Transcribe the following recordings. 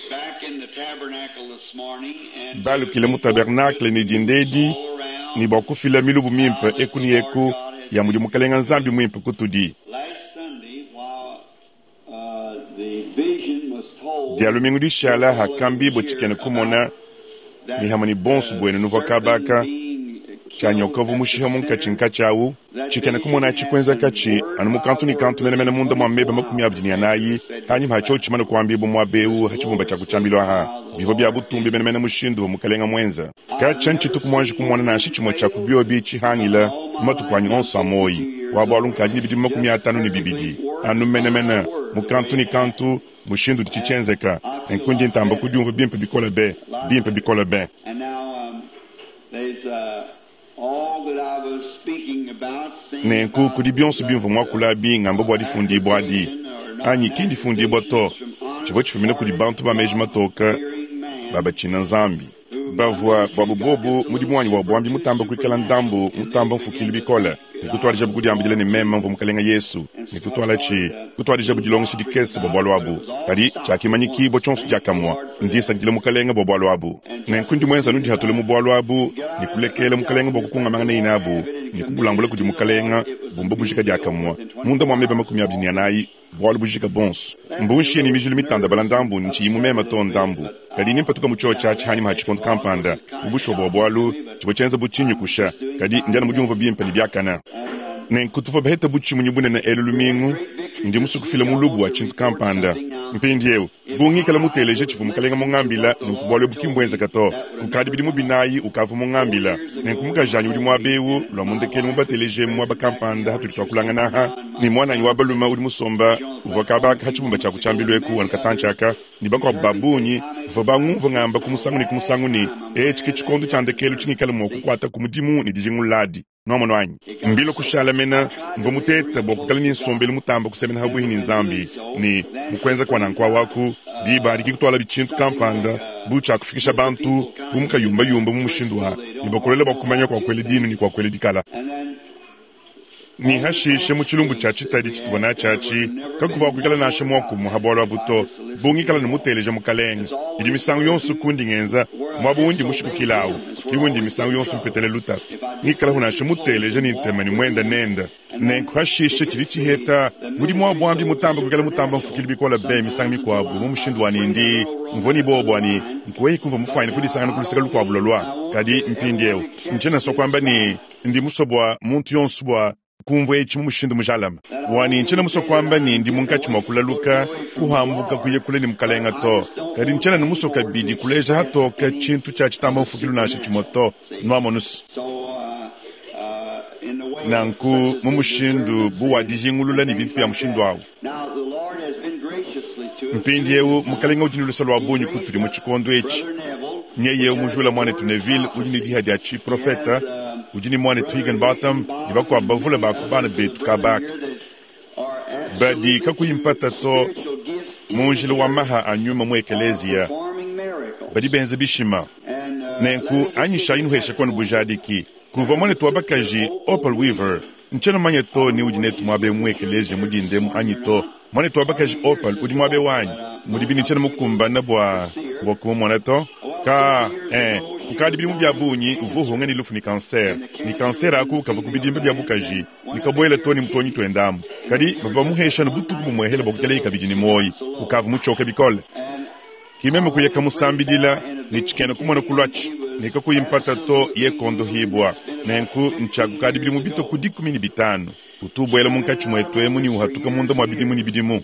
Balu kile mu tabernacle ni jindedi ni boku fila milubu mimpe eku ni eku ya mudi mukalenga nzambi mwimpe kutudi. Dialu mingudi shala hakambi bochikene kumona ni hamani bonsu bwene nuva kabaka chanyokovu mushiha munka chinka chawu chikene kumona chikwenza kachi anu mukantu ni kantu mena munda mwamebe makumi abdini anayi hanyi mhacho chimano kuambibu mwabeu hachibumba chakuchambilwa ha bivo bya butumbi mena mushindu mukalenga mwenza kachanchi tukumwanji kumwana na shichimo chakubio bichi hangila matupanyi onsa moyi wabalu nkaji ni bidi makumi atanu ni bibidi anu mena mukantu ni kantu mushindu tichenzeka enkundi ntamba kudyumva bimpe bikola be And now there's all that I was speaking about nenku kudi bionsu bimvo mwakula binga mbobwa difundi bwadi anyi kindi fundi boto chivo chifumine kudi bantu ba mejima toka baba china nzambi bavwa babubobu mudi mwanyi wa bwambi mutamba kuikala ndambu mutamba mfukili bikola nikutwali jabu kudi ambidile ni mema mvo mkalenga Yesu kutwali jabu jilongo shidikese bobwalo wabu kadi chaki manyiki bo chonsu jakamwa ndisa jile mkalenga bobwalo wabu nenkundi mwenza nundi hatule mubwalo wabu nikulekele mkalenga bokukunga mangane inabu nikubulambula kudi mkalenga bumba bujika jakamwa munda mwamebe makumi abdini anayi bwalo bujika bonsu mbunshi ni mijili mitanda balandambu nchi imumema to ndambu kadi nimpa tuka mucho chachi hani machikonto kampanda ubusho bobwalo chibochenza buchinyu kusha kadi njana mujumva bimpe libyakana nenkutuva baheta buchi munyibune na elulumingu ndi musukufila mulubu wa chintu kampanda mpindiewu bungi kala muteleje chifu mukalenga mungambila nkubwale bukimbwenza kato kukadi bidi mubinayi ukavu mungambila nenkumuka janyu uli mwabewu lwa mundekele mubateleje mwaba kampanda hatu litwakulanga naha ni mwana nyi wabaluma uli musomba uvakabaka hachibumba chaku chambilweku wankatanchaka ni bako babunyi uvabangu ngamba kumusanguni chike chikondo chandekele chingikala mwoku kwata kumudimu ni dijinguladi nomo nwanyi mbilo kushala mena mvo muteta bokutala ni nsombele mutamba kusemena habuhi ni nzambi ni mukwenza kwa nankwa waku diba dikikutwala bichintu kampanda bucha kufikisha bantu bumuka yumba mumushindwa nibokolele bakumanya kwa kweli dinu ni kwa kweli dikala ni hashishe muchilumbu chachi tadi chitubana chachi kakuva kukala nashe mwaku muhabwala buto bungi kala numuteleje mukalenga idi misangu yonsu kundi ngenza mwabundi mushikikilawo kiwundi misangu yonsu mpetele lutapi nikala hunashe muteleje ni temani mwenda nenda nenku hashishe chilichi heta muri mwabwambi mutamba kukala mutamba mfukili bikola be misangu mikwabu mumushindu ndi mvoni bobwani nkuwehi kumva mufayini kudisangana kulisika lukwabulolwa kadi mpindiewo mchena sokwamba ni ndi musobwa muntu yonsubwa kumvwe chimushindu mujalama wani nchena muso kwamba ni ndi munkachi mwakulaluka kuhambuka kuye kule ni mkalenga to kadi nchena ni muso kabidi kuleja hatoka chintu cha chitamba mfukilu nashe chimoto nwamonus nanku mumushindu buwa dijingulula ni bintu ya mushindu wawu mpindiewu mkalenga ujinulisa lwa bunyu kuturi muchikondo echi nyeye umujula mwane tuneville ujini dihadi achi profeta ujini mwane Higginbotham ibakwa bavula bakubana betu kabaka badi kakuyimpata to munjili wa maha anyuma mu ekelezia badi benze bishima nenku anyisha inuhesha kwanu bujadiki kuva mwane tuwabakaji Opal Weaver nchena manye to ni ujinetu mwabe mu ekelezia mudindemu anyito mwane tuwabakaji Opal udi mwabe wanyi mudibini nchena mukumba na bwa kumumwana to ka kukadi bili mubya bunyi uvuhunga ni lufu ni kanser aku kava kubidimba bya bukaji nikabwele toni mtonyi twendamu kadi bava muhesha nubutuku bumwehele bokutele ikabijini moyi ukavu muchoke bikole kimeme kuyeka musambidila ni chikena kumwana kulwachi nika kuyimpata to ye kondo hibwa nenku nchagu kadi bili mubito kudi 15 utubwele munkachi mwetwe muni uhatuka munda mwabidimu ni bidimu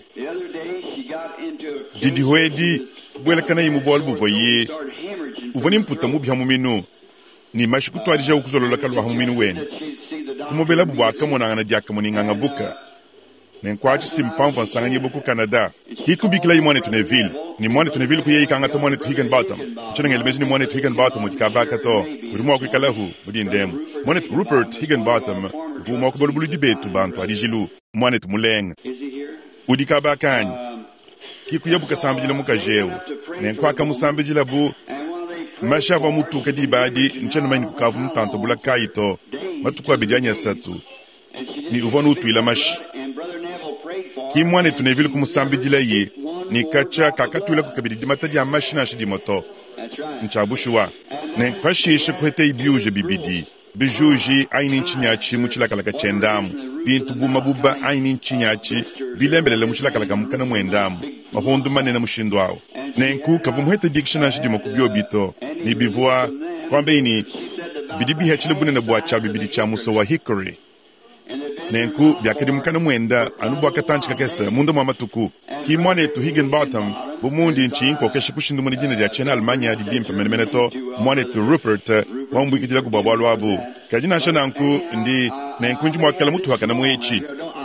didi huedi bwele kana imubwale buvoye uvoni mputa mubya muminu ni mashikutwarija ukuzolola kalwa muminu wene kumobela bubaka monangana jaka moninganga buka nenkwachi simpamva nsanganye buku Canada hikubikila imwane tuneville ni mwane tuneville kuye kanga to mwane Higginbotham chenenge lemezi ni mwane Higginbotham utikabaka to urimo kwikalahu budindemu mwane Rupert Higginbotham vuma kubolubulu dibetu bantu adijilu mwane tumulenga udikabakanye kikuyabuka sambijila mukajewu nenkwaka musambijila bu mashava mutuka dibadi nchana manyi kukavu mtanto bula kaito matukwa bidanya satu ni uvonu utuila mashi kimwane tunevile kumusambijila ye ni kacha kakatula kukabidi dimata di amashina shidi moto nchabushwa ne kwashi shekwete ibiuje bibidi bijuji aini nchinyachi muchila kalaka chendamu bintu bumabuba aini nchinyachi bilembelele muchila kalaka mukana mwendamu mahondo manena mushindwao nenku kavumuhete dikshina shidi mokubyo bito ni bivua kwambe ini bidibi hachile bunene bwacha bibidi cha muso wa hickory nenku byakadi mukana mwenda anubu akatanchi kakesa mundo mamatuku ki mwane tu Higginbottom bumundi nchinko keshi kushindu muni dina dia chena Almanya di dimpe menemeneto mwane tu Rupert wambu ikitila kubabwalu abu kajina shana nku ndi nenku njimu wakala mutu haka na mwechi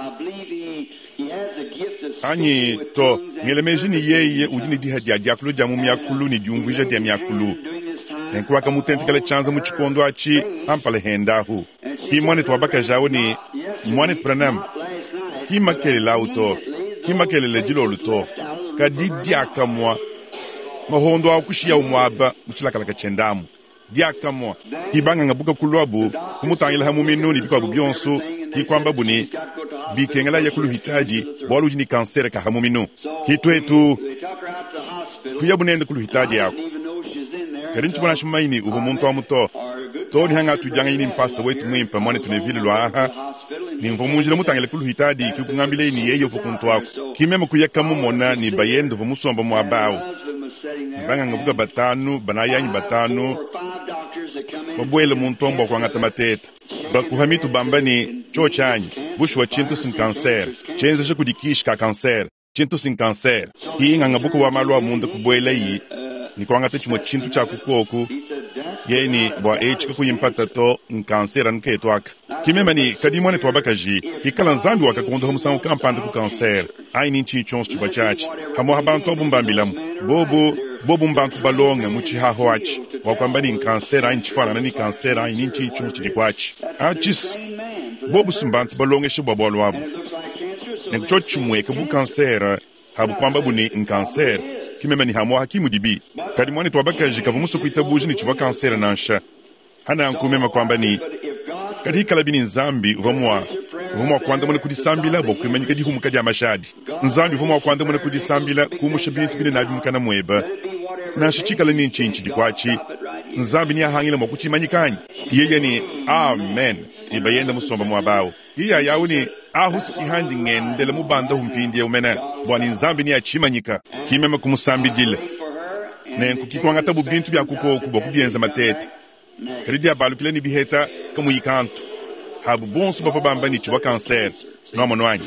anyi to ngelemejini yeye ujini diha dia diakulu jamu miyakulu ni diumvija dia miyakulu nenku waka mutentikale chanza muchikondo achi hampale hendahu ki mwane tu wabaka jao ni mwane pranam ki makele lauto ki makele lejilo luto ka diaka mwa mahondo akushia umwaba mchila kalaka chendamu diaka mwa ki banga ngabuka kulwabu kumutangila hamu minuni bikwa bubionso ki kwamba buni bikengela yakulu hitaji bwalu jini kansere ka hamu minu ki twetu kuyabunende kulu hitaji yako kadinchi bwana shumaini uvu muntu wa muto todi hanga tujanga ini mpasta wetu mwimpa mwane tunevile lwa aha ni mvumujile mutangile kulu hitadi kikungambile ni yeye ufukuntu wako kimeme kuyeka mumona ni bayendo vumusomba mwabao banga ngabuka batanu banayanyi batanu babwele muntu ombo kwa ngata mateta bakuhamitu bamba ni chochanyi bushwa chintu sin kanser chenze shekudikish ka kanser chintu sin kanser hii ngabuka wa malwa munda kubwele yi ni kwa ngata chimo chintu cha kukoku yeni bwa echika kuyimpata to nkansera nketwaka kimema ni kadimone twabakaji kikala nzambi wakakonda humusangu kampanda ku kanser aini nchichonsu chubachachi hamo habantu obumbambilamu bobu mbantu balonga muchi hahoachi wakwamba ni nkansera aini chifana ni kansera aini nchichonsu chidikwachi achis bobu simbantu balonga shibwabwalu wabu nekuchochumweke bu kansera habu kwamba buni nkanser kimema ni hamo hakimu dibi kadimone twabakaji kavumusu kuitabuji ni chuba kansera nansha hana yankumema kwamba ni kadi kalabini nzambi vamwa kwanda mwana kudisambila bokwimanyika dihumu kadi amashadi nzambi vamwa kwanda mwana kudisambila kumusha bintu bine nabi mukana mweba nashichikala ni nchinchi dikwachi nzambi ni ahangila mwakuchimanyikanyi yeye ni amen ibayenda musomba mwabao iya yawu ni ahusiki handi ngendele mubanda humpindi ya umena bwani nzambi ni achimanyika kimema kumusambi dile nenku kikwangata bu bintu bya kuko kubo kubienza matete kadi abalukile ni biheta kamu yikantu habu bonsu bafo bamba ni chuba kanser no monwanyi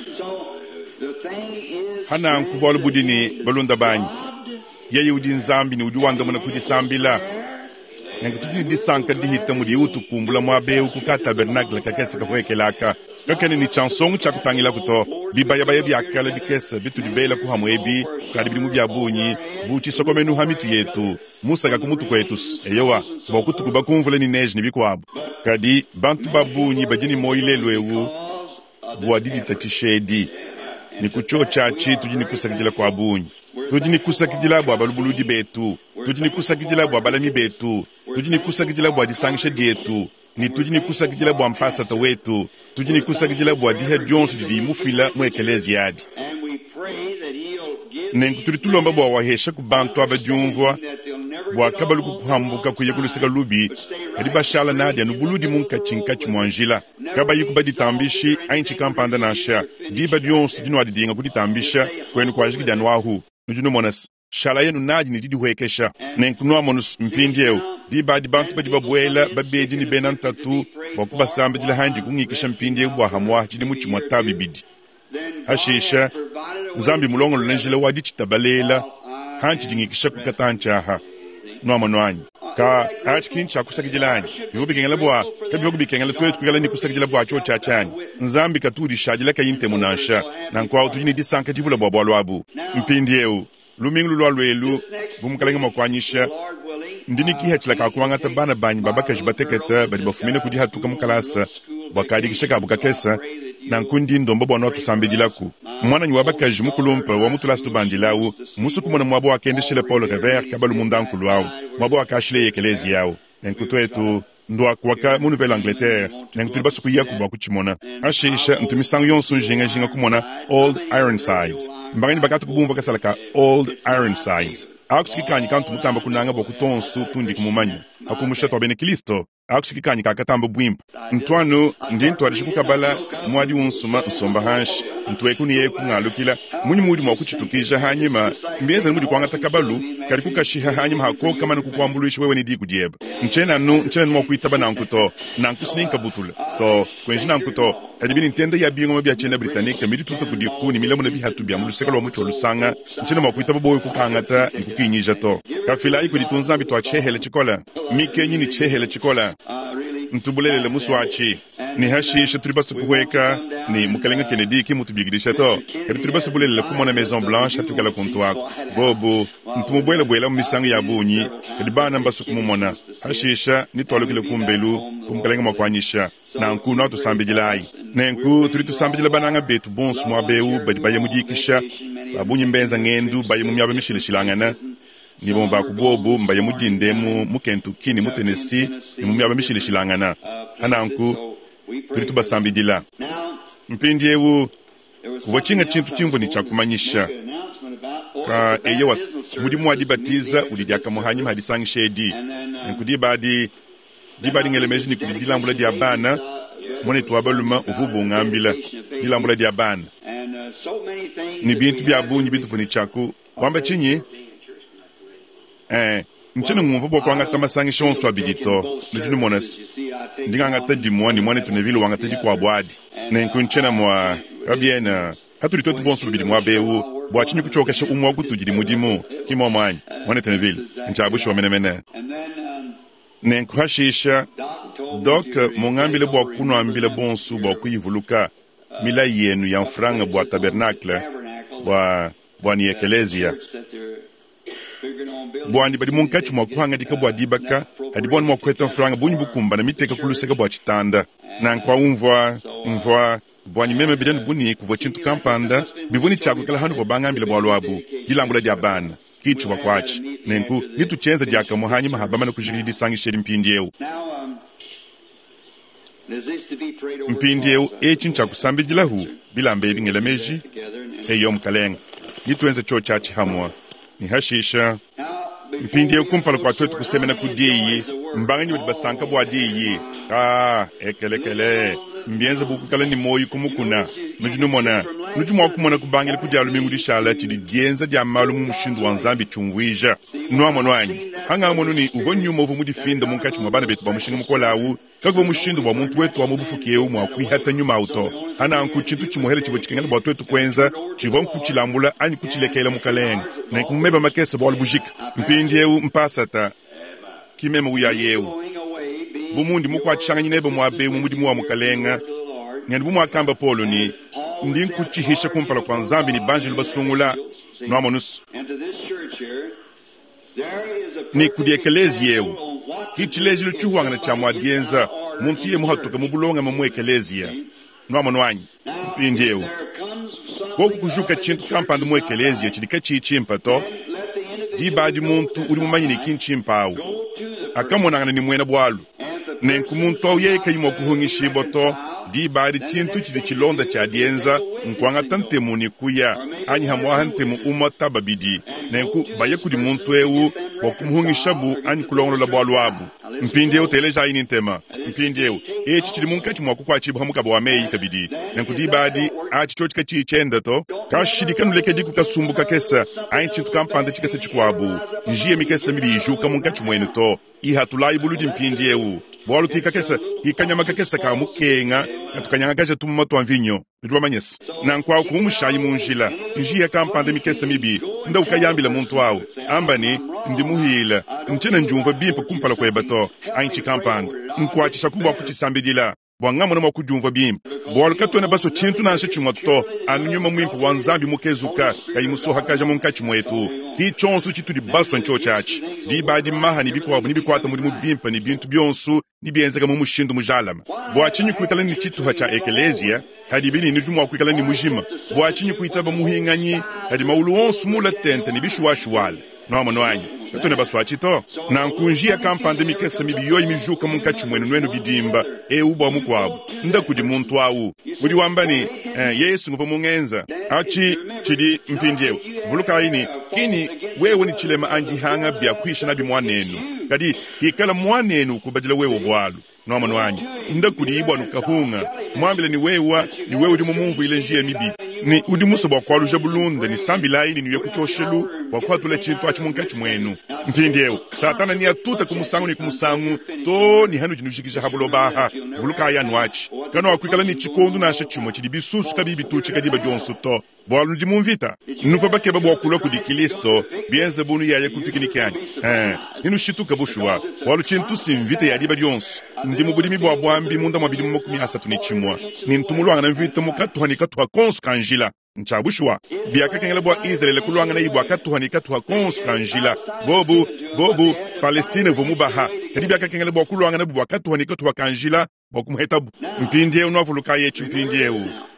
hana nkubolu budini balunda banyi yeye udin zambi ni ujuwanda mwana kudisambila nangutudi disanka dihita mudi utukumbula mwabe ku tabernacle kakese kakwekelaka kakene ni chansong cha kutangila kuto bibaya baya byakala bikese bitu dibela ku hamwebi kadi bimu byabunyi buchi sokomenu hamitu yetu musa kakumutu kwetus eyowa bokutu kubakumvule ni neige ni bikwabo kadi bantu babunyi bajini moilelwewu bwadidi tatishedi ni kuchocha chi tujini kusakijila kwa bunyi tujini kusakijila bwa balubuludi betu tujini kusakijila bwa balami betu tujini kusakijila bwa disangishe dietu ni tujini kusakijila bwa mpasa to wetu tujini kusakijila bwa diha jonsu didi mufila mwekelezi yadi nenkutulitulomba bwa wahesha kubantu abajumvwa bwa kabaluku kuhambuka kuyegulusika lubi kadi bashala nadia nubuludi munka chinka chumwanjila kaba yikuba ditambishi ainchi kampanda nasha diba dionsu dino adidinga kuditambisha kwenu kwa jiki janwahu nujuno monas shala yenu nadi ni didi huekesha nenkunua monus mpindieu diba dibantu ba dibabwela babedi ni benantatu bakuba samba dila hanji kungikisha mpindieu bwa hamwa jidi muchi mwatabi bidi hashisha nzambi mulongo lunenjila wadi chitabalela hanchi dingikisha kukatanchaha nuama nuanyi ka achikincha kusakijilani bikengela bwa kabihogu bikengela twetu kugala ni kusakijila bwa cho chachani nzambi katudi shajila kayinte munasha nankwa utujini disanka jibula bwa bwalwabu mpindieu luminglu lwalwelu bumukalenga makwanyisha ndini kihachila kakuwangata bana banyi babaka jibateketa badi bafumine kudihatuka mukalasa bakadikisha kabukakesa nankundi ndombo bwana tusambidilaku mwana ni wabakaji mukulumpa wa mutulasi tubandilawu musukumona mwabo wakendeshele Paul Revere kabalu mundankulu wawu mwabo wakashile yekelezi yawu nenkutwetu ndo kwaka mu Nouvelle-Angleterre nang tuli basu kuya ku baku chimona ashisha ntumi sang yonsu jinga kumona Old Ironsides mbangani bakatu kubumba kasalaka Old Ironsides akusikikanye kantu mutamba kunanga boku tonsu tundi kumumanyi akumusha tobene Kristo akusikikanye kakatamba bwimpa ntwanu ndi ntwari kabala mwadi unsuma nsomba hanshi ntweku yeku ngalukila muni mudi mwakuchitukija hanyima mbiyenza mudi kwanga takabalu kari kukashiha hanyima hako kama nukukwambuluishi wewe ni diku dieba nchena mwakuitaba nankuto nankusininka butula to kwenji nankuto adibini ntenda ya bingo mabia chena Britannica midi tuta kudiku ni milamu nabi hatu bia mulusekalo wa mucho lusanga nchena mwakuitaba bowe kukangata ikukinyija to kafila iku ditunzambi to achehele chikola mikenyi ni chehele chikola ntubulele muswachi ni hashisha turibasa kuweka ni mukalenga Kennedy ki mutubigidisha to kadi turibasa bulele kumona Maison Blanche atukala kontwako bobo ntumubwela bwela mumisango ya bunyi kadi bana mbasu kumumona hashisha ni tolokile kumbelu kumkalenga makwanyisha na nku na tusambijilai nenku turitusambijila bananga betu bonsu mwabeu badi baye mujikisha babunyi mbenza ngendu baye mumyaba mishilishilangana ni bomba kubobo mbaye mudinde mu Kentucky ni mu Tennessee ni mumyaba mishilishilangana hananku turitubasambijila mpindi ewu kuwachinga chintu chimvo ni chakumanyisha ka eyewas mudi mwadibatiza ulidiaka muhanyima hadisangi shedi nkudi badi ngelemeji ni kudi dilambula diabana mwone tuwabaluma uvubu ngambila dilambula diabana ni bintu biabunyi bintu funi chaku kwamba chinyi nchene ngumva kwanga tamasangi shonso abidito nujuni monas ndinga ngata dimwani mwane tunevile wangata di kwa bwadi nenkunchena mwa kabiena haturi totu bonso bidi mwa bewu bwachinyi kuchokesha umwa kutujidi mudimu kimo mwanyi mwane tunevile nchabushi wa menemene nenkuhashisha dok mungambile bwa kuno ambile bonso bwa kuivuluka mila yenu ya mfranga bwa tabernacle bwa ni ekelezia bwani badi munkachi mwa kuhanga dika bwa dibaka hadi bwani mwa kuheta mfranga bunyi bukumba na miteka kuluseka bwa chitanda na nkwa umvwa bwani meme bidani buni kuvo chintu kampanda bivuni chaku kala hanu vobangambile bwa lwabu dilambula diabana kichu wakwachi nenku nitu chenza diaka muhanyi mahabama kujiridi sangi sheri mpindieu mpindieu echincha kusambijila hu bila mbebi ngelemeji heyo mkalenga nitu enze cho chachi hamwa ni hashisha mpindieu kumpala kwa twetu kusemena kudiyi mbanganyi wadibasanka bwa diyi ekelekele mbienza bukukala ni moyi kumukuna nujunumona nujumwa kumona kubangile kudialu mingu dishala chidi dienza dia malu mushindu wanzambi chumvija nuwa mwanwanyi hanga mwanu ni uvonyuma uvu mudifinda munkachi mwabana betu ba mushinga mukolawu kakuwa mushindu wa muntu wetu wa mubufukieu mwa kuihata nyuma auto hana anku chintu chimuhele chivo chikengana bwa twetu kwenza chivo mkuchilambula ani kuchilekele mukalenga na nkumeba makese bwa walubujika mpindieu mpasata kimema uyayeu bumundi mukwachanga nyinebe mwabe mumudi muwa mukalenga nyandi bumu akamba polo ni ndi nkuchihisha kumpala kwa nzambi ni banjili basungula nwamonus ni kudiekelezi yeu kichilezi luchuhuanga na chamwadienza muntiye muhatoka mubulonga mamwekelezia nwamonwanyi mpindi yeu koku kujuka chintu kampanda mwekelezia chidika chichimpa to dibadi muntu uri mumanyi ni kinchimpawu akamonangana ni mwena bwalu nenku muntu au yeka yimwa kuhungishi boto dibadi chintu chidi chilonda cha dienza nkwanga tante muni kuya anyi hamwa hante mu umata babidi nenku bayekudi muntu ewu wakumuhungisha bu anyi kulongolo la bwalu abu mpindi yeu teleja ini ntema mpindi yeu chichidi munkachi mwa kukwa chibu hamuka bwa meyi kabidi nenku dibadi chichochika chichenda to kashidika nuleke diku kasumbuka kesa anyi chintu kampanda chikesa chikwabu njiye mikesa mili ijuka munkachi mwenu to ihatulai buludi mpindi yeu bwalu kikakesa kikanyama kakesa ka mukenga natukanyanga kaja tumma twanvinyo ndwa manyesa na nkwa kumushayi munjila njiye kampanda mikesa mibi nda ukayambila muntu wawo ambani ndi muhila nchena njumva bimpa kumpala kwa ebato anchi kampanda nkwa chishakuba kuchisambidila bwangamo na makujumva bimpa bwalu katwena baso chintu na nshechimwa to anyuma mwimpa wanzambi mukezuka kayimusoha kaja munkachi mwetu kichonsu chitudi baso ncho chachi dibadi maha ni bikwabu ni bikwata muri mubimpa ni bintu byonsu ni bienzega mu mushindu mujalama bwachinyi kuitala ni chituha cha ekelezia hadi bini nijumwa kuikala ni mujima bwachinyi kuitaba muhinganyi hadi maulu onsu mula tente ni bishuwashuwala nwamonwanyi katone baswachi to na nkunjia kampande mikesa mibiyo imijuka munkachi mwenu nwenu bidimba ubo mukwabu ndakudi muntu awu budi wambani Yesu ngupo mungenza achi chidi mpindiew vuluka ini kini wewe ni chilema angihanga bya kwisha na bimwanenu kadi ikala mwanenu kubadila wewe bwalu noma nwanyi ndakudi ibwa nukahunga mwambile ni wewe di mumumvu ile njia mibi ni udi muso bokwalu jabulunda ni sambila ini niwe kuchoshelu wakwatule chintu achimunkachi mwenu mpindiew satana ni atuta kumusangu ni kumusangu to ni hanu jinushikisha habulo baha vuluka ya nwachi kano wakwikala ni chikondu na shachimo chidi bisusu kabibi tuchi kadiba jonsu to bwalu ndi mumvita nufa bakeba bwakulo kudi kilisto bienze bunu ya kupikinikani ninu shituka bushwa bwalu chintu simvita ya diba jonsu ndi mubudimi bwa bwambi munda mwabidi mumokumi asatu ni chimwa ni ntumulwanga na mvita mukatuhani katuha konsu kanjila nchabushwa biaka kengele bwa Israel kulwanga na ibwa katuhani katuha konsu kanjila bobu Palestine vomubaha kadi biaka kengele bwa kulwanga na bwa katuhani katuha kanjila bokumuhetabu mpindie unwavuluka yechi mpindie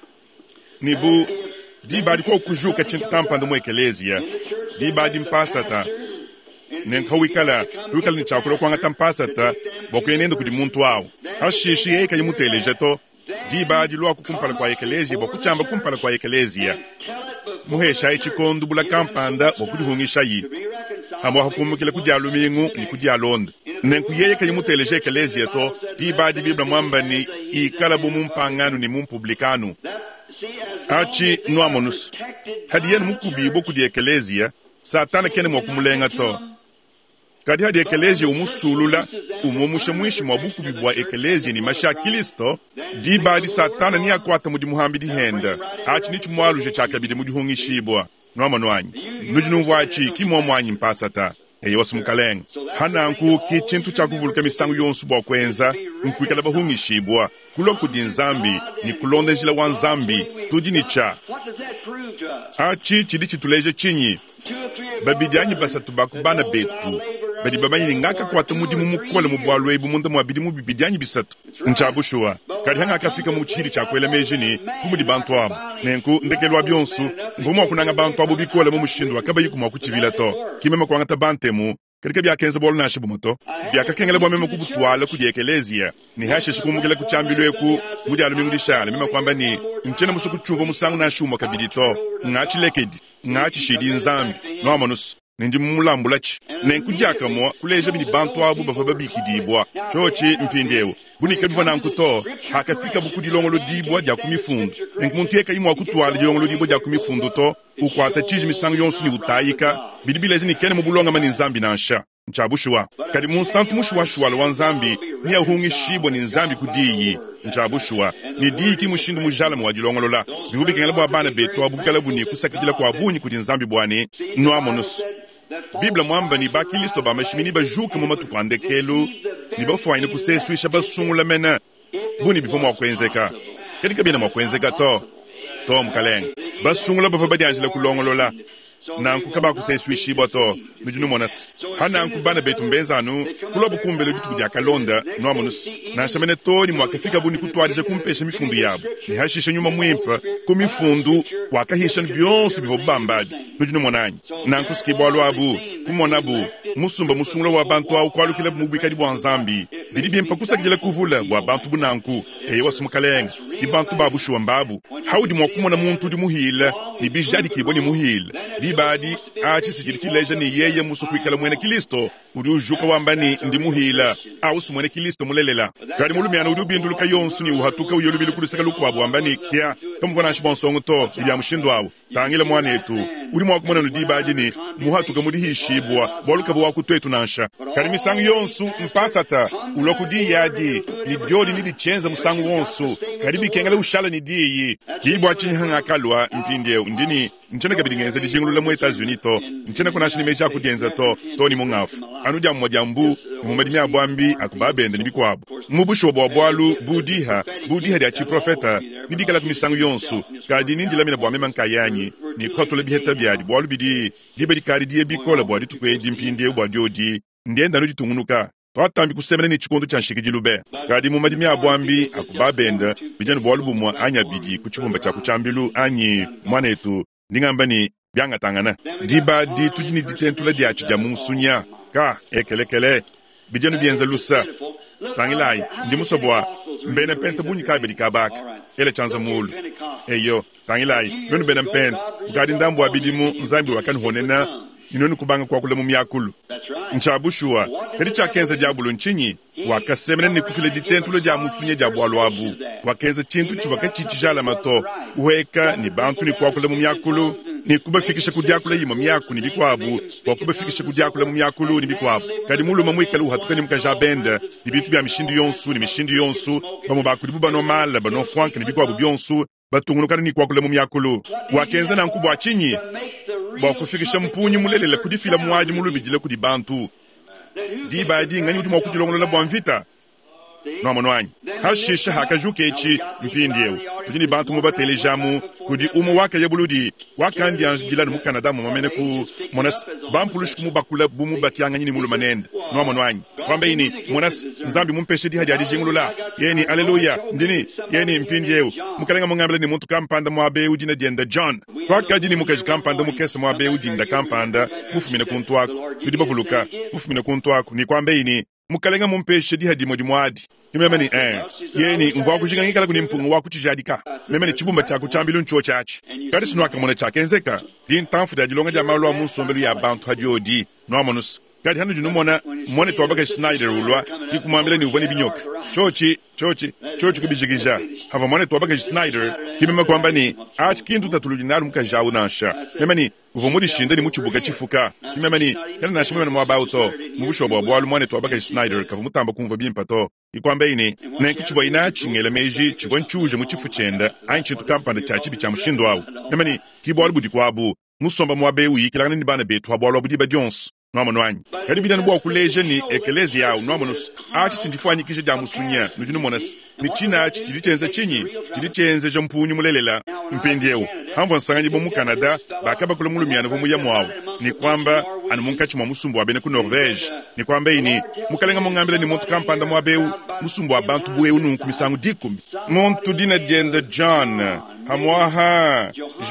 nibu dibadi kwa kujuka chintu kampanda mu ekelezia dibadi mpasata nenkawikala ni chakula kwanga tampasata bokwenendo kudi muntu wao hashishi yeka yimuteleje to dibadi lwa kukumpala kwa ekelezia bokuchamba kumpala kwa ekelezia muhesha ichikondu bula kampanda bokudihungisha yi amo hakumukile kujalumingu ni kujalonda nenkuyeyeka yimuteleje ekelezia to dibadi bibla mwamba ni ikala bumumpanganu ni mumpublikanu achi nuamonus hadiyen mukubi boku di ekelezia satana kene mwakumulenga to kadi hadi ekelezia umusulula umumusha mwishi mwabuku bibwa ekelezia ni masha kilisto di badi satana ni akwata mudi muhambidi henda achi ni chumwaluje chakabide mudi hungishibwa nuamonwanyi nujinumvu achi kimwa mwanyi mpasata wasu mukalenga hana nku kichintu chakuvuluka misangu yonsu bwa kwenza nkuikala bahungishibwa kuloku di nzambi ni kulondejila wa nzambi tudinicha achi chidi chituleje chinyi babidianyi basatu bakubana betu badi babanyi ni ngaka kwa tumudi mumukola mubwalu ebu munda mwabidi mubibidianyi bisatu nchabushua kadi hanga akafika muchiri chakwele mejini kumudi bantu abu nenku ndekelwa byonsu mvumu wakunanga bantu abu bikola mumushindu wakaba yiku mwakuchivila to kimema kwa ngata bantemu kadika byakenze bolu na shibumoto byakakengele bwa mema kubutwala kudi ekelezia ni hashe shikumugele kuchambilweku mudi alumingudishale mema kwamba ni mchene musuku chumbo musangu na shumo kabidito ngachi lekedi ngachi shidi nzambi noamonus nindi mulambulachi nenkujaka mwa kuleje bini bantu abu bafa babikidibwa chochi mpindewo buni kabiva na nkuto hakafika bukudi longolo dibwa dia kumifundu nenkumuntu yeka imwa kutwala longolo dibwa dia kumifundu to ukwata chiji misangu yonsu ni utayika bidibilezi ni kene mubulonga mani nzambi na nsha nchabushwa kadi munsantu mushuwa wa nzambi ni ahungishibwa ni nzambi kudiyi nchabushwa ni diki mushindu mujala mwajilongolo la bihubi kengele bwa bana beto abukala buni kusakijila kwa bunyi kudi nzambi bwani nuamonus Biblia mwamba ni baki listo ba mashimini ba juke mu matukwande kelu ni ba fwaine kuseswisha basungula mena buni bifo mwakwenzeka kadika bina mwakwenzeka to mkaleng basungula ba fabadi anjila kulongolola na nkukaba kuseswishi boto mijunu monas hana nkubana betu mbenzanu kulobu kumbele bitu kudya kalonda noamonus na shamene toni mwakafika buni kutwadisha kumpesha mifundu yabo ni hashisha nyuma mwimpa kumifundu wakahisha byonsu bivo bambadi mijunu monanyi na nkusikibwalu abu kumonabu musungula wa bantu au kwalukile mubikadi bwa nzambi bidibye mpakusa kijela kuvula bwa bantu bunanku wasu mukalenga kibantu babu shuambabu haudi mwakumona muntu di muhila ni bijadi kiboni muhila dibadi achi sijiri kileja ni yeye musu kuikala mwene kilisto uri ujuka wambani ndi muhila ausu mwene kilisto mulelela kari mulumiana uri ubinduluka yonsu ni uhatuka uyolubili kulusaka luku wabu wambani kia kamuvana ashibonsongo to ili ya mshindu wabu tangile mwanetu uri mwakumona nudibadi ni muhatuka mudihishibwa boluka wakutwetu nansha kari misangu yonsu mpasata ulokudi yadi ni diodi nidi chenza musangu wonsu kari bikengala ushala ni diyi kibwa chinyanga kalwa mpinde ndini nchene kabidingenza dijingulula mu Etats-Unis to nchene kuna shini meja kudenza to ni mungafu anuja mwajambu mumadimi abwambi akubabende nibikwabo mubusho bwalu budiha dia chi profeta nidikala kumisangu yonsu kadi nindi lamina bwamema nkayanyi ni kotole biheta byadi bwalu bidi dibedi kari die bikola bwadi tukwe dimpinde bwadiodi ndienda no ditungunuka twatambi kusemene ni chikondo cha nshikijilube kadi mumadimi abwambi akubabenda bijani bwalu bumwa anya bidi kuchibumba cha kuchambilu anyi mwanetu ndingamba ni bianga tangana diba di tujini ditentula di achija munsunya ka ekele bijenu bienza lusa tangilai ndi musobwa mbene penta bunyi ka bedi kabak ele chanza mul eyo tangilai nonu benen pen gadi ndambo abidimu nzambi wakan honena inonu kubanga kwa kule mumyakulu nchabushua kedi cha kenza diabulu nchinyi wakasemene ni kufile ditentulo dia musunye dia bwalwabu wakenza chintu chivaka chichijala mato uweka ni bantu ni kwa kule mumyakulu ni kubafikisha kudiakula yima myaku ni bikwabu wakubafikisha kudiakula mumyakulu ni bikwabu kadi mulu mamwikalu hatuka ni mkajabenda ni bitu bya mishindu yonsu bamubaku dibuba normal bano frank ni bikwabu byonsu batungunu kadi ni kwa kule mumyakulu wakenza na nkubu achinyi bakufikisha mpunyi mulelela kudifila muwaji mulubijile kudi bantu diba di ngani uduma kujilongolola bwanvita no manwanyi hashisha hakajuke echi mpindieu tujini bantu muba telejamu kudi umu waka yebuludi waka ndi anjila mu Canada mu mamene ku monas bampulush mu bakula bumu bakyanga nyini mulu manende no manwanyi kwamba ini monas nzambi mumpeshe di hadi jingulula yeni haleluya ndini yeni mpindieu mukalenga mungambele ni muntu kampanda mwabe ujina dienda John kwaka jini mukaji kampanda mukese mwabe ujinda kampanda mufumine kuntu wako kudi bavuluka mufumine kuntu wako ni kwamba ini mukalenga mumpeshe di hadi modimwadi nimemeni yeni mvwa kujingangikala kuni mpungu wa kuchijadika memeni chibumba chako chambilu nchuo chachi kadi sinuaka mwana chake enzeka di ntamfu da jilonga jamalwa munsombelu ya bantu hadiodi no amonus kadi hanu junu mwana tuwabaka Schneider ulwa kikumwambila ni uvani binyoka chochi kubijigija hava mwana tuwabaka Schneider kimema kwamba ni achi kintu tatulujinaru muka jau nansha memeni uvomudi shinda ni muchibuka chifuka kimemeni yana nashimwe na mwabauto mubushobo bwalu mwana tuwabaka Schneider kavu mutamba kumva bimpato ikwamba ini na nkichibwa ina chingele meji chibwa nchuje muchifu chenda ainchintu kampanda chachibi cha mushindo wawu memeni kibwalu budi kwabu musomba mwabewu yikilangani ni bana betu habwalu wabudi badionsu nomanwanyi kadi bidana bwa kuleje ni ekelezi yao nomanus achi sindifanyikije dia musunya nujunu monas michina achi tiditenze jampunyu mulelela mpendiewo hamvo nsanganyi bomu Canada bakaba kula mulumyana vomu ya mwawo ni kwamba anu munkachi mwa musumbu wabene ku Norvege ni kwamba ini mukalenga mungambile ni muntu kampanda mwabeu musumbu wa bantu buwe ununku misangu dikumi muntu dina dienda John hamwaha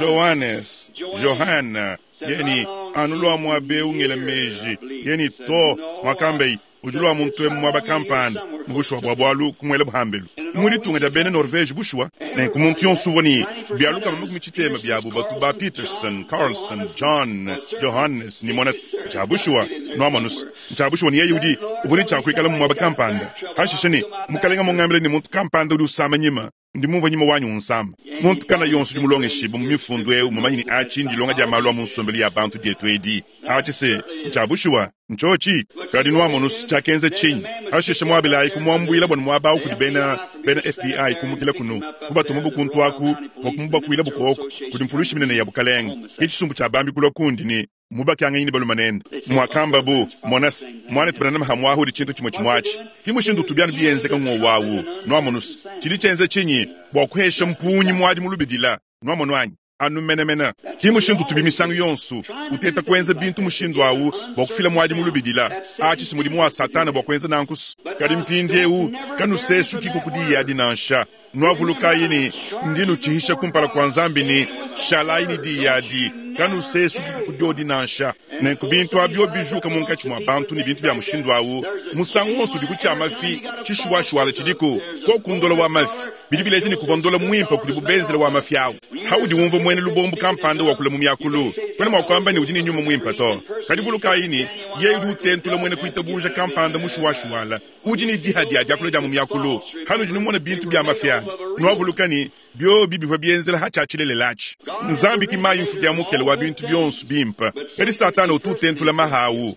Johanna yeni anulwa mwabeu ngele meji yeni to mwakambei ujulwa muntu mwaba kampanda mbushwa bwabwalu kumwele buhambelu muri tunga da bene Norvege bushwa ne kumuntu yon souveni bialuka mamu michitema biabu batu ba Peterson Carlson John Johannes ni monas chabushwa no manus chabushwa ni yudi uvuni chakwikala mwaba kampanda hashisheni mukalenga mungambele ni muntu kampanda uri usamanyima ndi mumva nyima wanyu unsamba muntu kana yonsu dimulonge shibu mumifundwe umamanyini achi ndilonga jamalwa munsombeli ya bantu dietu edi achi se chabushwa nchochi kadi nwa monus chakenze chinyi hashisha mwabila kumwambuila bonu mwabau kudi bena FBI kumukila kunu kuba tumubu kuntu waku wakumuba kuila bukoko kudi mpulushi minene ya bukalenga kichisumbu cha bambi kulo kundi ni muba kyanga yini balu manenda mwakamba bu monas mwane tbanama hamwahu di chintu chimwachi kimushindu tubyana biyenze kanwo wawu nwa monus chilichenze chinyi bwakuhesha mpunyi mwadi mulubidila nwa monwanyi anu menemena kimushindu tubimisangu yonsu uteta kwenza bintu mushindu wawu bwakufila mwadi mulubidila achi simudi mwa satana bwakwenza nankus kadi mpindiewu kanu sesu kiko kudi yadi nansha nwavuluka yini ndinu chihisha kumpala kwa nzambi ni shala yini di yadi kanu sesu kiko kudi nansha nenku bintu abyo bijuka munkachi mwa bantu ni bintu bya mushindu wawu musangu onsu dikucha amafi chishuwashuwala chidiko ko kundola wa mafi bidibilezi ni kuvondola mwimpa kuli bubenzela wa mafi yawu haudi wumva mwene lubombu kampanda wakula mumyakulu kwene mwakwamba ni ujini nyuma mwimpa to kadi vuluka yini yedu utentula mwene kuitabuja kampanda mushuwashuwala ujini jihadi ya jakula jamu mumyakulu hanu jini mwene bintu bya mafi yawu nwavuluka ni byo bibiva bienzela hachachilele lachi nzambi kimayi mfukia mukele wa bintu byonsu bimpa kadi satana ututentula mahawu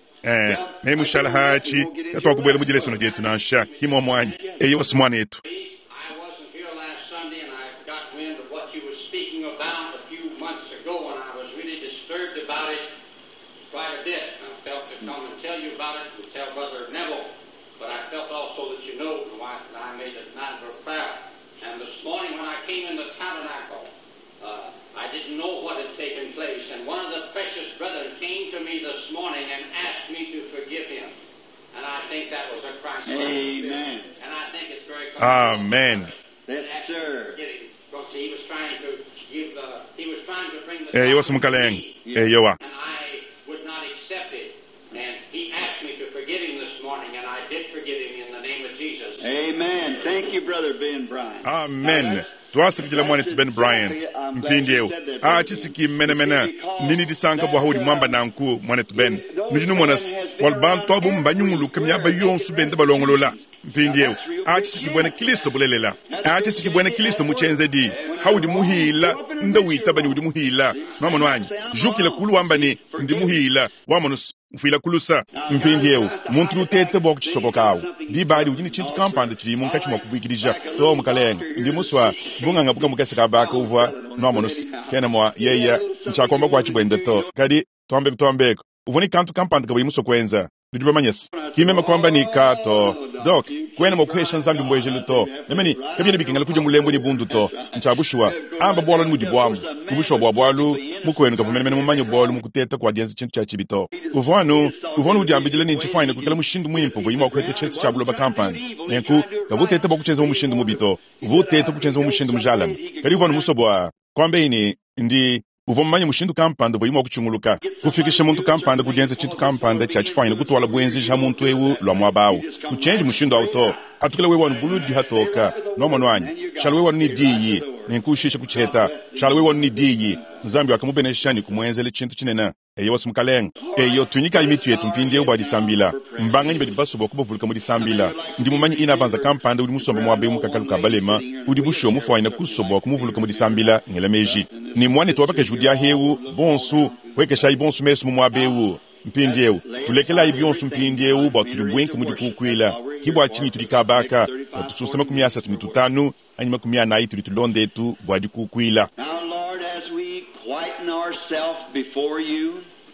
ne mushala hachi katwa kubwele mujile sono jetu nansha kimo mwanyi eyo wasmwane etu Amen. Amen. Yes, sir. Because he was trying to he was trying to bring the yo simkaleng yo wa and I would not accept it. And he asked me to forgive him this morning, and I did forgive him in the name of Jesus. Amen. Thank you, Brother Ben Bryant. amen twasirikile mwana Ben Bryant mpindio chisiki mena nini disanka bo hawdi mamba nanku mwana Ben mijinu monas wal ban to bu mbanyungulu kemya ba yonsu bende balongolola mpindio chisiki bwana Kristo bulelela chisiki bwana Kristo muchenze di hawdi muhila ndawita bani udi muhila mama nwanyi jukile kulu wambani ndi muhila wamonus mfila kulusa mpindio muntu tete bok chisokokawo di badi udi ni chintu kampande chiri mun kachuma kubikirija to mukaleng ndi muswa bunga buka mukasika baka uva nomonus kena mwa yeya nchakomba kwa chibwende to kadi tombe uvoni kantu kampande kabuli musokwenza ndiba manyes kimema kwamba ni kato dok kwena mo question zambi mbweje luto nemeni kabine bikingala kuje mulembo ni bundu to nchabushwa amba bwalo ni mudibwamu kubushwa bwabwalu mukwenu kavumene mumanyo bwalo mukuteta kwa dienzi chintu cha chibito uvonu udiambijile ni nchifine kukala mushindu mwimpo vo yima kwete chetsi chabulo ba kampani nenku kavutete bokuchenza mushindu mubito uvutete kuchenza mushindu mujalam kali uvonu musobwa kwamba ini ndi uvomanya mushindu kampanda voyima kuchunguluka kufikisha muntu kampanda kujenza chintu kampanda chachifine kutwala bwenzi ja muntu ewu lwa mwabawu kuchenji mushindu auto atukile wewa nbuludi hatoka nomonwanyi shalwe wa ni diyi nenkushisha kucheta shalwe wa ni diyi nzambi wakamubeneshani kumwenzele chintu chinena eyo wasumukaleng eyo tunyika imitu yetu mpindi ewu sambila mbanga nyibe dibaso bokubo vulika mudi sambila ndi mumanyi ina banza kampanda udi musomba mwabe mukakaluka balema udi busho mufwaina kusobo kumuvuluka mudi sambila ngelemeji ni mwane tuwapake judia hewu bonsu wekesha ibonsu mesu mwabe ewu mpindi ewu tulekela ibionsu mpindi ewu baturi bwenku mudi kukwila kibwa chini tudikabaka batususema kumiasa tunitutanu anyima kumiana tuli tulonde tu bwadi kukwila. Now, Lord, as we quieten ourselves before you,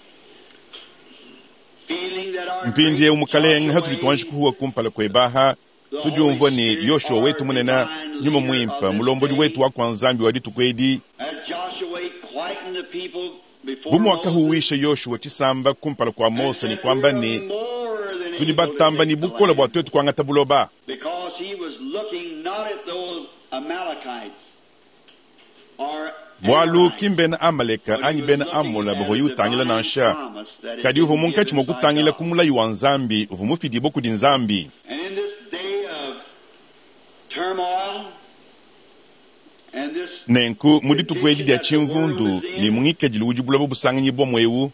feeling that our mpindi ewu mukaleng hatuli tuanji kuhuwa kumpala kwebaha tujumva ni Yoshua wetu munena nyuma mwimpa mulombodi wetu wakwanzambi wadi tukwedi bumu wakahuwisha Yoshua chisamba kumpala kwa Mose ni kwamba ni tulibatamba ni bukola bwa twetu kwa ngata buloba bwalu kimbena amaleka anyi bena amola bovo yutangila nansha kadi uvo munkachi mokutangila kumula yuwa nzambi uvo mufidi boku di nzambi nenku mudi tukwedi dia chimvundu ni mungike jili ujibula bubusangi nyibo mwewu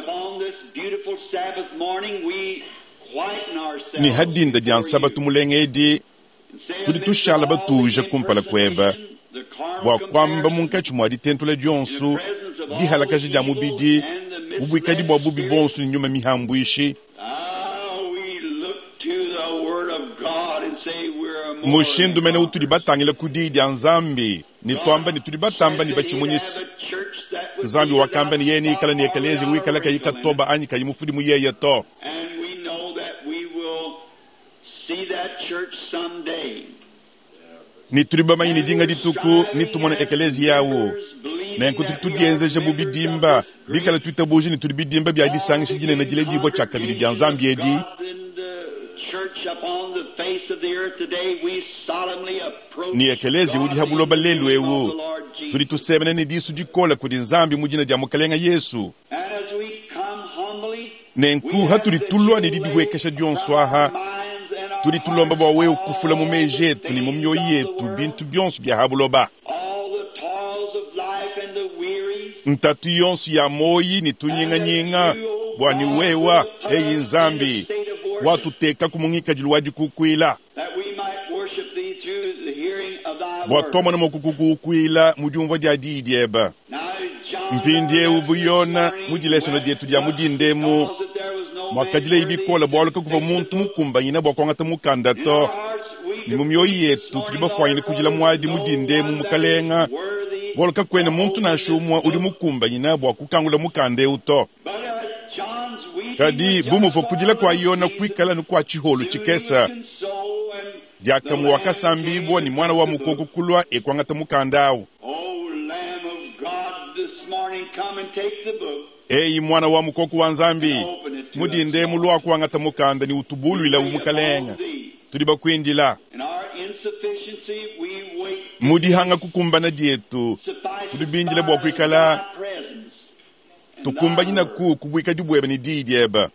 ni hadinda dia nsabatu mulengedi tudi tushala batuja kumpala kweba bwa kwamba munkachi mwadi tentule dionsu di halakaji dia mubidi bubuikadi bwa bubi bonsu ni nyuma mihambuishi mushindu mene utuli batangile kudi dia nzambi ni twamba ni tuli batamba ni bachimunyisi nzambi wakamba ni yeni ikala ni ekelezi wikala ka yikatoba anyi ka yimufudi muyeye to ni tuli bamanyi ni dinga dituku ni tumone ekelezi yawo nenku tudienze je bubidimba bikala tutabuji ni tuli bidimba bya disangi jine na jile dibo chaka bi dia nzambi edi ni ekelezi udi habuloba lelu ewu tuli tusemene ni disu dikola kudi nzambi mujina dia mukalenga Yesu nenku hatuli tulwa ni didiwekesha dionswaha tuli tulomba bwa wewu kufula mumeje tuni mumyo yetu bintu bionsu bya habuloba ntatu yonsu ya moyi ni tunyinga bwani wewa eyi nzambi watu teka kumungika jiluwaji kukwila bwatoma na mokukukwila mujumva dia didieba mpindie ubuyona mujilesono dietu dia mudindemu mwakajile ibikola bwaluka kuva muntu mukumba nyina bwakwangata mukanda to ni mumyoyi yetu tulibafwanyine kujila mwadi mudindemu mukalenga bwaluka kwene muntu na shumwa uli mukumba nyina bwakukangula mukande uto kadi bumuvo kujila kwa yona kwikala nukwa chiholu chikesa diakamu wakasambibwa ni mwana wa mukoko kulwa ekwangata mukandawu eyi mwana wa mukoko wa nzambi mudinde mulwa kwangata mukanda ni utubulu ila umukalenga tuliba kwindila mudi hanga kukumbana dietu tudibinjile bwa kwikala tukumba nyina ku kubwika dibweba ni didieba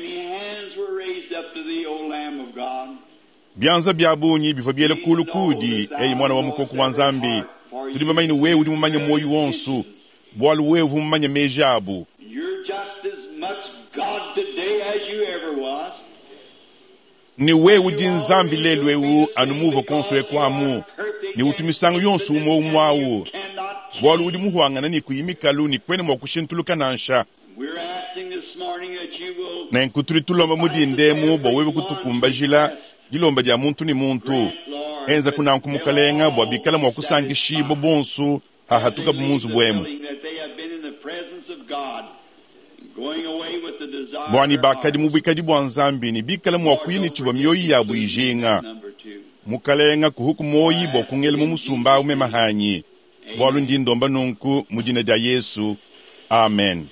byanza byabunyi biva byele kulukudi eyi mwana wa mukoku wa nzambi tudibamanyini wewe dimumanya moyo wonsu bwalu wewe vumanya mejabu ni wewe di nzambi lelwewu anumuva konso kwamu ni utumisango yonsu umo umwawu bwalu udi muhuangana ni kuyimikalu ni kwene mwakushintuluka nansha na nkutulitulomba mudindemu bwa wewe kutukumba jila dilomba dia muntu ni muntu enza kuna nkumukalenga bwa bikala mwakusangishibo bonsu hahatuka bumunzu bwemu bwani bakadi mubikadi bwa nzambi ni bikala mwakuyini chiva myoyi yabu ijinga mukalenga kuhuku moyi bwa kungele mumusumba ume mahanyi bwalu ndindomba nunku mujina dia Yesu amen.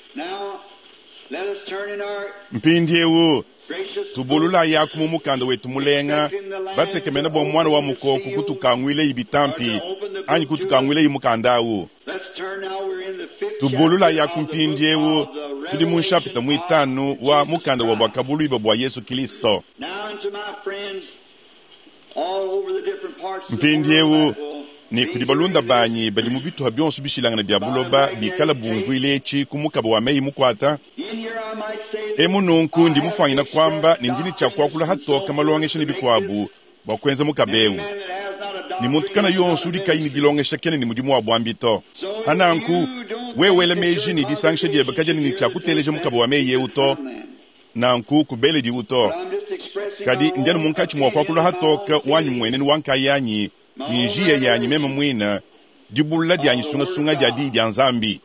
Mpindiewu tubulula yaku mumukanda wetu mulenga batekemena bwa mwana wa mukoku kutukangwile ibitampi anyi kutukangwile imukandawu tubulula yaku mpindiewu tudi munshapita mwitanu wa mukanda wa bwakabulu iba bwa Yesu Kristo mpindiewu ni kudibalunda banyi bali mubitu habyonsu bishilangana bya buloba bikala bumvu ilechi kumukaba wa meyi mukwata emununku ndi mufanyina kwamba nindini chakwakula hatoka malongesha ni bikwabu bakwenza mukabewu ni muntu kana yonsu likaini dilongesha kene ni mudimu wa bwambito hananku wewele meji ni disangsha die bakaja ni chakuteleje mukaba wa meyi uto nanku kubele di uto kadi ndiyanu munkachi mwakwakula hatoka wanyi mwene ni wanka yanyi ni jia yanyi mema mwina dibula dianyi sunga jadi dia nzambi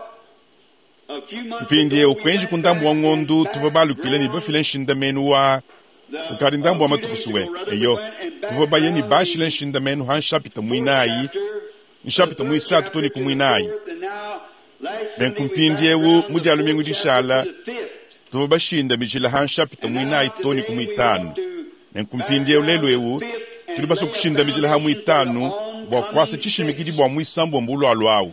mpindie ukwenji kundambu wa ngondu tuvabalu kile ni bafile nshinda menu wa ukari ndambu wa matukusuwe eyo tuvabaye ni bashile nshinda menu hanshapita mwinayi nshapita mwisa tutoni kumwinayi benkumpindie wu mudi alumingu dishala tuvabashinda mijila hanshapita mwinayi toni kumwitanu benkumpindie ulelu ewu tulibaso kushinda mijila hamu itanu bwa kwasa chishimikidi bwa mwisambu mbulu alwawu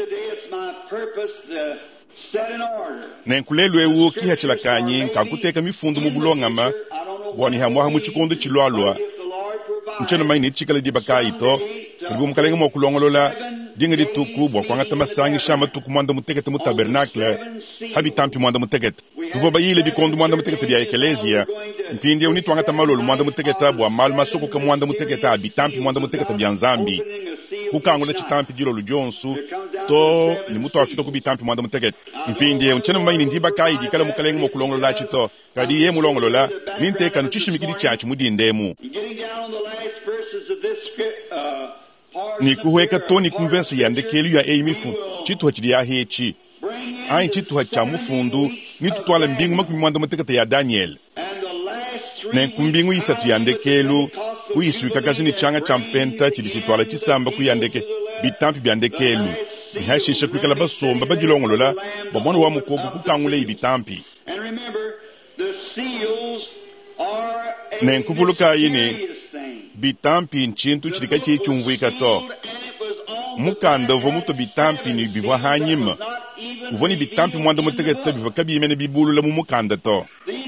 nenkulelu ewu kihachila kanyi nkakuteka mifundu mubulongama bwa ni hamu hamu chikondo chilwalwa nchena maini chikala dibaka ito kulibu mkalenga mwa kulongolola dinga dituku bwa kwangata masangi shama tuku mwanda mutekete mutabernakle habi tampi mwanda mutekete tuvoba yile bikondo mwanda mutekete bya ekelezia mpindi uni twangata malolo mwanda mutekete bwa malma soko ka mwanda mutekete habi tampi mwanda mutekete bya nzambi kukangula chitampi jilo lujonsu to ni mutu afito kubitampi mwanda mutekete mpindi unchena maini ndiba kaidi kala mukalenga mwa kulongolola chito kadi ye mulongolola ninteka nuchishimikidi chachi mudindemu ni kuhweka toni kumvensi yandekelu ya eimifu chitu hachidi ya hechi ai chitu hachamufundu ni tutwala mbingu makumimwanda mutekete ya Daniel ne kumbingu isatu yandekelu kuisuika kazi ni changa champenta chidi chitwala chisamba kuyandeke bitampi byandekelu ni hashisha kwikala basomba bajilongolola babona wa mukogo kukangule ibitampi ne nkuvuluka yini bitampi nchintu chilika chichumvuika to mukanda uvo muto bitampi ni bivwa hanyima uvo ni bitampi mwanda mutekete bivwa kabimene bibulu la mumukanda to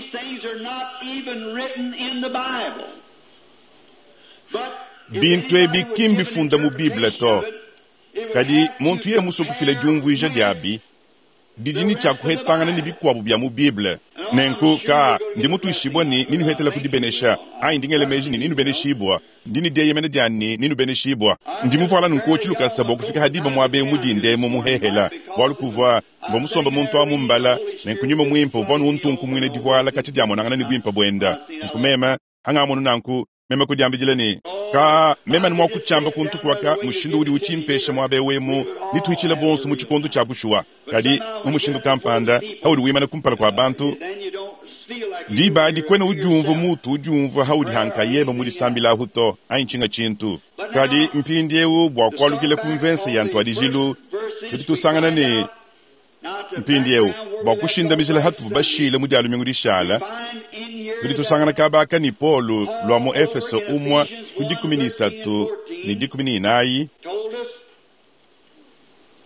bintu ebi kimbi funda mu Biblia to kadi muntu ye muso kufile jumvuija diabi didini chakuhetanga ni bikwabu bya mu Biblia nenku ka ndi mutu ishiboni nini hetela kudibenesha ai ndingele meji nini beneshibwa ndini de yemene diani nini beneshibwa ndi mufala nko chiluka sabo kufika hadiba mwabe mudinde mu muhehela walu kuva bomusomba muntu amumbala nenkunyuma mwimpo vonu untunku mwine divwala kati diamo nangana ni gwimpa bwenda nkumema hanga munu nanku mema kudiambijileni ka mema ni mwakuchamba kuntukwaka mushindu udi uchimpesha mwabe wemu nituichile bonsu muchikondo cha bushua kadi umushindu kampanda haudi wimana kumpala kwa bantu diba di kwena ujumvu mutu ujumvu haudi hanka yeba muri sambila huto ainchinga chintu kadi mpindiewu bwa kwalukile kumvense yantu adijilu kudi tusangana ni mpindiewu bwa kushinda mijila hatu bashile mudi alumingu dishala kudi tusangana kabaka ni Polo lwa mu Efeso umwa kudi 13 ni 14 inayi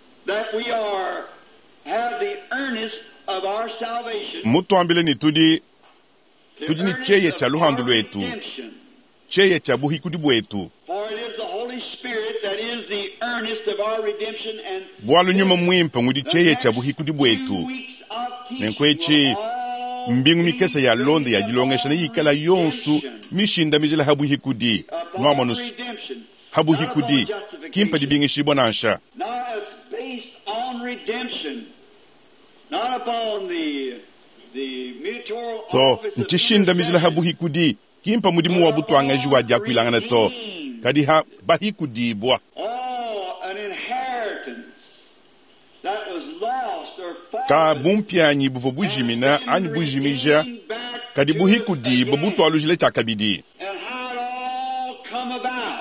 of our salvation. Mutuambile ni tudi ni cheye cha luhandu lwetu, cheye cha buhikudi bwetu. For it is the Holy Spirit that is the earnest of our redemption, and Bwalu nyuma mwimpa ngudi cheye cha buhikudi bwetu. Nenkwechi mbingu mikesa ya londe ya jilongesha na yikala yonsu mishinda mijila habu hikudi nwamanus habu hikudi kimpa di bingi shibo nansha. Now it's based on redemption, not upon the mutual To office of nchishinda mijila habu intercession. hikudi kimpa mudimu wabutu angajiwa jaku ilangana to kadi ha bahikudi bwa. Oh, an inheritance that was lost or Ka fallen. bumpia nyi buvo bujimina ani bujimija kadi buhikudi babutu alujile chakabidi. And how it all come about.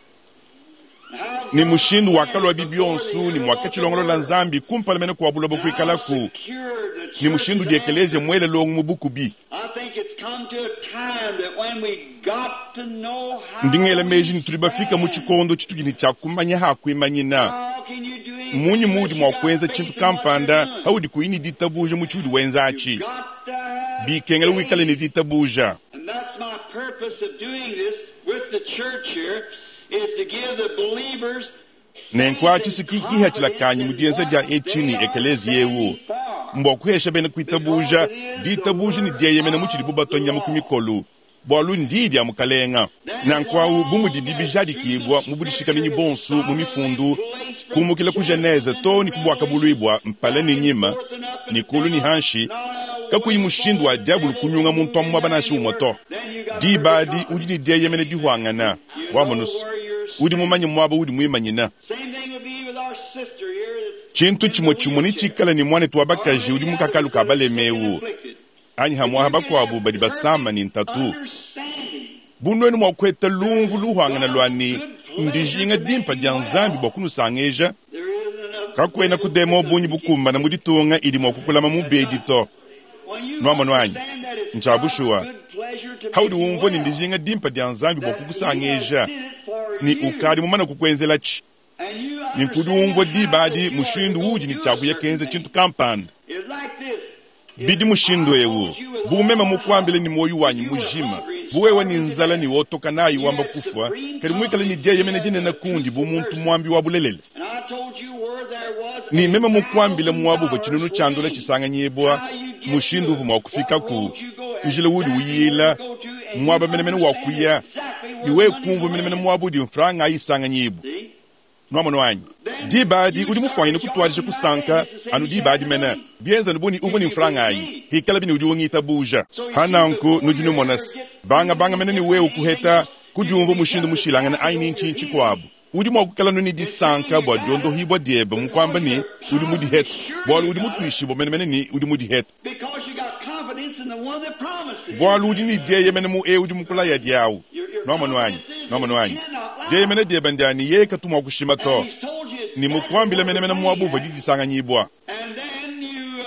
How Ni God mushindu wakalo wa planned bibionsu before ni the mwakachi longolo la nzambi kumpa lemene kwa bulobo kuikalaku. Now secured the Ni church mushindu diekeleze mwele longu mubuku bi. I think it's come to a time that when we got to know how Ndingele meji we nitulibafika stand. muchikondo chitugini chakumanya hakuimanyina. How can you do anything Munyi unless mudi you mwakwenza got chintu faith in what kampanda you're doing? haudi kuini ditabuje muchudi wenzachi. Got to have Bikengele faith. wikale ni ditabuja. And that's my purpose of doing this with the church here, is to give the believers Nenkwachi sikikiha chilakanyi mudienza dia echini ekelezi yewu. Mbokuhesha bene kuitabuja, ditabuja ni dia yemene muchidi bubatonya mukumikolu. Bwalu ndidi ya mukalenga. Nankwawu bumu di bibijadi kibwa mubudishika minyi bonsu mumifundu. Kumukile kujeneze to ni kubwa kabuluibwa mpale ni nyima. Nikulu ni hanshi. Kaku imushindu wa diabulu kunyunga muntu mwabanashi umoto. Di badi udi ni dia yemene dihuangana. Wamonus. Udi mumanyi mwaba udi muimanyina. Same thing would be with our sister here that's Chintu chimo ni chikala ni mwane tuwabakaji udi mukakalu kabale mewu. afflicted. Anyi hamwa habako abu badi basama ni ntatu. Understanding. Bunweni mwakweta lumvu luhangana lwani. Ndijinga dimpa dianzambi bokunu sangeja. There isn't enough. Kakwena kudemo bunyi bukumba na muditunga ili mwakukulama mubedi to. When you Nwama nwanyi. understand that it's Nchabushua. God's good pleasure to Haudi make you umvo ni well, ndijinga dimpa dianzambi that bokuku He has sangeja. did it for Ni you. ukari mumana kukwenzela chi. And you Ni understand umvo how di badi that you mushindu are to uji ni do a chaku ya certain kenze thing. chintu kampanda. It's like this. Bidi mushindo ewu. Bumema mukwambile ni moyo wanyi mujima. Buwewa ni nzala ni wotoka nayi wamba kufwa. Kari mwikale ni jeye mene jine na kundi bu muntu mwambi wabulelele. And I told you where there was Ni mema mukwambile $1,000 mwabu vachinunu chandole chisanga nyebwa. Mushindu vuma wakufika ku. Njile wudi uyila. Mwaba mene mene wakuya. Niwe kumvu mene mene mwabu di mfranga isanga nyebu. Nwamano wanyi. Di badi udi mufwanyi nukutuwarisha kusanka. Anu di badi mena. Bienza nubuni uvo ni mfranga ayi. Hikala bini udi wongita buja. Hananku nujinu monas. Banga mene ni wewe kuheta. Kujumvo mushindu mushilanga na ayi ninchi kwabu. Udi mwakukala nuni di sanka bwa jondo hibwa dieba mkwamba ni udi mudi het. Bwalu udi mutuishi bo mene ni udi mudi het. because you got confidence in the one that promised it. Bwalu udi ni dieye mene mu udi mukula ya diawu. Nwamano wanyi. Dieye mene dieba ndiani ye katuma wakushima to. And he's told you Ni mukwambile mene mene mwabu vajidi sanga nyibwa. and then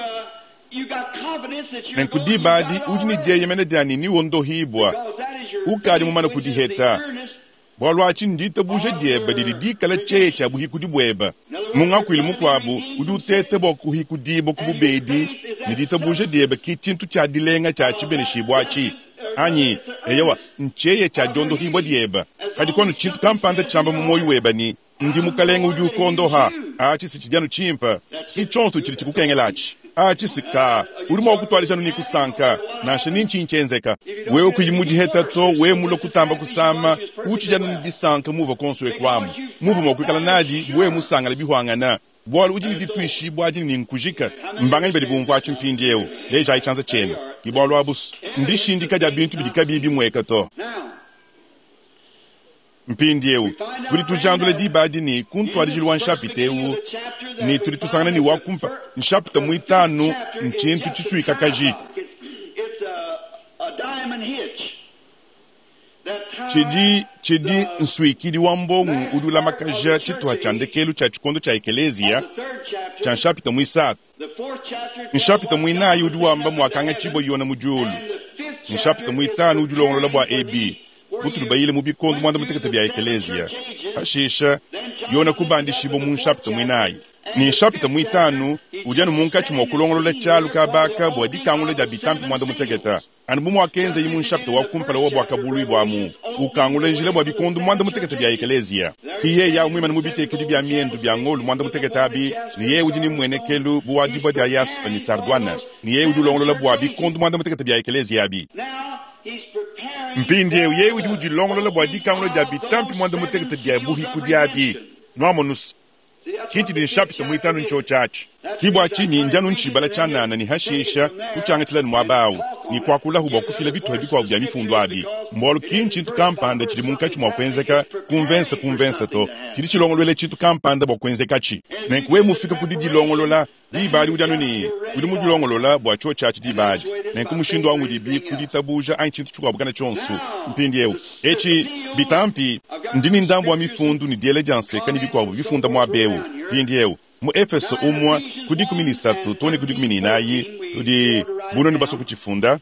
you got confidence that you're Nenku going di to badi God udi ni already. dieye mene diani ni wondo hibwa. Because that is your Ukari faith, mumana which is the kudiheta. earnest. Bwalu achi ndita buja dieba didi di kala cheye cha buhi kudi bweba. Munga kuili mukwabu udi utete bo kuhi kudi bo kububedi. Nidita buja dieba kichintu cha dilenga cha chibene shibwachi. Anyi, eyewa, ncheye cha jondo hibwa dieba. Kadi kono chintu kampanda chamba mumoyu weba ni. Ndi mukalenga udi ukondo ha. Achi si chijanu chimpa. Ski chonsu chili chikukengelachi. Achi sika. Uruma wakutwalisha nuni kusanka. Nasha ninchi nchenzeka. Wewe kuyimudi heta to, wewe mulo kutamba kusama. Uchi janu nidisanka muva konswe kwamu. Muva mwakwikala nadi, wewe musanga libihuangana. Bwala ujini dituishi bwajini ni nkujika. Mbanga nibedi bumva chimpindi ewu. Leja ichanza chenu. Kibwalo abus. Ndishi ndika jabintu bidika bibi mweka to. Now, Mpindi ewu. Tuli tujandule di badi ni kuntwa dijilwa nshapite ewu. Ni tuli tusangana ni wakumpa. Nshapita muitanu nchintu chisui kakaji. It's a diamond hitch. That Chidi nswikidi wambongu udula makaja chitu hachandekelu cha chikondo cha ekelezia. the third chapter, Chanshapita muisatu. the fourth chapter, Nshapita muinayi uduwamba mwakanga chibo yona mujulu. and the fifth chapter Nshapita is muitanu the udulongolo bwa preparing for AB. thee, where Utulu you bayile mubikondo mwanda went mutekete through bya the seven ekelezia. church ages, Hashisha then yona John kubandi picked up shibo in the munshapita fourth muinayi. chapter, and Ni the nshapita fifth muitanu chapter, he ujanu munka chimo kulongolo le chalu kabaka bo di kangule da bitampi mwanda mutegeta an bumu akenze yimun shapto wa kumpala wo bwaka bulu ibwamu ukangule njile bo bikondu mwanda mutegeta bya ekelezia kiye ya umwe manu bite kidi bya miendu bya ngolu mwanda mutegeta bi ni ye ujini mwene kelu bo di bo da yas ni sardwana ni ye udulongolo la bo bikondu mwanda mutegeta bya ekelezia bi mpindi ye uji longolo la bo di kangule da bitampi mwanda mutegeta bya buhi kudiabi no amonus kiti din shapito muitanu ncho chachi kibwa chini njanu nchibala chana na ni hashisha kuchangitila ni mwabawu ni kwa kula hubo kufila bitu hebikwa ubya mifundu abi mbolu kinchi ntu kampanda chidi munka chumwa kwenzeka kunvensa to chidi chilongolwele chitu kampanda bo kwenzeka chi nenkuwe mufika kudidi longolola di badi ujanu ni kudi muji longolola bwa cho chachi di badi nenku mushindu wangu di bi kudi tabuja anchi ntu chukwa bukana chonsu mpindi ewu echi bitampi ndini ndambu wa mifundu ni diele janse kani bikwa ubu bifunda mwabewu pindi ewu mu Efeso umwa kudi kumini satu toni kudi kumini inayi kudi buno ni baso kuchifunda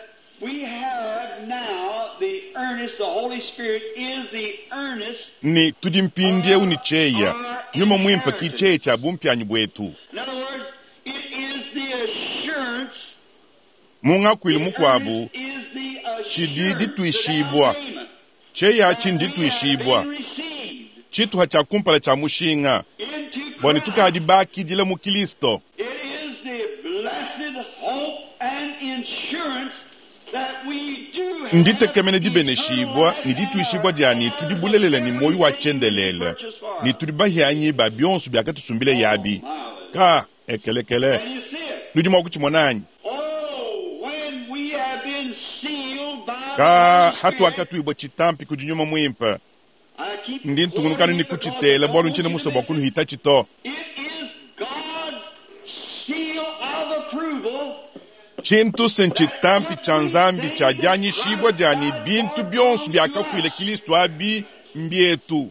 ni tudi mpindie uni cheya nyuma mwimpa kicheye cha bumpyanyi bwetu munga kwili mukwabu chididi tuishibwa cheya chindi tuishibwa chitu hacha kumpala cha mushinga bwani tukadi baki jile mukilisto ndite kemene dibeneshibwa ni dituishibwa diani tudibulelele ni moyu wa chendelele ni tudibahianyi ba bionsu biakatu sumbile yabi ka ekelekele nudima kuchimonanyi ka hatu akatu ibo chitampi kujinyuma mwimpa ndi ntungunukanu ni kuchitele bolu nchine musobo kunu hita chito chintu senchitampi chanzambi cha jani shibwa jani bintu bionsu biakafuile kilisto abi mbietu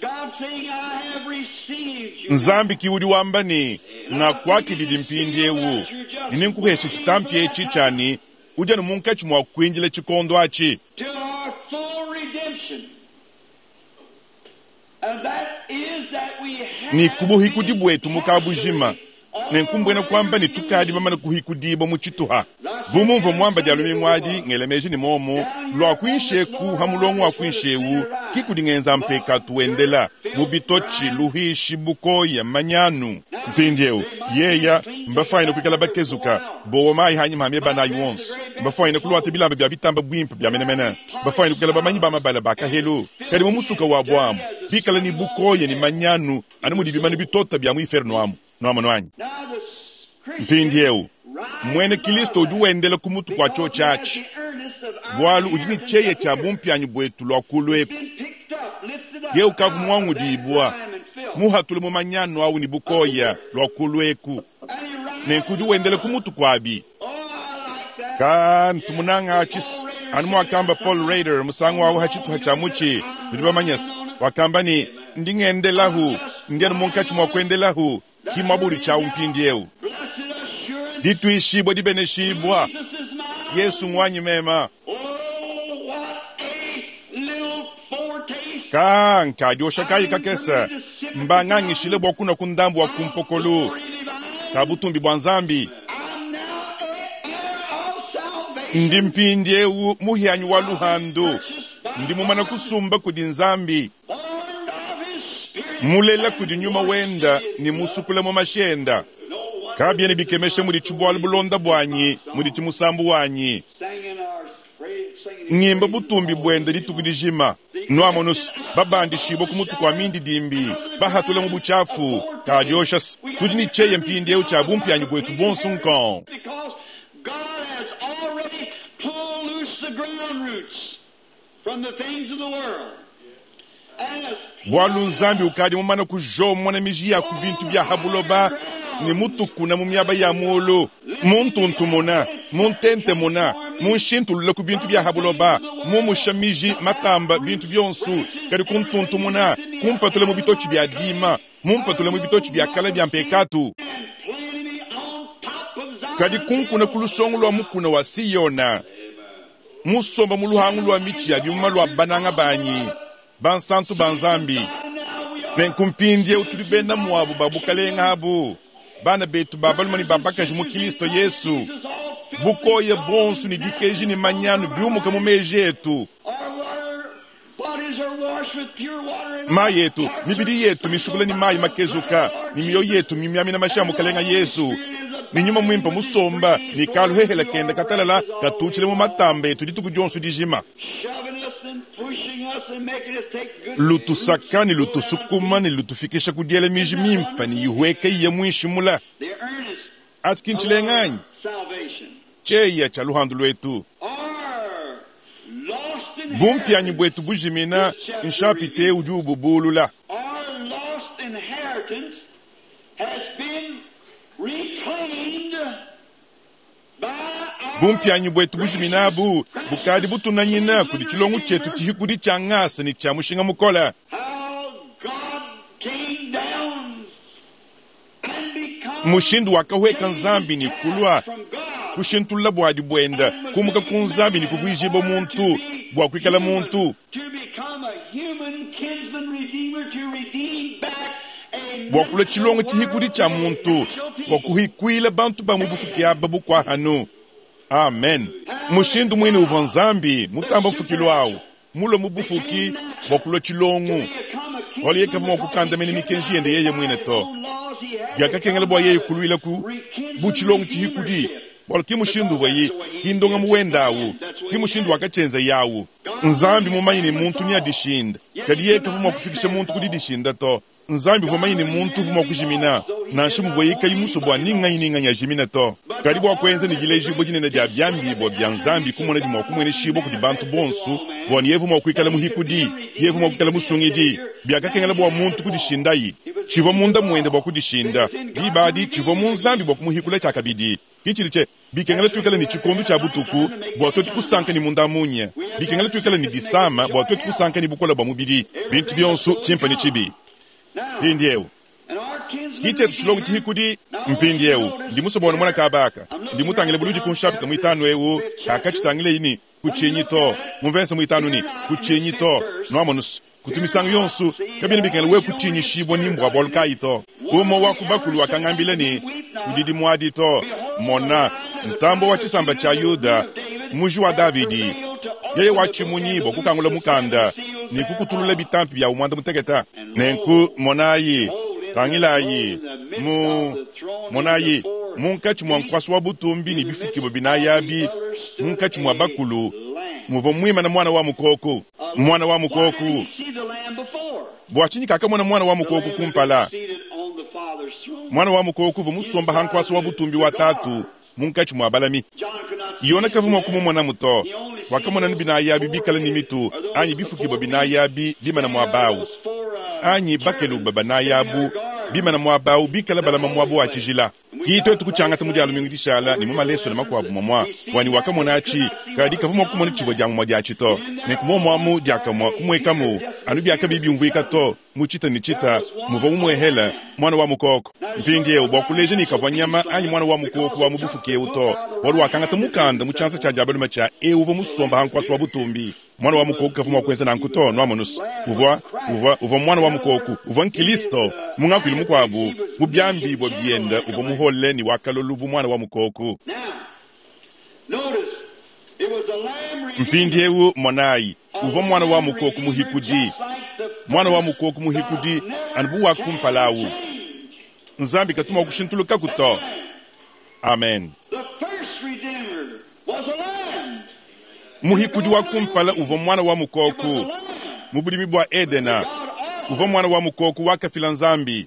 nzambi kiudi wambani na kwaki didi mpindiewu ninkuheshe chitampi echi chani ujanu munka chumwa kwinjile chikondo achi ni kubuhikudibwetu mukabujima nenkumbwena kwamba ni tukadi bamana kuhikudibo muchituha bumumvo mwamba jalumi mwadi ngelemeji ni momo lwa kwinsheku hamulongo wa kwinshewu kikudingenza mpeka tuendela mubitochi luhishi bukoya manyanu mpindiewu yeya mbafaina kwikala bakezuka bowo mai hanyi mhamye banayi wonsu mbafaina kulwate bilamba bya bitamba bwimpa bya menemena mbafaina kwikala bamanyi bamabala bakahelu kadi mumusuka wa bwamu bikala ni bukoya ni manyanu ani mudibimani bitota bya muiferno amu noamanwanyi mpindiewu mwene kilisto uduwendele kumutu kwa cho chachi bwalu ujini cheye cha bumpyanyi bwetu lwa kulweku ye ukavu mwangu diibwa muhatule mumanyano awu ni bukoya lwa kulweku nenkuduwendele kumutu kwabi ntumunanga achis animu akamba Paul Rader musangu wawu hachitu hachamuchi ndibamanyas wakamba ni ndingendelahu ndianu munkachi mwakwendelahu kimaburi cha umpindiewu dituishibwa dibeneshibwa Yesu ngwanyi mema nkadiosha kayi kakesa mbangangi shile bwakuna kundambu wa kumpokolu kabutumbi bwanzambi ndi mpindiewu muhianyu wa luhando ndi mumana kusumba kudi nzambi mulela kudi nyuma wenda ni musukule mu mashenda kabyene bikemeshe muri chubwala bulonda bwanyi muri chimusambu wanyi ngimba butumbi bwenda litukudijima nwamonus babandi shibo kumutu kwa mindi dimbi bahatule mu buchafu kajoshas kudini cheye mpindiewu cha bumpyanyi bwetu bonsunkan bwalu nzambi ukadi mumana kujomwa na miji ya kubintu bya habuloba ni mutukuna mumyaba ya muolo muntuntu mona muntente mona munshintulula ku bintu bya habuloba mumushamiji makamba bintu byonsu kadi kuntuntu mona kumpatule mu bitochi bya dima mumpatule mu bitochi bya kala bya mpekatu kadi kunkuna kulusongo lwa mukuna wa Siyona musomba muluhangu lwa michi ya byuma lwa bananga banyi bansantu banzambi benkumpindie utulibenda muabu babukalenga habu bana betu babalumani babakaji mu Kristo Yesu bukoye bonsu ni dikeji ni manyanu biumuka mu meji yetu mai yetu mibiri yetu misukule ni mai makezuka ni miyo yetu mimiami na mashamu kalenga Yesu ni nyuma mwimpa musomba ni kalu hehela kenda katalala katuchile mu matambe yetu dituku jonsu dijima lutusaka ni lutusukuma ni lutufikisha kudiele miji mimpa ni yuhweke iya mwishimula atikinchile nganyi cheya cha luhandu lwetu bumpi anyi bwetu bujimina nshapite ujubu bulula bumpi anyi bwetu bujimina bukadi butunanyina kudi chilongu chetu chihikudi changasa ni chamushinga mukola mushindu wakahweka nzambi ni kulwa kushintula bwadi bwenda kumuka kunzambi ni kuvuijiba muntu bwakwikala muntu bwakula chilongo chihikudi cha muntu bwakuhikwila bantu bamubufukiaba bukwa hanu amen mushindu mwini uva nzambi mutamba mfukilwawo mulo mubufuki bwakula chilongo oliyekava mwakukandameni mikenji yende yeye mwine to byakakengela bwa yeye kuluila ku buchilongo chihikudi bwala kimushindu vayi kindonga muwendawu kimushindu wakachenza yawu nzambi mumanyini muntu ni adishinda kadi yeka vuma kufikisha muntu kudi dishinda to nzambi vumanyini muntu vuma kujimina nanshi muvayika imuso bwa ninga nyajimina to kadi bwa kwenza ni jile jibo jinene dia byambi bwa bya nzambi kumona di mwakumwene shibo kudi bantu bonsu bwa ni yevu mwakuikala muhikudi yevu mwakukala musungidi byakakengela bwa muntu kudishinda yi chivo munda muende bwa kudishinda dibadi chivo munzambi bwa kumuhikula chakabidi kichiliche bikengela tuikala ni chikondu cha butuku bwa tweti kusanka ni munda munya bikengela tuikala ni disama bwa tweti kusanka ni bukola bwa mubidi bintu byonsu chimpa ni chibi pindiewu kiche tuchilongo chihikudi mpindiewu ndimusobona mwana kabaka ndimutangile buluji kunshapika muitanu ewu kakachitangile ini kuchenyito mumvense muitanu ni kuchenyito noamonus kutumisangu yonsu kabini bikengela we kuchinyi shibo nimbwa bolkaito umo wakubakulu wakangambile ni kudidi mwadito mona mtambo wa chisamba cha Yuda muji wa Davidi yeye wachimunyibo kukangula mukanda ni kukutulula bitampi bya umwanda mutegeta nenku monayi tangilayi monayi munkachi mwankwasi wa butumbi ni bifukibo binayabi munkachi mwa bakulu muvo mwima na mwana wa mukoku bwachinyi kakamona mwana wa mukoku kumpala mwana wa mukoku vumusomba hankwasi wa butumbi watatu munkachi mwa balami yona kavuma kumumona muto wakamona ni binayabi bikala ni mitu anyi bifukibo binayabi bimana mwabawu anyi bakelu babanayabu bimana mwabawu bikala balama mwabu achijila kito tukuchanga tumudialu mingidishala ni mumaleso na makwabu mwamwa wani wakamona achi kadi kavuma kumona chivo jamu mwa diachito nekumo mwamu diakamwa kumwekamu anubi akabibi mvuika to muchita ni chita muva umwehela mwana wa mukoko mpingie ubwakuleje ni kavanyama anyi mwana wa mukoko wa mubufukie uto wali wakanga tumukanda muchansa cha jabalu macha uva musomba hankwasi wa butumbi mwana wa mukoko kavuma kwenza na nkuto noamonus uva mwana wa mukoko uva nkilisto mungakwili mukwabu mubyambi bwa bienda uva muhole ni wakalolubu mwana wa mukoko mpindiewu monayi uva mwana wa mukoko muhikudi mwana wa mukoko muhikudi anbu wakumpalawu nzambi katuma okushintuluka kuto amen muhikudi wakumpala uva mwana wa mukoko mubulimi bwa Edena uva mwana wa mukoko wakafila nzambi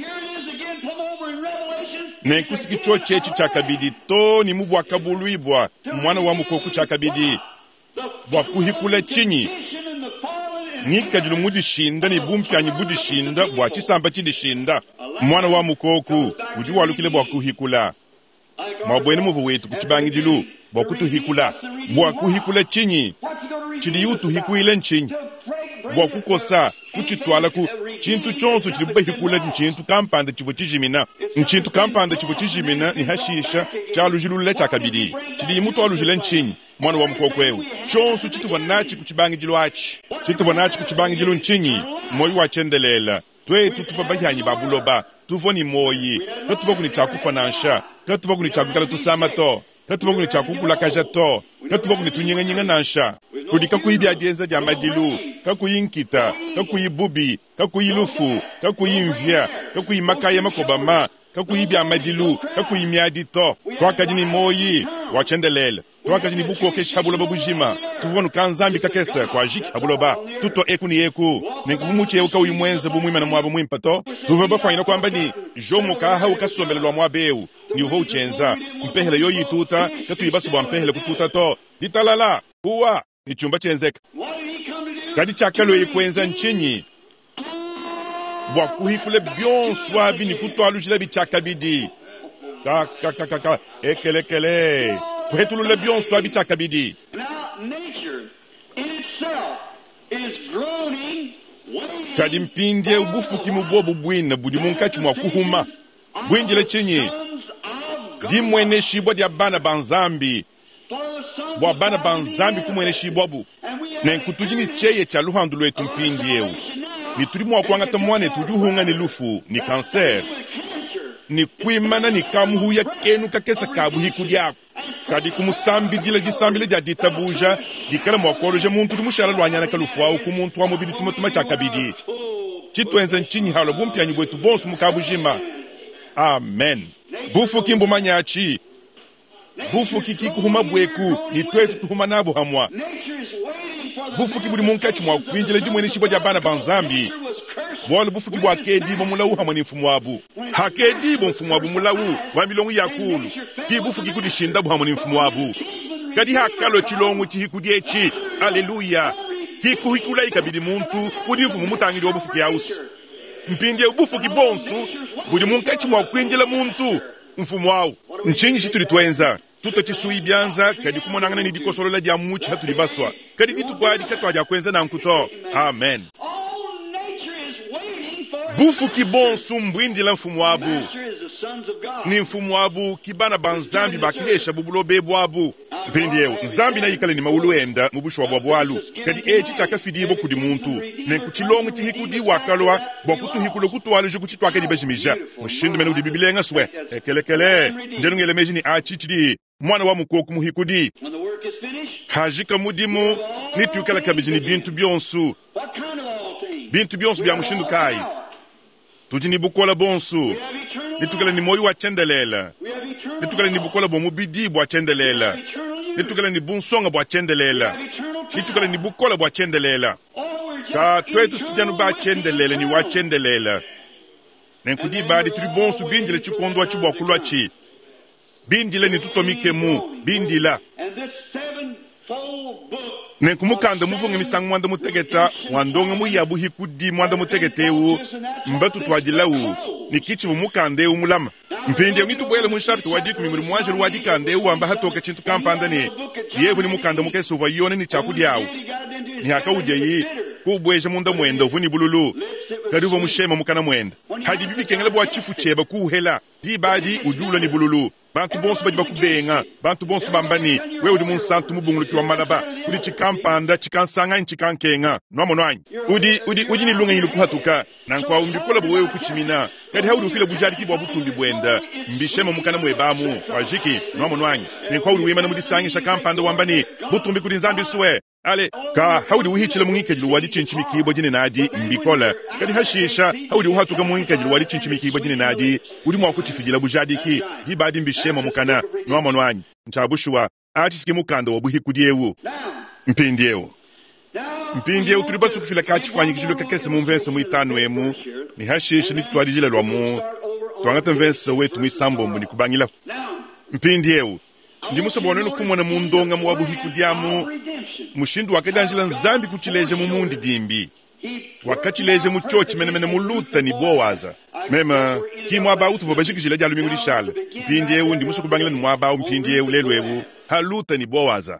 nenkusiki cho chechi chakabidi to ni mubwa kabuluibwa mwana wa mukoko chakabidi bwa kuhikula chinyi nikajulu mudishinda ni bumpi anyi budishinda bwa chisamba chidishinda mwana wa mukoko uju walukile bwa kuhikula mabwene muvu wetu kuchibangidilu bwa kuhikula chinyi chidi yutu hikuile nchinyi bwa kukosa kuchitwala ku chintu chonso chili bahikula nchintu kampanda chivo chijimina nchintu kampanda chivo chijimina ni hashisha chalujilule chakabidi chidi mutu alujile nchinyi mwana wa mukoko ewe chonso chitubwa nachi kuchibangidilu achi chitubwa nachi kuchibangidilu nchinyi moyo wachendelela twe tutupa bayanyi babuloba tuvoni moyi katuva kuni chakufanansha katuva kuni chakukala tusama to katuva kuni chakukulakaja to katuva kuni tunyinga nansha kudi kakuyibi adienza dia madilu kakuyinkita kakuyibubi kakuyilufu kakuyimvya kakuyimakaya makobama kakuyibi amadilu kakuyimiadi to twakadini moyi wachendelela twakadini bukoke shabuloba bujima tuvonu kanzambi kakesa kwa jiki habuloba tuto ekuni eku nekumuche uka uyimwenza bumwima na mwabo mwimpato tuva bafanyina kwamba ni jomo kaha ukasombelelwa mwabeu ni uho uchenza mpehele yoyi tuta katuyibasi bwa mpehele kututa to ditalala kuwa ni chumba chenzeka kadi chakalo yikwenza nchinyi bwa kuhikule byonswa bini kutwalujila bichaka bidi ka ekelekele kuhetulule byonswa bichaka bidi. Kadi mpindie ubufuki mubobu bwina budi munkachi mwa kuhuma bwinjile chinyi dimwene shibwa dia bana banzambi bwa bana banzambi kumwene shibwabu na nkutujini cheye cha luhandu lwetu mpindieu ni tulimu wakuanga tamwane tujuhunga ni lufu ni kanser ni kuimana ni kamuhuya kenu kakesa kabu hiku diaku kadi kumusambi dila disambile dia ditabuja dikala mwakoloje muntu dimushala lwanyana kalufu wao kumuntu wa mobili tumatuma chakabidi chitwenza nchinyi halo bumpya nyibwetu bonsu mukabujima. Amen. Bufu kimbu manyachi bufu kiki kuhuma bweku ni twetu tuhuma nabo hamwa bufu kibuli munkachi mwa kwinjile dimwene shibo dia bana banzambi bwala bufu kibu akedi bo mulawu hamwa ni mfumu wabu hakedi bo mfumu wabu mulawu wa milongu yakulu ki bufu kikudi shindabu hamwa ni mfumu wabu kadi hakalo chilongu chihikudi echi. Haleluya. Kiku hikula ikabidi muntu kudi mfumu mutangiri wa bufu kiausu mpinge ubufu kibonsu budi munkachi mwa kwinjile muntu mfumu wawu nchinyi shituri twenza tuto chisui byanza kadi kumonangana ni dikosolola dia muchi haturi baswa kadi ditu kwa dikatwa dia kwenza na nkuto. Amen. Bufu kibonsu mbwindila mfumu wabu ni mfumu wabu kibana banzambi bakilesha bubulobe bwabu mpindieu nzambi na yikale ni mauluenda mubushu wa bwabu kadi echi chakafidibo kudi muntu nenkuchilongu chihikudi wakalwa bwakutuhikulo kutuwaluje kuchitwake dibajimija mushindu mene udi bibilenga swe ekelekele ndenu ngelemeji ni achichidi mwana wa mukoku muhikudi hajika mudimu nitukala kabijini bintu byonsu bya mushindu kai tujini bukola bonsu nitukala ni moyo wa chendelela nitukala ni bukola bo mubidi bwa chendelela nitukala ni bunsonga bwa chendelela nitukala ni bukola bwa chendelela ka twetu sikijanu ba chendelela ni wa chendelela nenkudi badi turi bonsu bindile chikondwa chibwa kulwachi bindile ni tutomike mu bindila nenkumukanda muvunga misangu mwanda mutegeta wandonga muyabu hikudi mwanda mutegetewu mbatu twajilawu nikichi mumukandeu mulama mpinde ngitu bwele munshabtu wadiku mimuri mwanjiru wadikandeu amba hatoka chintu kampanda ni yevu ni mukanda mukesuva yone ni chakudiawu ni hakaudia yi kubweje munda mwenda uvuni bululu kadivo mushema mukana mwenda hadi bibi kengele bwa chifu cheba kuhela di badi ujula ni bululu bantu bonsu baji bakubenga bantu bonsu bambani wewe di munsantu mubungulu kiwa malaba kudi chikampanda chikansanga nchikankenga nwamo nwanyi udi ni lunga ilu kuhatuka na nkwa umbikola bwewe kuchimina kadi haudi ufile bujari kibu wabutumbi bwenda mbishema mukana mwebamu wajiki nwamo nwanyi nkwa udi wema na mudisangi shakampanda wambani butumbi kudi nzambi suwe ale ka haudi uhichila muhikejilu wadi chinchimikibo jine nadi mbikola kadi hashisha haudi uhatuka muhikejilu wadi chinchimikibo jine nadi udi mwakuchifijila bujadiki dibadi mbishema mukana nwamo nwanyi nchabushuwa atisiki mukanda wabuhikudiewu mpindiewu tulibasu kufila kachifanyi kijilu kakese mumvense muitanu emu ni hashisha nikutwarijila lwamu tuangata mvense wetu muisambo mbuni kubangila mpindiewu ndimuso bonenu kumwana mundonga muwabuhikudiamu mushindu wakadanjila nzambi kuchileje mumundi dimbi wakachileje muchochi menemene muluta ni bowaza mema ki mwaba utu vobashikijila jalu mingu lishala mpindiewu ndimuso kubangila ni mwaba mpindiewu lelwewu haluta ni bowaza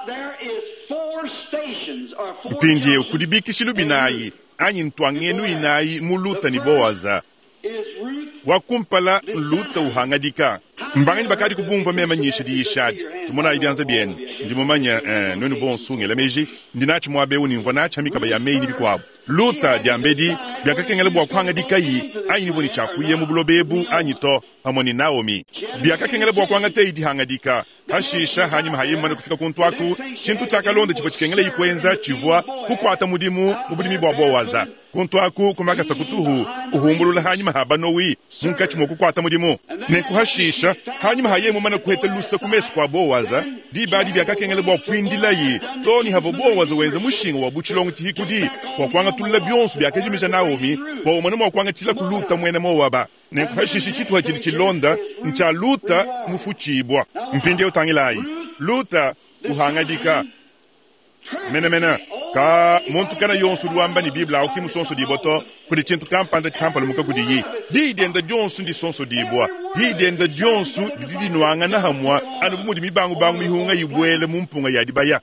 mpindiewu kudibikishilu binayi anyi ntwangenu inayi muluta ni bowaza wakumpala luta uhangadika mbangani bakadi kubumva mema nyeshe di yishadi tumona ibyanza bien ndimomanya nonu bon sungela meji ndinachi mwabe uni mvona cha mikaba ya meini bikwabo luta diambedi biakakengele bwa kwanga dikayi anyi voni chakuye mu bulobebu anyi to amoni Naomi biakakengele bwa kwanga teidi hangadika hashisha hanyi mahayima kufika kuntwaku chintu chakalonde chipo chikengele ikwenza chivwa kukwata mudimu mubudimi bwa bowaza kuntwaku kumaka sakutuhu uhumbulula hanyi mahaba nowi munkachi mokukwata mudimu ne kuhashisha hanyi mahayema mana kuheta lusa kumesu kwa bowaza di badi biakakengele bwa kwindila yi toni havo bowaza wenza mushingo wa buchilongo tihikudi kwa kwanga tulila byonsu byakajimisha Naomi kwa umanu mwa kwanga chila kuluta mwene mowaba ne kuhashishi chitu hachili chilonda ncha luta mufuchibwa mpinde utangilayi luta uhangadika mena ka muntu kana yonsu duamba ni bibla au kimu sonso diboto kudi chintu kampanda champa lumuka kudi yi di denda jonsu di sonso dibwa di denda jonsu di nuanga na hamwa anu bumudi mibangu mihunga yibwele mumpunga yadibaya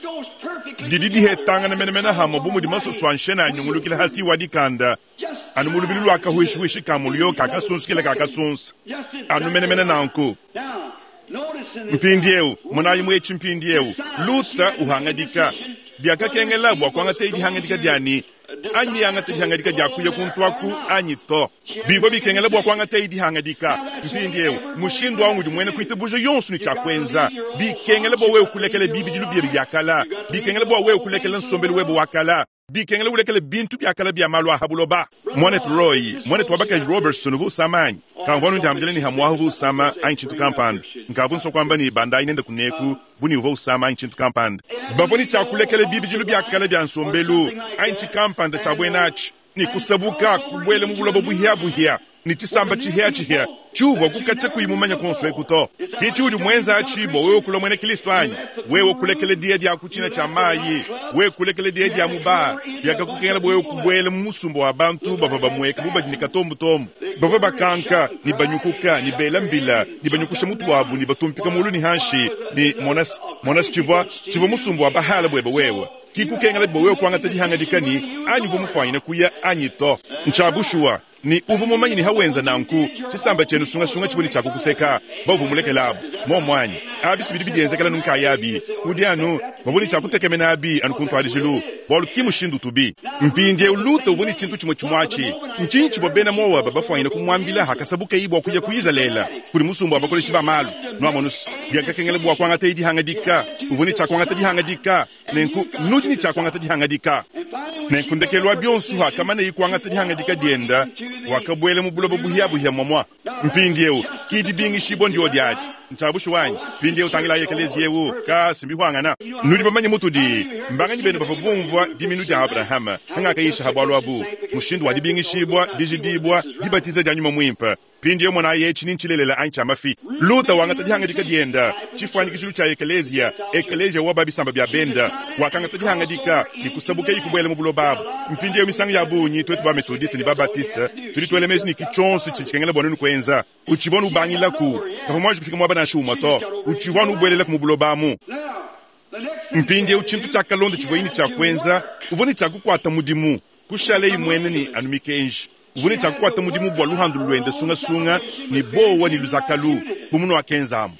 di hetanga na mena hamo bumudi maso swanshena nyungulukila hasi wadikanda anu mulubilu aka huishi kamulyo kaka sonskile kaka sons anu mena nanko mpindieu munayi mwechi mpindieu luta uhangadika biakakengela bwa kwanga teidi hangadika diani anyi yanga teidi hangadika jakuye kuntwaku anyi to bivo bikengela bwa kwanga teidi hangadika mpindieu mushindo wangu dumwene kuitebujo yonsu ni chakwenza bikengela bwa wewe kulekele bibi jilu byakala bikengela bwa wewe kulekele nsombele webo wakala bikengela ulekele bintu byakala byamalwa habuloba monet roy monet wabaka Robertson vu samany kanvonu ndamjele ni hamwa vu sama anchintu kampand nkavun so kwamba ni bandai nende kuneku buni vu sama anchintu kampand bavoni chakulekele bibi jilu byakala byansombelu anchi kampand chabwenach ni kusabuka kubwele mubulobo buhia ni chisamba chihia chuva kukacha kuimumanya konswe kuto kichi uli mwenza achibo wewe kula mwene Kristo anyi wewe kulekele dia dia kuchina cha mayi wewe kulekele dia dia muba yakakukengela wewe kubwele musumbo wa bantu bava mweke buba jinika tombu bava bakanka ni banyukuka ni bela mbila ni banyukusha mutu wabu ni batumpika mulu ni hanshi ni monas chivo musumbo wa bahala wewe kikukengela wewe kwanga tajihangadikani anyi vumufanyina kuya anyi to nchabushua ni uvumomanyi ni hawenza nanku chisamba chenu sunga chibuni chako kuseka bavumulekelabu momwanyi abisibidi bidenzekela nunkayabi udianu bavuni chako tekemena abi anukuntwalijilu bolu kimushindu tubi mpinde uluto uvuni chintu chimwachi nchinchi bobena mowa babafanyina kumwambila hakasabuka ibo kuya kuyiza lela kuli musumbu abakole shiba malu nwamonus byakakengele bwa kwanga teidi hangadika uvuni chako kwanga teidi hangadika nenku nudini chako kwanga teidi hangadika nenku ndekelwa byonsu hakamane yikwanga teidi hangadika dienda wakabwele mubulobo buhia momwa mpindieu kidi bingi shibo ndio diaji ntabushu wanyi mpindieu tangila yekelezi yewu ka simbi hwangana nudi bamanyi mutudi mbanganyi bene bafabumvwa diminuti Abraham hanga kayisha habwalo abu mushindu wa dibingi shibwa dijidibwa dibatiza janyuma mwimpa pindieu mwana yechi ninchilelela ancha mafi luta wanga tajihanga dikadienda chifwani kishilu cha ekelezia wababi samba bya benda wakanga tajihanga dika nikusabuke yikubwele mubulo babu mpindieu misangu ya bunyi twetu ba metodiste ni ba batiste tulitwele mezi ni kichonsu chichikengela bwanunu kwenza uchibonu ubanyila ku kafumwaji kufika mwaba na shuma to uchibonu ubwelela kumubulo bamu mpindieu chintu chakalonde chivoini cha kwenza uvoni chakukwata mudimu kushale imwene ni anumikenji uvuni chakukwata mudimu bwa luhandu lwende sunga ni bowa ni luzakalu kumuno wakenzamu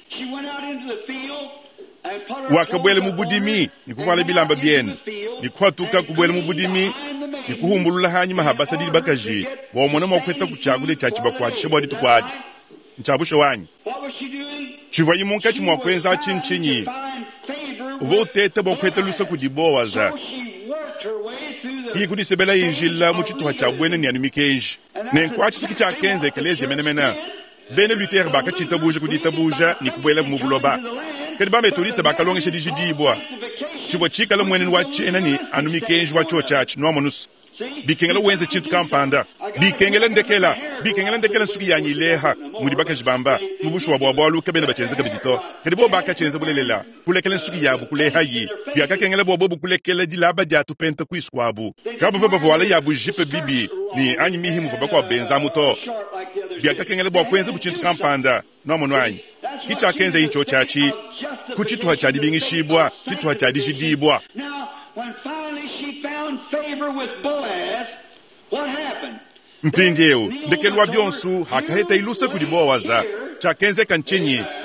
wakabwele mubudimi ni kuvala bilamba bien ni kwatuka kubwele mubudimi ni kuhumbulula hanyi mahabasa dili bakaji wa umona mwakweta kuchagule chachi bakwachi shebwa ditu kwadi nchabusha wanyi chiva imunka chimwakwenza chinchinyi uvo utete bakweta lusa kudibowaza hii kudisebela injila muchituha cha bwene ni anumikeji nenkwachi siki cha kenze ekeleje menemena bene lutere baka chitabuja kuditabuja ni kubwela mubuloba kedi ba metodiste bakalonge shedijidibwa chibwa chikala mwene wa chena ni anumikeji wa cho chachi noamonus bikengela wenze chintu kampanda bikengela ndekela suki yanyi leha mudi baka jibamba mubushu wa bwabwalu kabene bachenze kabidito kedi bo baka chenze bulelela kulekela suki yabu kuleha yi byaka kengela bwabo kulekela dilaba jatu penta kwiswabu kabo vaba voala yabu jipe bibi ni anyi mihimu vaba kwa benza muto byaka kengela bwa kwenze buchintu kampanda no monwanyi kicha kenze incho chachi kuchitu hachadi bingishibwa chitu hachadi jidibwa. When finally she found favor with Boaz, what happened? Mpindieu ndekelwa byonsu hakaheta ilusa kudibowaza chakenze kanchenyi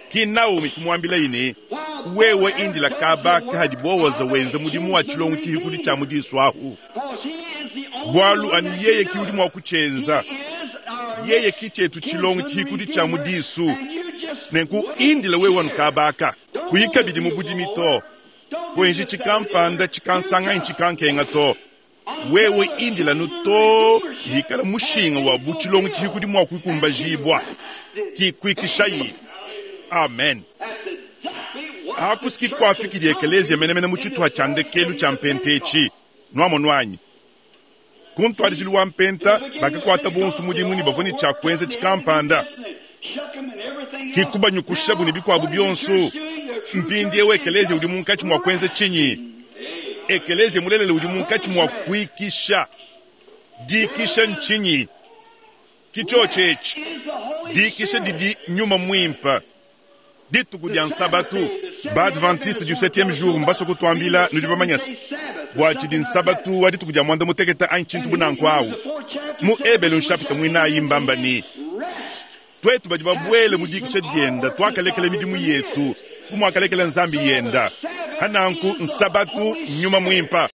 ki Naomi kumwambila ine wewe indila kabaka hadi Bowaza wenza mudimu wa chilongo chihikudi cha mudisu ahu bwalu ani yeye kiudimu wa kuchenza yeye kichetu chilongo chihikudi cha mudisu nenku indila wewe nkabaka kuyikabidi mubudimito wenji chikampanda chikansanga nchikankenga to wewe indila nuto hikala mushinga wa buchilongo chihikudi mwa kukumba jibwa kikwikishayi. Amen. Hakusiki kwa fikiri ekelezi mene muchitu hachande kelu champentechi nwamo nwanyi kuntu adijilu wampenta baki kwa tabonsu mudimuni bavoni chakwenze chikampanda kikuba nyukushabu nibiku abu bionsu mpindie we ekelezi udimunkachi mwakwenze chinyi ekelezi mulelele udimunkachi mwakwikisha dikisha nchinyi kichochechi dikisha didi nyuma mwimpa ditu kudia nsabatu Badventiste du 7e jour mbaso kutwambila nudibamanyasi bwachi din sabatu waditu kudia mwanda muteketa anchintu bunankwao mu ebelu nshapita mwina yimbamba ni twetu bajiba bwele mudikisha dienda twakalekele midimu yetu kumwakalekele nzambi yenda hananku nsabatu nyuma mwimpa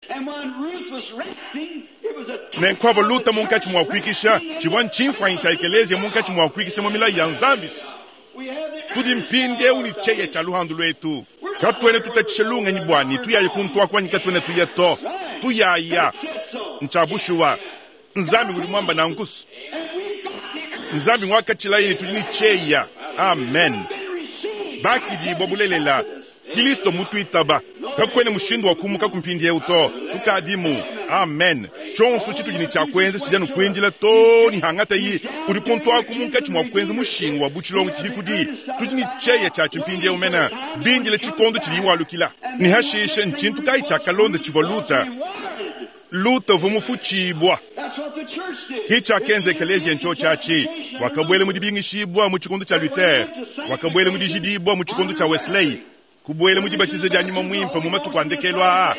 nenkwavo luta munkachi mwakwikisha chiwa nchimfa inchaikeleje munkachi mwakwikisha mwamila ya nzambisi tudi mpinde uni cheye cha luhandu lwetu katwene tutachelunga nyibwani tuyaye kuntwa kwa nyikatwene tuyeto tuyaya nchabushuwa nzambi ngudi mwamba na nkusu nzambi mwaka chilaini tudini cheya. Amen. Baki di bobulelela Kilisto mutu itaba kakwene mushindu wa kumuka kumpindi uto tukadimu. Amen. Chonsu chitu jini chakwenze chijanu kwenjila to ni hangata yi udikontwa kumunka chimwa kwenze mushingu wa buchilongo chirikudi tujini cheye cha chimpindi umena bindile chikondo chiliwa lukila ni hashishe nchintu kai chakalonde chivoluta luta vumufu chibwa kicha kenze keleje ncho chachi wakabwele mudibingi shibwa mu chikondo cha Luther wakabwele mudijidibwa mu chikondo cha Wesley kubwele mudibatize ja nyuma mwimpa mu matukwandekelwa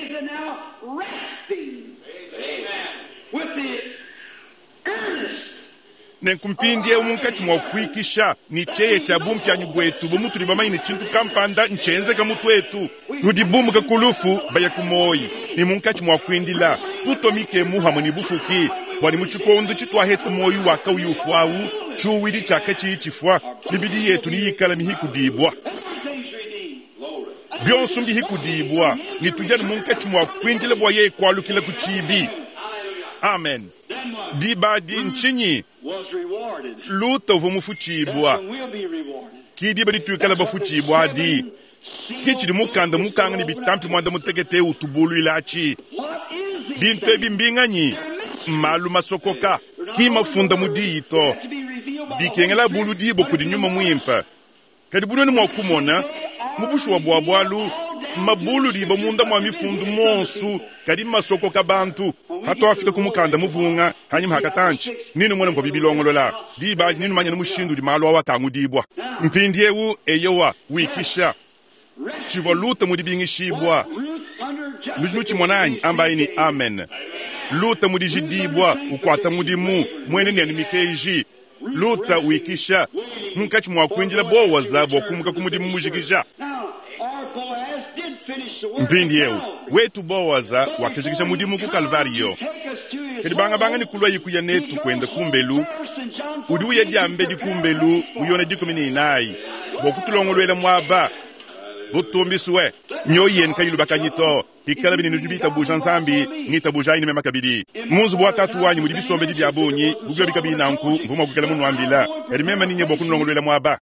nenkumpindie umunkati mwakwikisha ni cheye cha bumpya nyugwetu bomutu libamaini chintu kampanda nchenze kamutu wetu rudibumu kakulufu baya kumoyi ni munkati mwakwindila tutomike muha mweni bufuki wani muchikondo chitwahetu moyi waka uyufuawu chuwidi chaka chichifwa libidi yetu ni yikala mihiku dibwa bionsu mbihiku dibwa ni tujani munkati mwakwindila bwa ye kwa lukila kuchibi. Amen. Dibadi nchinyi luta vumufuchibwa kidi badi tuikala bafuchibwa di kichidi mukanda mukanga ni bitampi mwanda mutekete utubulu ilachi binte bimbinganyi malu masokoka kima funda mudito bikengela bulu dibo kudi nyuma mwimpa kadi bunu ni mwakumona mubushu wa bwabwalu mabulu dibo munda mwa mifundu monsu kadi masokoka bantu hato afika kumukanda muvunga hanyuma hakatanchi nini mwana mva bibilongolola dibaji nini manya mushindu di malwa wakangu dibwa mpindiewu eyewa wikisha chivoluta mudibingishibwa lujinuchi mwananyi ambaye ni amen luta mudijidibwa ukwata mudimu mwene ni animikeji luta wikisha munkachi mwakwinjila Bowaza bokumuka kumudimu mujikisha mpindiewu wetu Bowaza wakijikisha mudimu ku Kalvario kedi banga ni kulwa yiku ya netu kwenda kumbelu udi ya jambe di kumbelu uyone di kumini inai bokutulongolwela mwaba butumbiswe nyoyen kayilu bakanyito ikala bini nujibita buja nzambi ngita buja ine memakabidi munzu bwa tatu wanyi mudi bisombe di byabonyi bugyo bikabini nanku mvuma kugala munu ambila erimema ninye bokunulongolwela mwaba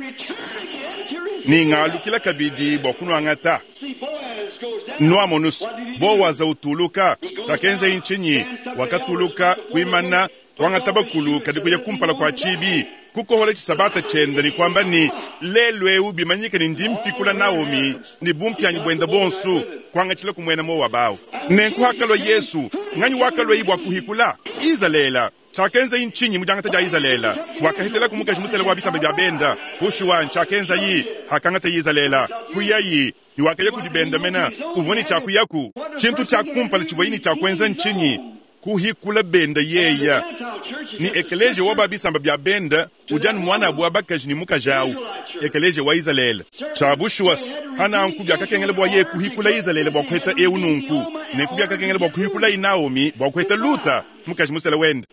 ni ngalu kila kabidi bokunu angata noa monus Bowaza utuluka takenze inchinyi wakatuluka kuimana wangata bakulu kadikuya kumpala kwa chibi kuko hole chisabata chenda ni kwamba ni lelwe ubi manyika ni ndimpi kula Naomi ni bumpi anyibwenda bonsu kwanga chile kumwena mo wabao nenku hakalo Yesu ngani wakalo ibwa kuhikula izalela chakenza inchinyi mujangata ja izalela wakahitela kumuka jimusele wabisa bya benda kushuwa chakenza yi hakangata izalela kuyayi niwakaye kudibenda mena kuvoni chakuyaku chintu chakumpala chiboyini chakwenza nchinyi kuhikula benda yeya ni ekeleje wababisamba bya benda ujan mwana bwa bakajini mukajau ekeleje wa Israel chabushwas hana ankubya kakengele bwa ye kuhikula Israel bwa kweta eununku ne kubya kakengele bwa kuhikula Naomi bwa kweta Luta mukajimusele wenda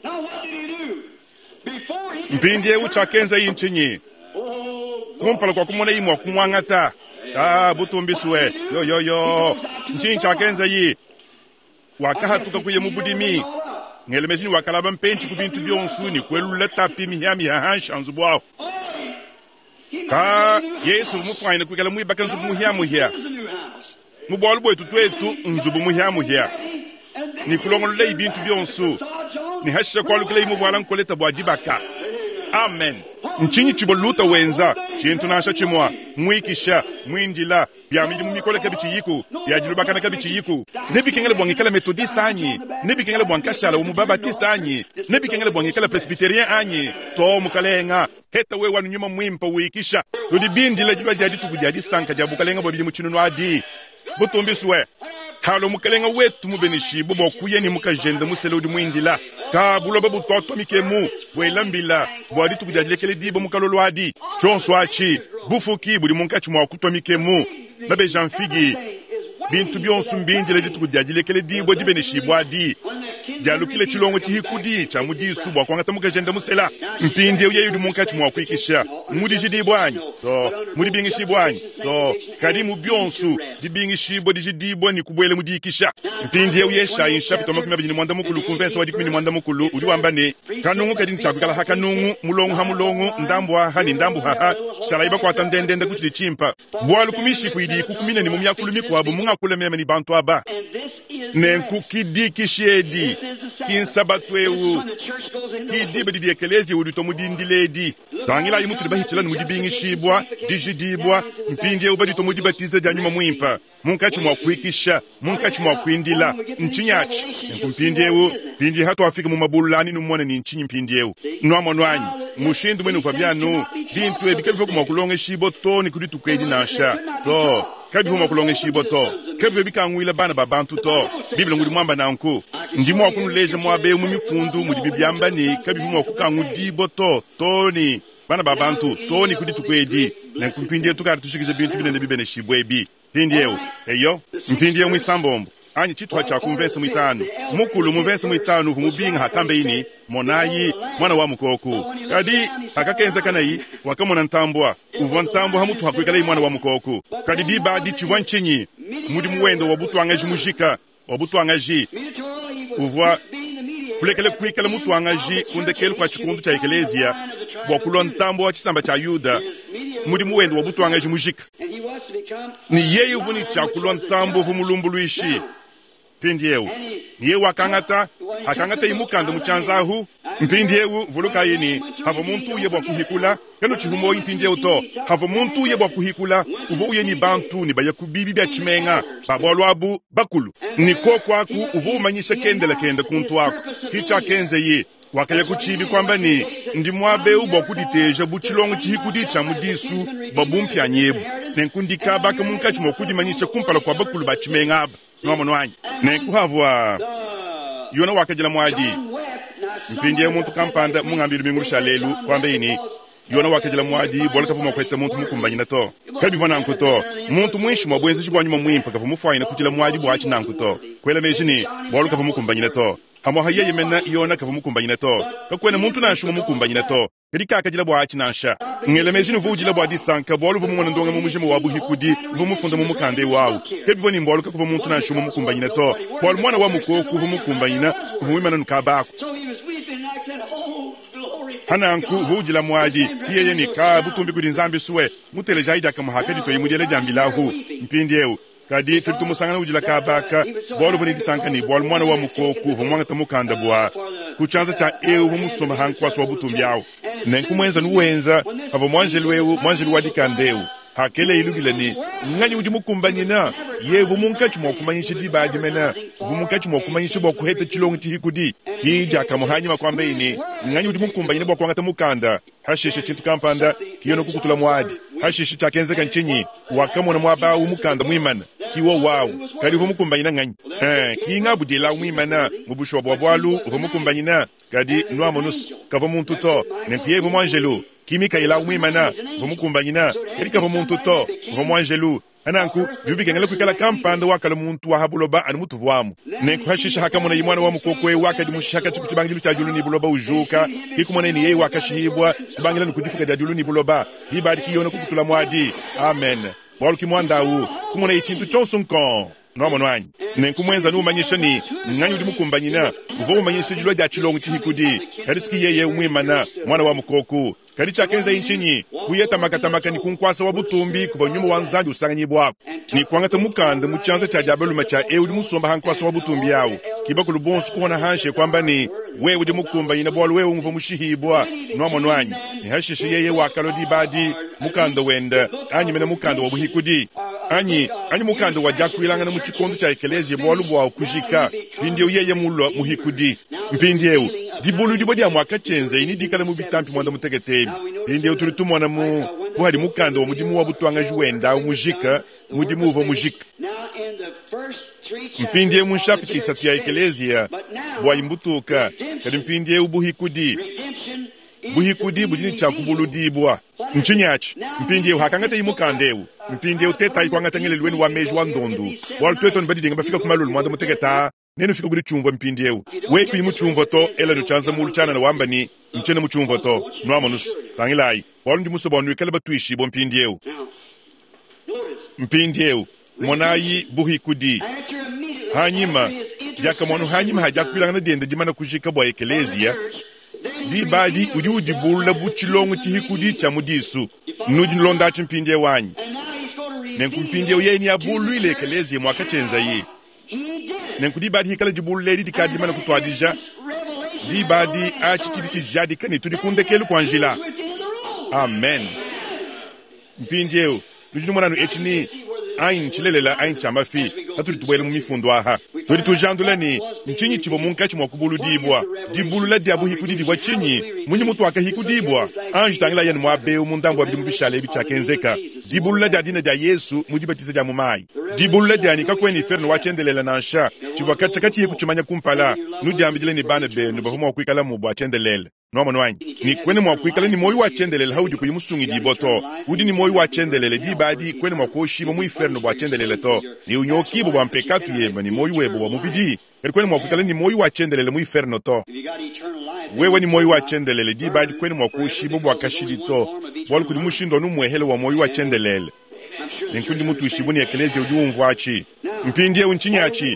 mpindie uchakenza yinchinyi kumpala kwa kumona imwa kumwangata butumbiswe yo nchincha kenza yi wakahatuka kuye mubudimi ngelemezini wakalaba mpenchi kubintu byonsu ni kwelula tapi mihami hanshanzu bwao ka Yesu mufanya kwikala mwibaka nzubu muhiamu hia mubwalu bwetu twetu nzubu muhiamu hia ni kulongolula ibintu byonsu ni hasha kwa lukile imubwala nkoleta bwadibaka amen nchinyi chiboluta wenza chintu nasha chimwa mwikisha mwindila byamiri mumikole kabichi yiku byajilubaka na kabichi yiku nebikengele bwangikala metodista anyi nebikengele bwankashala umubabatista anyi nebikengele bwangikala presbyterien anyi to mukalenga heta we wanu nyuma mwimpa wikisha tudi bindile jilwa jadi tugujadi sanka jabukalenga bodili muchinu adi butumbiswe halo mukalenga wetu mubenishi bobo kuyeni mukajenda muselodi mwindila ka bulo babu toto mikemu bwelambila bwadi tukujadilekele dibo mukalolo adi chonso achi bufuki budi munkachi mwa kutwa mikemu babe janfigi bintu byonsu mbindile tukujadilekele dibo dibenishi bwadi jalukile chilongo chihikudi cha mudisu bwa kwangata mukajenda musela mpinde uyeyudi munkachi mwa kwikisha mudi jidibwanyi to mudi bingishi bwanyi to kadimu byonsu dibingishi bodi jidibwa ni kubwele mudikisha mpinde uyesha insha bitoma kumya bijini mwanda mukulu kumvensa wadi kumini mwanda mukulu uli wambane kanungu kadini chakukala haka nungu mulongu ha mulongu ndambu ha ni ndambu ha shalaiba kwa tandendende kuchili chimpa bwalu kumishi kuidi kukumine ni mumya kulumi kwa abu munga kule meme ni bantu aba nenku kidikishedi kinsabatwewu kidibe didi ekelezi udito mudindiledi tangila yimutu dibahitila numudibingishibwa dijidibwa mpindie ubadito mudibatiza janyuma mwimpa munkachi mwa kuikisha munkachi mwa kuindila nchinyachi nkumpindiewu pindie hatu afika mumabulani numwana ni nchinyi mpindiewu nwamonwanyi mushindu mwenu fabiano bintu ebikebifo kumakulonge shibo to ni kuditu kwedi nasha to kabifu makulonge shibo to kabifu bikangwila bana babantu to biblia ngudi mwamba nanku ndimo akunuleje mwabe mumifundu mudi bibyamba ni kabifu mwakukangu dibo to toni bana babantu toni kuditu kwedi na kumpindie tukari tushikije bintu binene bibene shibwebi pindiewu eyo mpindie mwisambombo anyi chitwa cha kumvensa mwitanu mukulu mvensa mwitanu vumubinga hakambe ini monayi mwana wa mukoku kadi akakenza kanayi wakamona ntambwa uva ntambwa hamutu hakwikala mwana wa mukoku kadi diba di chiwanchinyi mudi muwendo wabutu angaji mujika wabutu angaji uva kulekele kwikala mutu angaji kundekele kwa chikundu cha ekelezia wakulo ntambwa wa chisamba cha Yuda mudi muwendo wabutu angaji mujika ni yeye uvuni chakulo ntambo vumulumbuluishi mpindiewu niye wakangata akangata imukanda muchanzahu mpindiewu vuluka yini havo muntu uye bwa kuhikula kanu chihumo impindiewu to havo muntu uye bwa kuhikula uvo uye ni bantu ni baya kubibi bya chimenga babolo abu bakulu ni kokwaku uvo umanyisha kendela kende kuntu wako kicha kenze ye wakaya kuchibi kwamba ni ndi mwabe ubo kuditeja buchilongo chihikudi cha mudisu babumpya nyebu nenkundika baka munkachi mokudi manyisha kumpala kwa bakulu bachimengaba nomono wanyi nenkuhavwa yona wakajila mwadi mpindie muntu kampanda mungambiri mingurusha lelu kwamba ini yona wakajila mwadi bola kavuma kweta muntu mukumbanyina to kabivona nkuto muntu mwishi mwabwenzi chibwanyuma mwimpa kavumu fayina kujila mwadi bwachi nankuto kwela mejini bola kavumu kumbanyina to hamo haye mena yona kavumu kumbanyina to kakwena muntu nashuma mukumbanyina to kadika akajila bwachi nansha ngele mejini vujila bwadi sanka bolu vumu ndonga mumujimu wabu hikudi vumu funda mumukande wawu kebivoni mbolu kavumu muntu nashuma mukumbanyina to bolu mwana wa mukoku vumu kumbanyina vumu mena nkabako hananku vujila mwadi kiyeye ni ka butumbi kudi nzambi suwe mutele jaida kama hakadi to imudele jambilahu mpindiewu kadi tutu musangana ujila kabaka bolu vuni disanka ni bolu mwana wa mukoku vumwanga tamukanda bwa kuchanza cha eu vumusoma hankwa swa butumbi yao nenkumwenza nuwenza havo mwanjelwewu mwanjelu wadikandeu hakele ilugila ni ngani udi mukumbanyina ye vumunkachi mwakumanyisha dibadi mena vumunkachi mwakumanyisha bwakuheta chilongo chihikudi kija kamuhanyi makwamba ini ngani udi mukumbanyina bwakuangata mukanda hashishe chintu kampanda kiyono kukutula mwadi hashishe chakenzeka nchinyi wakamona mwaba umukanda mwimana kiwo wow kadi vo mukumbanyina ngany ki nga budela mwimana mubusho bwabwalu vo mukumbanyina kadi noa monus ka vo muntu to ne kiye vo angelo kimi ka ila mwimana vo mukumbanyina kadi ka vo muntu to vo angelo ananku bibi ngala kukala kampanda wakala muntu wa habuloba an mutu vwamu ne kuhashisha haka mona yimwana wa mukokwe wakadi mushaka chikuchibangilu cha julu ni buloba ujuka kikumona ni yeye wakashihibwa bangila nikudifuka da julu ni buloba dibadi kiyona kukutula mwadi amen waluki mwandawu kumona ikintu chonsonko no monwanyi ne kumwenza numanyisha ni nganyu di mukumbanyina kuvo umanyisha julu da chilongo chihikudi kadiski yeye umwimana mwana wa mukoku kadi chakenza inchinyi kuyeta makatamaka ni kunkwasa wa butumbi kuba nyuma wanzanji usanganyi bwako ni kwangata mukanda muchanza cha jabaluma cha eudi musomba hankwasa wa butumbi yawo kiba kulubonsu kuona hanshe kwamba ni wewe di mukumba ina bolu wewe umva mushihibwa no monwanyi ni hashishe yeye wakalo di badi mukanda wenda anyi mena mukanda wa buhikudi anyi mukanda wa jakuilanga na muchikondo cha ekelezi bolu bwa kujika pindio yeye mulo muhikudi mpindio dibulu dibodi amwaka chenze ini dikala mu bitampi mwanda mutegeteni pindio tulitumwa na mu buhari mukanda wa mudimu wa butwanga juwenda umujika mudimu uvo mujika mpindie munshapiti isatu ya ekelezia bwa imbutuka kadi mpindie ubuhikudi buhikudi budini cha kubuludibwa nchinyachi mpindie hakangata imukandeu mpindie uteta ikwangata ngelelweni wa meji wa ndondu waltweto nbadi dinga bafika kumalulu mwanda mutegeta nenu fika buri chumva mpindie wetu imuchumva to ela nuchanza muluchana na wamba ni mchene muchumva to nwamonus tangilai walundi musobonu kala batuishi bo mpindie mpindie monayi buhikudi hanyima yakamono hanyima hajakwilanga na dende dimana kujika bwa ekelezia di badi udi bulla buchilongo chihikudi cha mudisu nuji londa chimpindie wanyi nenkumpindie yeni ya bulu ile ekelezia mwaka chenza yi nenkudi badi hikala jibulu ledi dikadi dimana kutwadija di badi achikidi chijadi kani tudikunde kelu kwa njila amen mpindie nuji mwana nu echini ayin chilelela ayin chamba fi aturi tubwele mu mifundo aha turi tujandula ni nchinyi chivo munka chimwa kubulu dibwa dibulu la diabu hikudi dibwa chinyi munyi mutu aka hikudibwa anji tangila yen mwa beu mundambo abidu mbishale bicha kenzeka dibulu la diadina dia Yesu mujibatiza dia mumai dibulu la diani kakwe ni ferno wachendelela na nsha chibwa kachakachi kuchimanya kumpala nudi ambijile ni bane be nubahumu wakuikala mubu wachendelela Nomo nwanyi ni kwene mwa kuikala ni moyo wachendelele haudi kuyimusungi diboto udi ni moyo wachendelele di badi kwene mwa kuoshima muiferno wachendelele to ni unyokibo wa mpekatu yeba ni moyo webo wa mubidi kwene mwa kuikala ni moyo wachendelele muiferno to wewe ni moyo wachendelele di badi kwene mwa kuoshima wa kashidi to walu kudi mushindo numwehele wa moyo wachendelele ninkundi mutu ishibu ni ekelezi udi umvachi mpindie unchinyachi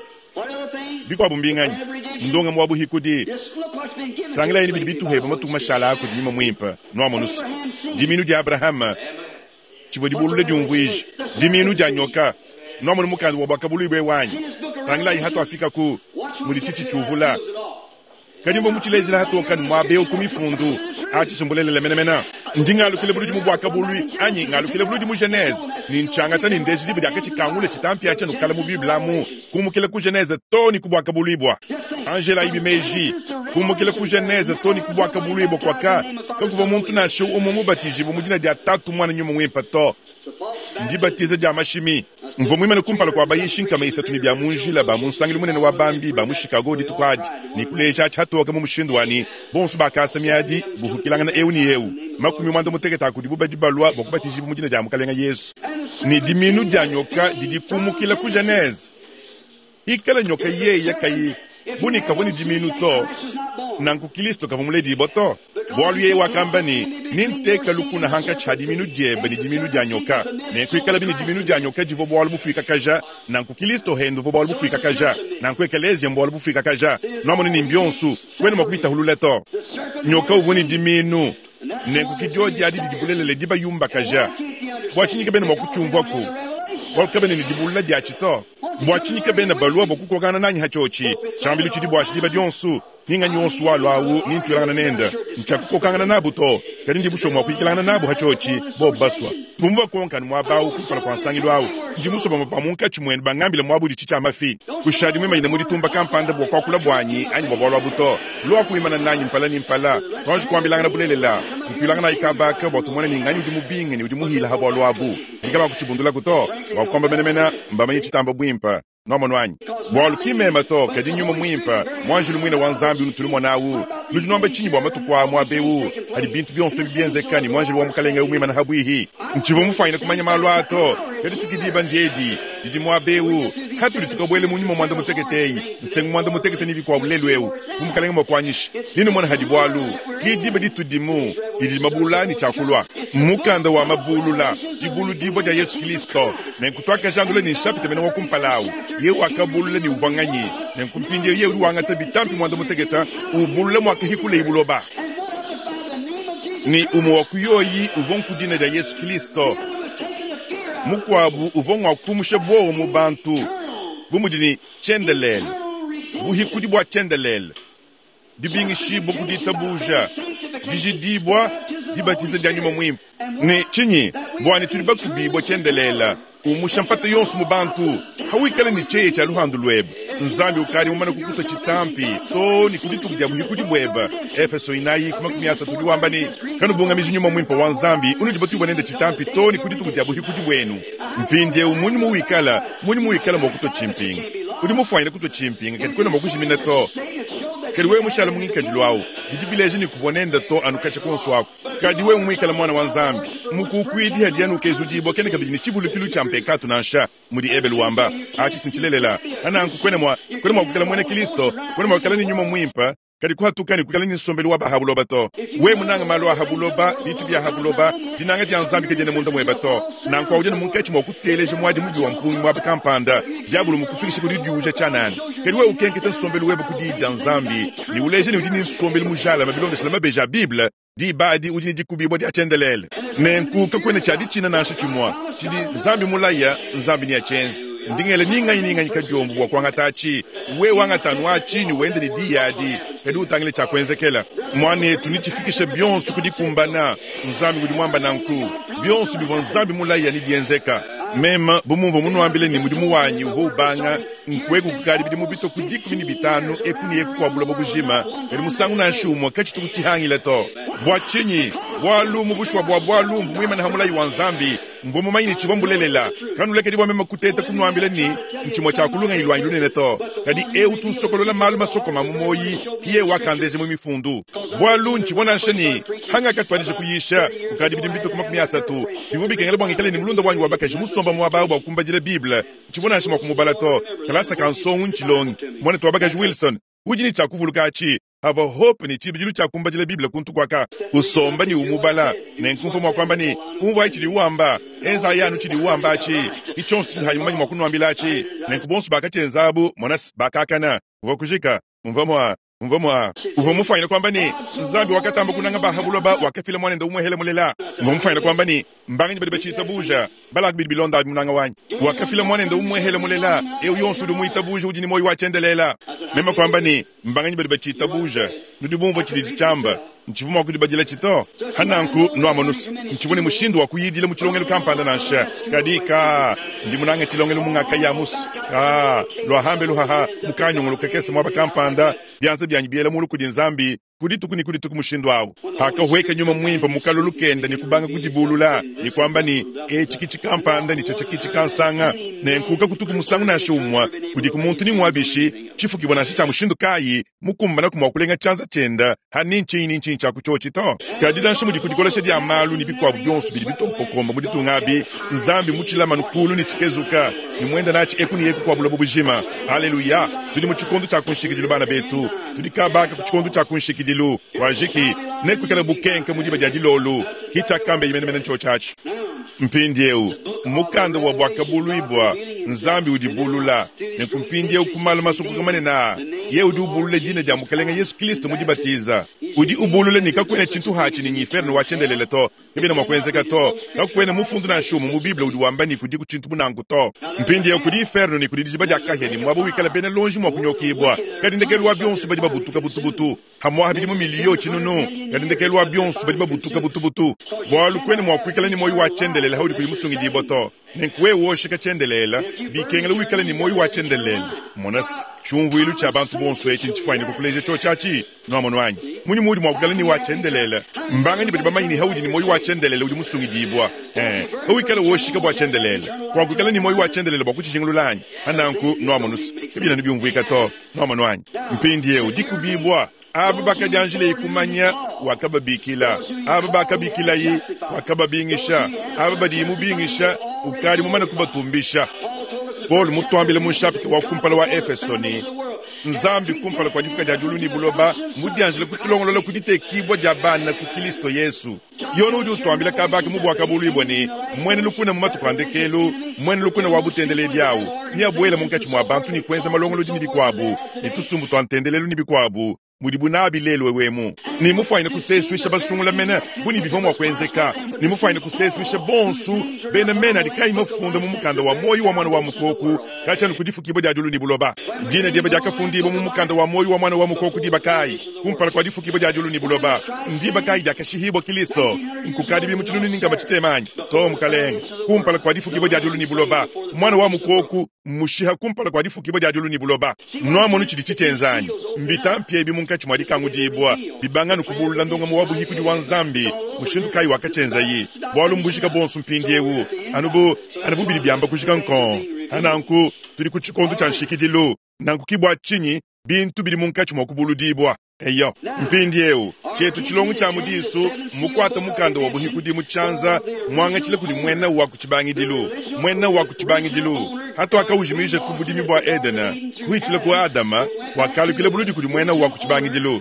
biko abumbinganyi ndonga mwabu hikudi Tangila ini bitu heba matu mashala aku dima mwimpa no amonus diminu di Abraham chivo di bulu le jumvij diminu di anyoka no amonu mukandi wabakabulu ibe wanyi tangila ihato afika ku mudichichi chuvula kadimbo muchilezi la hato kan mwabe okumifundu achi sumbulele menemena ndinga lukile bulu dimu bwakabulu anyi ngalukile bulu dimu Genèse ni nchangata ni ndezi dibu dakachi kangule chitampi acha nukala mu Biblia mu kumukile ku Genèse toni kubwakabulu ibwa Angela ibi meji kumukile ku Genèse toni kubwakabulu ibwa kwaka kakuva muntu na shu umumu batiji bumujina dia tatu mwana nyuma mwimpa to ndibatize dia mashimi mvo mwimana kumpala kwa bayishinka meisa tuni bya munjila ba munsangili munene wa bambi ba mushikago ditukwadi nikulecha chatoka mu mushindwani bonsu bakasa miadi buhukilanga na euni eu makumi mwanda mutegeta kudibuba dibalwa bokubatiji bumujina dia mukalenga Yesu ni diminu dia nyoka didikumukile ku Genèse ikala nyoka ye yakayi buni kavoni diminu to nanku Kristo kavumule diboto bolu ye wakamba ni ninteka lukuna hanka cha diminu jebe ni diminu dia nyoka ne kwikala bini diminu dia nyoka divo bolu bufika kaja nanku Kristo hendo bolu bufika kaja nanku ekelezi bolu bufika kaja nomoni ni mbionsu kwene makubita hululeto nyoka uvoni diminu ne kukijoji adi dibulele diba yumba kaja bwachinike bene makuchumva ku wakabene ni dibulla dia chito bwachinike bene balwa bokukogana nanyi hachochi chambilu chidi bwachi diba dionsu ninga nyonsu walo awu nintulangana nenda nchakukokangana nabuto kadi ndibusho mwakuikilangana nabu hachochi bo baswa tumba konkani mwabawu kupala kwa nsangilo awu ndimuso bamunka chimwene bangambile mwabudi chicha amafi kushadi mwima ina muri tumba kampanda bwakakula bwanyi anyi bwabalo buto lwa kuimana nanyi mpala ni mpala twanji kwambilangana bulelela mpilangana ikabaka botumwana ni nganyu dimubinge ni udimuhila habalo abu ngaba kuchibundula kuto wakwamba menemena mbamanyi chitambo bwimpa nomo wanyi bwalu kimema to kadi nyuma mwimpa mwanjulu mwina wanzambi unutulimo nawu lujinomba chinyi bwa matukwa mwabewu hadi bintu byonso bibyenzekani mwanjulu wa mukalenga umwima na habwihi nchivo mufanyina kumanya malu ato kadi sikidiba ndiedi didi mwabewu hatuli tukabwele munyuma mwanda muteketeyi nsengu mwanda mutekete nivi kwa ulelwewu kumkalenga mwakwanyishi nino mwana hadi bwalu kidiba ditudimu didi mabulani chakulwa mukanda wa mabulula dibulu dibo ja Yesu Kristo nenkutwaka jandule ni shapite mena wakumpalawu yewu akabulule ni uvanganyi nenkumpinde yewu wangata bitampi mwanda muteketa ubulule mwakahikule ibuloba ni umuwakuyoyi uvonkudina ja Yesu Kristo mukwabu uvongwa kumushe bwo mu bantu bumudini chendelel buhikudi bwa chendelel dibingishi bokudi tabuja dijidibwa dibatize dyanyuma mwimpu ni chinyi bwani tuliba kubibwa chendelela umushampata yonsu mu bantu hawikale ni cheye cha luhandu lweba nzambi ukari mumana kukuta chitampi to ni kuditu kudya buhikudi bweba Efeso inayi kumakumyasa tuliwambani kanu bunga mijinyuma mwimpa wa nzambi unujibatu banende chitampi to ni kuditu kudya buhikudi bwenu mpindye umunyi muwikala mwakuto chimping udi mufwanyina kuto chimping kati kwena mwakushimina to kadi we mushala mungikadilwawo bidibileje ni kubonenda to anukache konsu wako kadi we mwikala mwana wa nzambi mukukwidi hadi yanukezudibwa kene kabijini chivulukilu cha mpekatu nansha mudi ebe luwamba achi sinchilelela ananku kwene mwakukala mwene Kristo kwene mwakala ni nyuma mwimpa kadi kuhatukani kukala ni sombeli wa bahabuloba to we munanga malo ahabuloba bitu bya habuloba dinanga dya nzambi kejene munda mweba to nankwa ujene munkechi mwakuteleje mwadi mudi wa mpuni mwaba kampanda jabulu mukufikisha kudi diuje chanani kadi we ukenkete sombeli weba kudi dya nzambi ni uleje ni udini sombeli mujala mabilonde salama beja Biblia di badi udini dikubibo di achendelele nenku kakwene chadi china nansha chimwa chidi nzambi mulaya nzambi ni achenzi ndingele ninga kajombu wa kwangatachi we wangatanwachi ni wende ni diyadi kadi utangile cha kwenzekela mwane tunichifikisha byonsu kudikumbana nzambi kudi mwamba nanku byonsu bivo nzambi mulaya ni bienzeka mema bumumvo munuambile ni mudimu wanyi uvo ubanga nkweku kukadi bidi mubito kudiku bini bitanu ekuni eku kwa bula bugujima kadi musangu na shumwa kachi tukuchihangile to bwachinyi bwalumu bushwa bwalumbu mwima na hamulayi wa nzambi mvomo mayini chibombulelela kanuleke dibwa mema kuteta kunuambile ni nchimwa cha kulunga ilwanyi lunene to kadi eutu sokolola malu masoko mamumoyi kiye wakandeje mumifundu bwalu nchibona nshani hanga katwadije kuyisha ukadi bidi mbito kumakumyasa tu bivubi kengele bwangikale ni mlunda wanyi wabakaji musomba mwabao bwa kumbajile Biblia nchibona nshima kumubala to kalasa kansongu nchilongi mwane tuwabakaji Wilson ujini cha kuvulukachi have a hope ni chibijilu cha kumbajile Biblia kuntu kwaka usomba ni umubala nenkumfo mwakwamba ni umva ichidi uamba enza yanu chidi uamba chi ichonsu chidi hayumanyi mwakunu ambila chi nenkubonsu bakachi enzabu monas bakakana uvakujika umvamwa uvamufanyina kwamba ni nzambi wakatamba kunanga bahabuloba wakafila mwanenda umwehele mulela uvamufanyina kwamba ni mbanganyi badi bachita buja balak bidi bilonda munanga wanyi wakafila mwanenda umwehele mulela eu yonsu du muita buja ujini moyi wachendelela mema kwamba ni mbanganyi badi bachita buja nudibumva chidi chamba nchivuma wakudi bajila chito hananku nuamonus nchivuni mushindu wakuyidile muchilongelu kampanda nansha kadika ndi munanga chilongelu mungaka yamus luahambe luhaha mukanyongolo kekese mwaba kampanda byanze byanyi biela mulu kudi nzambi kuditu mushindu awo haka huweke nyuma mwimpa mukalulu kenda ni kubanga kudibulula ni kwamba ni chikichi kampanda ni chachakichi kansanga nenkuka kutuku musangu na shumwa kudi kumuntu ni mwabishi chifukibwa nashi cha mushindu kayi mukumbana kumwakulenga chanza chenda haninchi cha kuchochi to kadida nshimu dikudikolesha dia malu ni bikwa byonsu bili bitompokomba muditu ngabi nzambi muchila manukulu ni chikezuka ni mwenda nachi ekuni yeku kwa bulabu bujima haleluya tudi muchikondu cha kunshikidilu bana betu tudi kabaka kuchikondu cha kunshikidilu wajiki nekukala bukenke mudiba jadilolu kita kambe yimene ncho chachi mpindieu mukanda wa bwakabuluibwa nzambi udibulula nekumpindieu kumala masuku kamane na ye udibulule jina ja mukalenga Yesu Kristo mudibatiza udi ubulule nikakwene chintu hachi ni nyiferno wachendelele to ibina mwakwenzeka to kakwene mufundu na shumu mu Biblia udiwamba ni kudi kuchintu bunangu to mpindieu kudi ferno ni kudi diba jakaheni mwabu wikala bene lonji mwakunyokibwa kadi ndekelwa byonsu badiba butuka butubutu hamwa habidi mu miliyo chinunu kadi ndekelwa byonsu badiba butuka butubutu bwalu kwene mwakwikala ni moyi wachendelele haudi kuyimusungi diboto nenkwe woshika chendelela bikengela wikala ni moyo wa chendelela monas chumvu ilu cha bantu bonso echi nchifaini kukuleje cho chachi no amono anyi muni mudi mwakukala ni wa chendelela mbanga ni badi bama ini haudi ni moyo wa chendelela udi musungi dibwa wikala woshika bwa chendelela kwa kukala ni moyo wa chendelela bwa kuchishingulu lanyi hananku no amonus kibila nibi umvu ikato no amono anyi mpindi yeu diku bibwa ababaka janjile ikumanya wakaba bikila ababaka bikila yi wakaba bingisha ababadi mu bingisha ukali mumana kubatumbisha Paul mutwambile mu chapter wa kumpala wa Efesoni nzambi kumpala kwa jifuka jajulu ni buloba mudianjile kutulongolola kudite kibwa jabana ku Kristo Yesu yono udi utwambile kabaki mu bwa kabulu iboni mwene lukuna mumatu kwandekelo mwene lukuna wabutendele diawu ni abwela munkachi mwa bantu ni kwenza malongolo jini bikwabu ni tusumbu twantendelelu ni bikwabu mudibu nabi lelo wemu ni mufaine kuseswisha basungula mena buni bivomo kwenzeka ni mufaine kuseswisha bonsu bena mena dikai mafunda mu mukanda wa moyo wa mwana wa mukoku kacha nukudifu kibo jajulu ni buloba gine diba jakafundi mu mukanda wa moyo wa mwana wa mukoku diba kai kumpala kwa difu kibo jajulu ni buloba ndiba kai jakashihibo Kristo nkukadi bi muchununi ninga machitemanyi to mukalenga kumpala kwa difu kibo jajulu ni buloba mwana wa mukoku mushiha kumpala kwa difu kibo jajulu ni buloba no monu chidichitenzanyi mbitampye bi munkachi mwadi kangu jibwa bibanga nukubulula ndonga mwabu hiku di wanzambi mushindu kai wakachenza yi bwalu mbushika bonsu mpindi ewu anubu bili biamba kushika nkon ananku tuli kuchikondu chanshikidilo nanku kibwa chinyi bintu bili munkachi mwakubulu dibwa eyo mpindi ewu chetu chilongu cha mudisu mukwata mukanda wabuhiku di muchanza mwanga chile kudi mwena wakuchibangidilu hata wakaujimisha kubudimi bwa Edena kuhichile kwa Adama wakalukile buludi kudi mwena wakuchibangidilu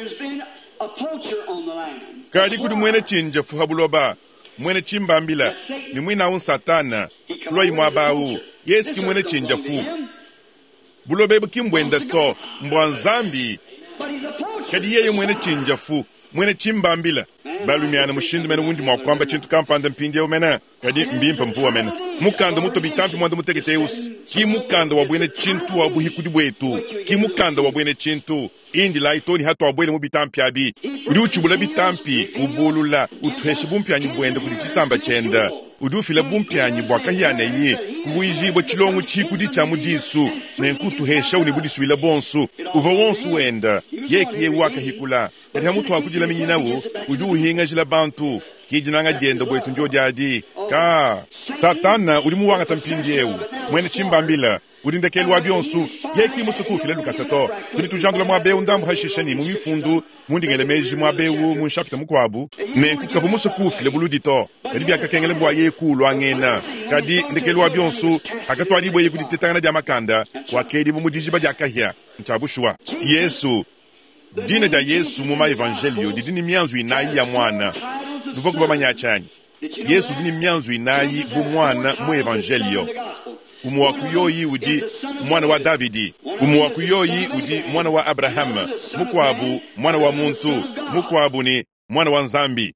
kadi kudi mwene chinja fuhabuloba mwene chimbambila ni mwina un satana kulwa imwabawu yesu ki mwene chinja fu bulobebu kimbwenda to mbwanzambi kadi yeye mwene chinja fu mwene chimbambila balumiana mushindu mena wundi mwakwamba chintu kampanda mpindi yeu mena kadi mbimpa mpuwa mena mukanda muto bitampi mwanda mutegeteus ki mukanda wabwene chintu wabuhikudi bwetu ki mukanda wabwene chintu indi la itoni hatu wabwene mu bitampi abi kudi uchubula bitampi ubulula utuheshi bumpyanyi bwenda kudi chisamba chenda udufila bumpyanyi bwakahiyana ye kuwijibwa chilongu chikudi cha mudisu nenkutuhesha unibudisuwila bonsu uva wonsu wenda yeki ye wakahikula kati hamutu wakujila minyinawo uduhinga jila bantu kijinanga jenda bwetu njojadi ka satana ulimu wanga tampindi yewu mwene chimbambila udindekelu wa bionsu yeki musukufile lukaseto tuni tujandula mwabeu ndambu hashishani mumifundu mundingele meji mwabeu munshapita mukwabu nenkukavu musukufile buludito kadi byakakengele bwa yekulu angena kadi ndekelu wa bionsu akatwa libwe yekuditetangana ja makanda wakedi bumudijiba jakahia nchabushwa Yesu dine ja Yesu muma evangelio dini mianzu inayi ya mwana nuvo kubamanya chanyi Yesu dini mianzu inayi bu mwana mu evangelio umuwakuyoyi udi mwana wa Davidi umuwakuyoyi udi mwana wa Abraham mukwabu mwana wa muntu mukwabu ni mwana wa nzambi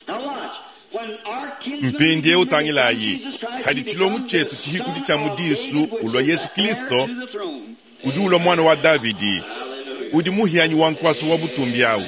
mpindi utangilayi hadi chilongu chetu chihikudi cha mudisu ulwa Yesu Kristo udi ulwa mwana wa Davidi udi muhianyi wankwaso wa butumbi yawu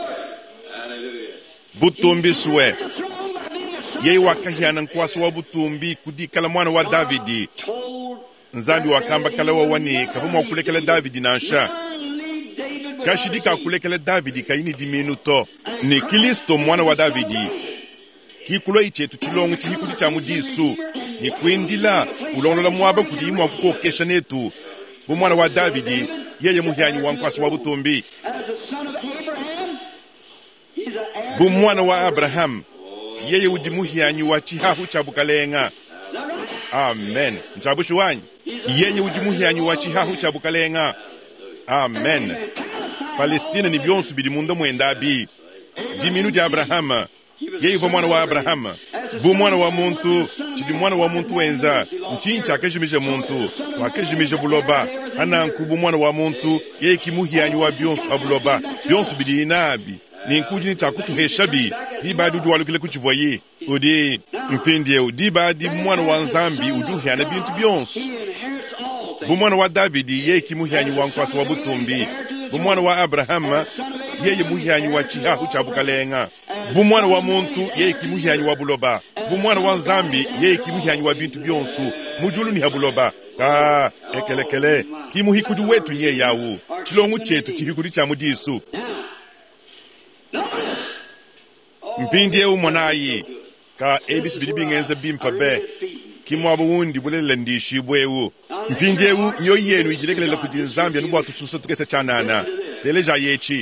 butumbi suwe yei wakahiana nkwaso wa butumbi kudikala mwana wa Davidi nzambi wakamba kala wawani kavumu wakulekele Davidi nansha kashidika wakulekele Davidi kaini di minuto ni Kristo mwana wa Davidi kikulo ichetu chilongu chihikudi cha mudisu ni kwindila ulongola mwaba kudimu wakukokesha netu bu mwana wa Davidi yeye muhianyi wankwasi wa butumbi bu mwana wa Abraham yeye udi muhianyi wa chihahu cha bukalenga amen nchabushi wanyi yeye udi muhianyi wa chihahu cha bukalenga amen Palestina ni bionsu bidi mundo mwendabi diminu di Abraham yeye vo mwana wa Abraham bu mwana wa muntu chidi mwana wa muntu wenza nchincha akejimije muntu wakejimije buloba hananku bu mwana wa muntu yeye kimuhianyi wa bionsu abuloba bionsu bidi inabi ninkujini chakutuhesha bi diba dudu walukile kuchivoye udi mpindi yeu diba di mwana wa nzambi uduhiana bintu bionsu bu mwana wa Davidi yeye kimuhianyi wa nkwasi wa butumbi bu mwana wa Abraham yeye muhianyi wa chihahu cha bukalenga bumwana wa muntu ye kimuhyanyi wa buloba bumwana wa nzambi ye kimuhyanyi wa bintu byonsu mujulu ni habuloba ekelekele kimuhikudi wetu nye yawu chilongu chetu chihikudi cha mudisu mpindie umonayi ka ebisibidi bingenze bimpa be kimwabu wundi bulele ndishi bwewu mpindie u nyo yenu ijilekelele kudi nzambi nubu atususa tukese chanana teleja yechi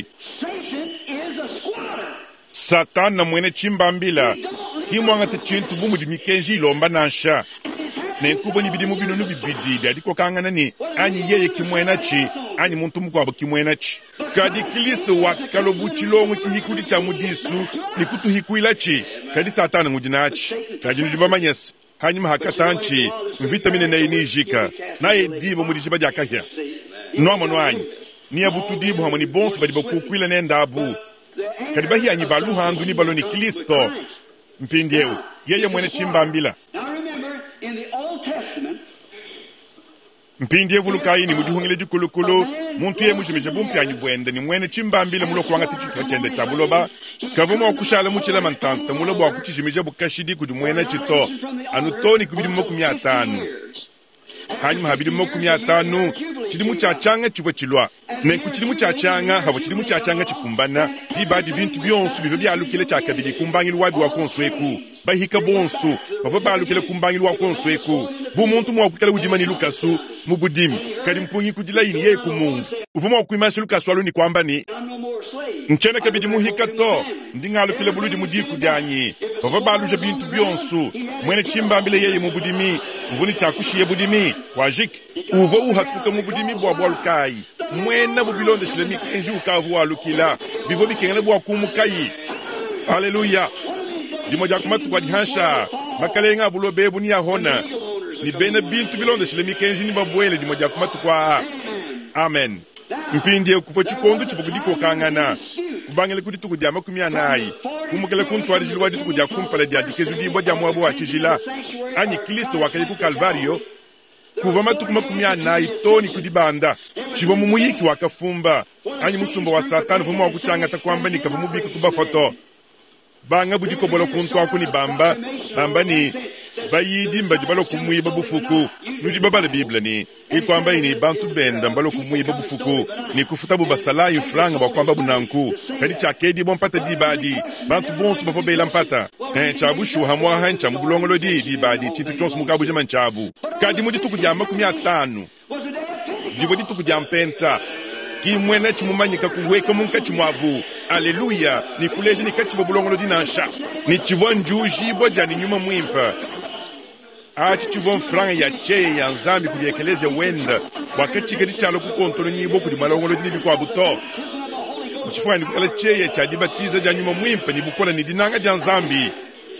Satan na mwene chimbambila kimwanga te chintu bumu di mikenji ilomba nansha nenkubo ni bidimu binu nubibidi adiko kangana ni anyi yeye kimwena chi anyi muntu mkwabo kimwena chi kadi kilisto wakalobu chilongu chihikudi cha mudisu nikutu hikuila chi kadi Satan ngudinachi kadi nujibamanyesi hanyi mahakatanchi vitamine na inijika na edibo mudijiba jakahya noamo noanyi ni abutu dibu hamani bonsu badiba kukwila nenda abu kadi bahi anyi balu handu ni baloni Kristo mpindeu yeye mwene chimbambila mpindie vulukai ni mudihungile dikulukulu muntu ye mushimeje bumpi anyi bwende ni mwene chimbambila mulo kwanga tichitwa chende chabuloba kavumo wakushala muchila mantanta mulo bwa kuchishimeje bukashidi kudi mwene chito anutoni kubidi mokumi atanu hanyuma habidi mokumi atanu chilimu chachanga chibwa chilwa nenku chilimu chachanga habo chilimu chachanga chikumbana dibadi bintu byonsu bivo byalukile chakabidi kumbangili wabi wakonsweku bahika bonsu bavo balukile kumbangili wakonsweku bumuntu mwakukala udimani lukasu mubudimi kadi mpungi kudila ini ye kumungu uvuma wakuimashi lukasu aluni kwamba ni nchene kabidi muhika to ndingalukile buludi mudiku dyanyi bavo baluje bintu byonsu mwene chimbambile yeye mubudimi uvuni chakushiye budimi wajik uvo uhatuka mubudimi bwa bwalukai mwena bubilonde shilemi kenji ukavu walukila bivo bikengele bwa kumukai haleluya dimoja kumatu kwa dihansha bakalenga bulobebu ni yahona ni bene bintu bilonde shilemi kenji ni babwele dimoja kumatu kwa amen mpindie kupo chikondo chipukudiko kangana kubangele kudi tukudya makumi anayi kumukele kuntwali jilwadi tukudya kumpala dya dikezu dibo dya mwabu wa chijila anyi Kristo wakali ku Kalvario kuva matuku makumi anayi toni kudibanda chivo mumuyiki wakafumba anyi musumba wa Satani vumu wa kuchanga takwamba ni kavu mubiki kubafoto banga budiko bolo kuntwa kuni bamba ni bayidi mbaji balo kumuiba bufuku nudi babale Biblia ni ikwamba ini bantu benda mbalo kumuiba bufuku ni kufuta bubasala ifranga bakwamba bunanku kadi chakedi bompata dibadi bantu bonsu bafobela mpata chabushu hamwa hancha mubulongolo dibadi chitu chonsu mugabu jema nchabu kadi mudi tukujamba 500 divodi tukujampenta kimwene chimumanyika kuweka munka chimwabu aleluya ni kuleje ni kachivo bulongolo dinansha ni chivo njuji boja ni nyuma mwimpa chivo mfranga ya cheye ya nzambi kuliekeleze wenda wakati kedi chalo kukontolo nyibo kudi malongolo dini kwa buto nchifwa ni kukala cheye cha dibatiza ja nyuma mwimpa ni bukola ni dinanga ja nzambi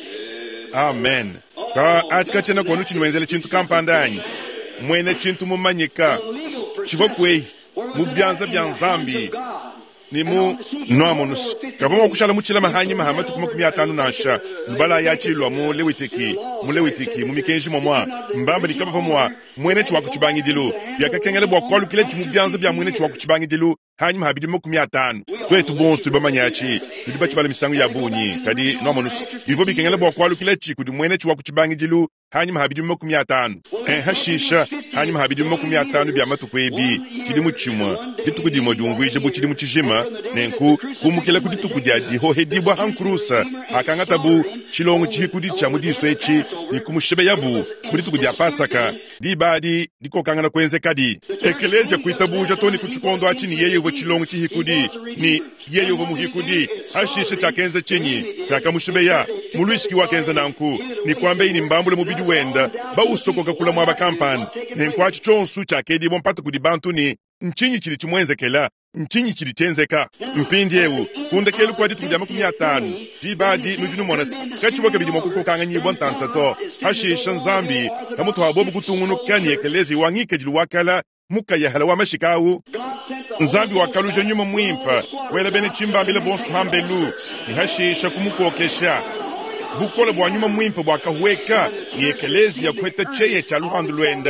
amen ka chena kwa nuchi niwenzele chintu kampandanyi mwene chintu mumanyika chivo kwehi mubyanza bya nzambi ni mu noamonus kavamo kushala muchila mahanyi mahamatu kuma 500 nasha mbala yachilwa mu lewitiki mu mikenji momwa mbamba dikaba mwa mwene chwa kuchibangi dilu yakakengele bwa kwalu kile chimubyanza bya mwene chwa kuchibangi dilu hanyi mahabidi mu 500 kwetu bonsu tubamanyachi ndibachi bala misangu ya bunyi kadi noamonus ivo bikengele bwa kwalu kile chikudi mwene chwa kuchibangi dilu hanyi mahabidi mu 500 hashisha hanyi mahabidi mu 500 bya matukwebi kidi muchimwa bitukudi modumvije buchidi muchijima nenku kumukela kudi tukudya diho hedibwa hankurusa akangata bu chilongo chihikudi cha mudiso echi ni kumushebe yabu kudi tukudya pasaka dibadi dikokangana kwenze kadi ekeleja kuitabuja toni kuchikondo achi ni yeye uvo chilongo chihikudi ni yeye uvo muhikudi hashisha chakenze chenyi kakamushebe ya muluishiki wakenze nanku ni kwambe ini mbambule mubidi wenda ba usokoka kula mwaba kampani nenkwachi chonsu chakedi bompata kudi bantu ni nchinyi chili chimwenzekela nchinyi chili chenzeka mpindiewu kundekelu kwa ditu kujama 500 dibadi nujunu monasi kachivoka bidi mokuko kanganyibwa ntantato hashisha nzambi hamutu habobu kutungunu kani ekelezi wangike jilu wakala muka yahala wa mashikawu nzambi wakaluje nyuma mwimpa wela bene chimbambile bonsu hambelu ni hashisha kumukokesha bukola bwa nyuma mwimpa bwakahweka ni ekelezi ya kweta cheye cha luhandu lwenda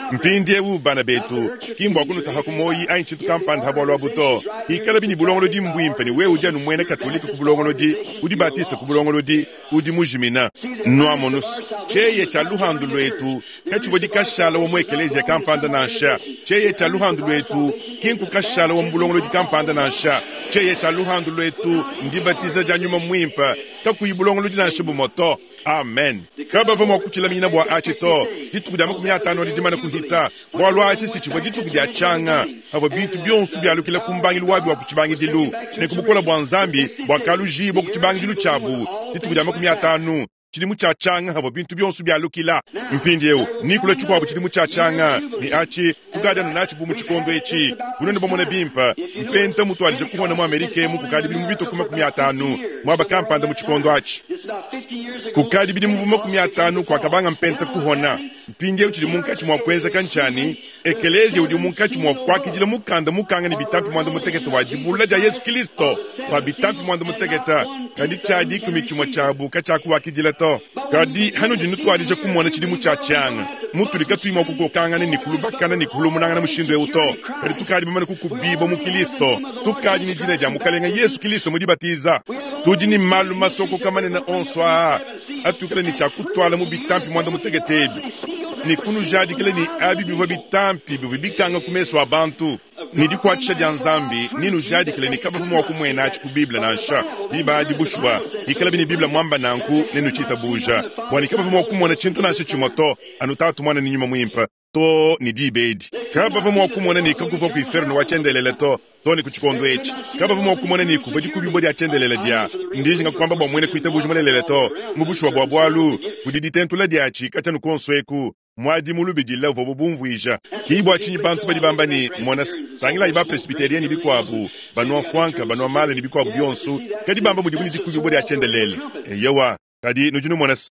mpindi ewu bana betu kimbo akunu tahakumoyi ainchi tukampanda habolo abuto ikala bini bulongolo di mbwimpe ni wewu janu mwene katolika kubulongolo di udi batista kubulongolo di udi mujimina noa monus cheye cha luhandu lwetu kachibo di kashala wa mwekeleja kampanda na nsha cheye cha luhandu lwetu kinku kashala wa mbulongolo di kampanda na nsha cheye cha luhandu lwetu ndibatiza janyuma mwimpa kakuyibulongolo di na nsha bumoto. Amen. Kaba vamo kuchila mina bwa achito ditu kuda makumya tano di dimana kuhita bwa lwa achi chibo ditu kuda changa avo bintu byonsu bya lukila kumbangi lwabi wa kuchibangi dilu ne kubukola bwa nzambi bwa kaluji bwa kuchibangi dilu chabu ditu kuda makumya tano chilimu cha changa avo bintu byonsu bya lukila mpindi ewu nikula chukwa abo chilimu cha changa ni achi kugada na nachi bumu chikondo echi unene bomona bimpa mpenta mutu alije kuhona mu Amerika mu kukadi bilimu bito kumakumya tano mwaba kampanda mu chikondo achi kukadi bilimu bumakumya tano kwa kabanga mpenta kuhona mpindi ewu chilimu nkachi mwa kwenza kanchani ekelezi udi munkachi mwa kwaki jile mukanda mukanga ni bitampi mwanda muteketa wajibula ja Yesu Kristo wa bitampi mwanda muteketa kadi chadi kumichumwa chabu kachaku wakijile to kadi hanu jinutu alije kumwana chilimu cha changa mutu likatuima kukokanga ni nikulubakana nikulumunanga na mushindo euto kadi tukadi bamana kukubibo mu Kristo tukadi ni jina ja mukalenga Yesu Kristo mudibatiza tujini malu masoko kamane na onswa atukale ni chakutwala mu bitampi mwanda mutegetebi ni kunu jadi kile ni abi bivo bitampi bivo bikanga kumeso abantu ni dikwachisha dia nzambi ninu jadi kile ni kabavumu wa kumwena achi kubibla na nsha biba di bushwa ikala bini bibla mwamba nanku ninu chita buja wani kabavumu wa kumwena chintu na nsha chimoto anutatu mwana ni nyuma mwimpa to ni dibedi kabavumu wa kumwena ni kakufa kuiferno wachendelele to ni kuchikondo echi kabavumu wa kumwena ni kufa dikubibodi achendelele dia ndiji nga kwamba mwene kuita buja mwelelele to mubushwa bwabwalu kudiditentula diachi kachanu konsweku mwadi mulubidila vobo bumvuija kibo achinyi bantu badi bambani monas tangila iba presbyterian bikwabu banwa fwanka banwa male ni bikwabu byonsu kadi bamba mudibuni dikubi bodi achendelele yewa kadi nujunu monas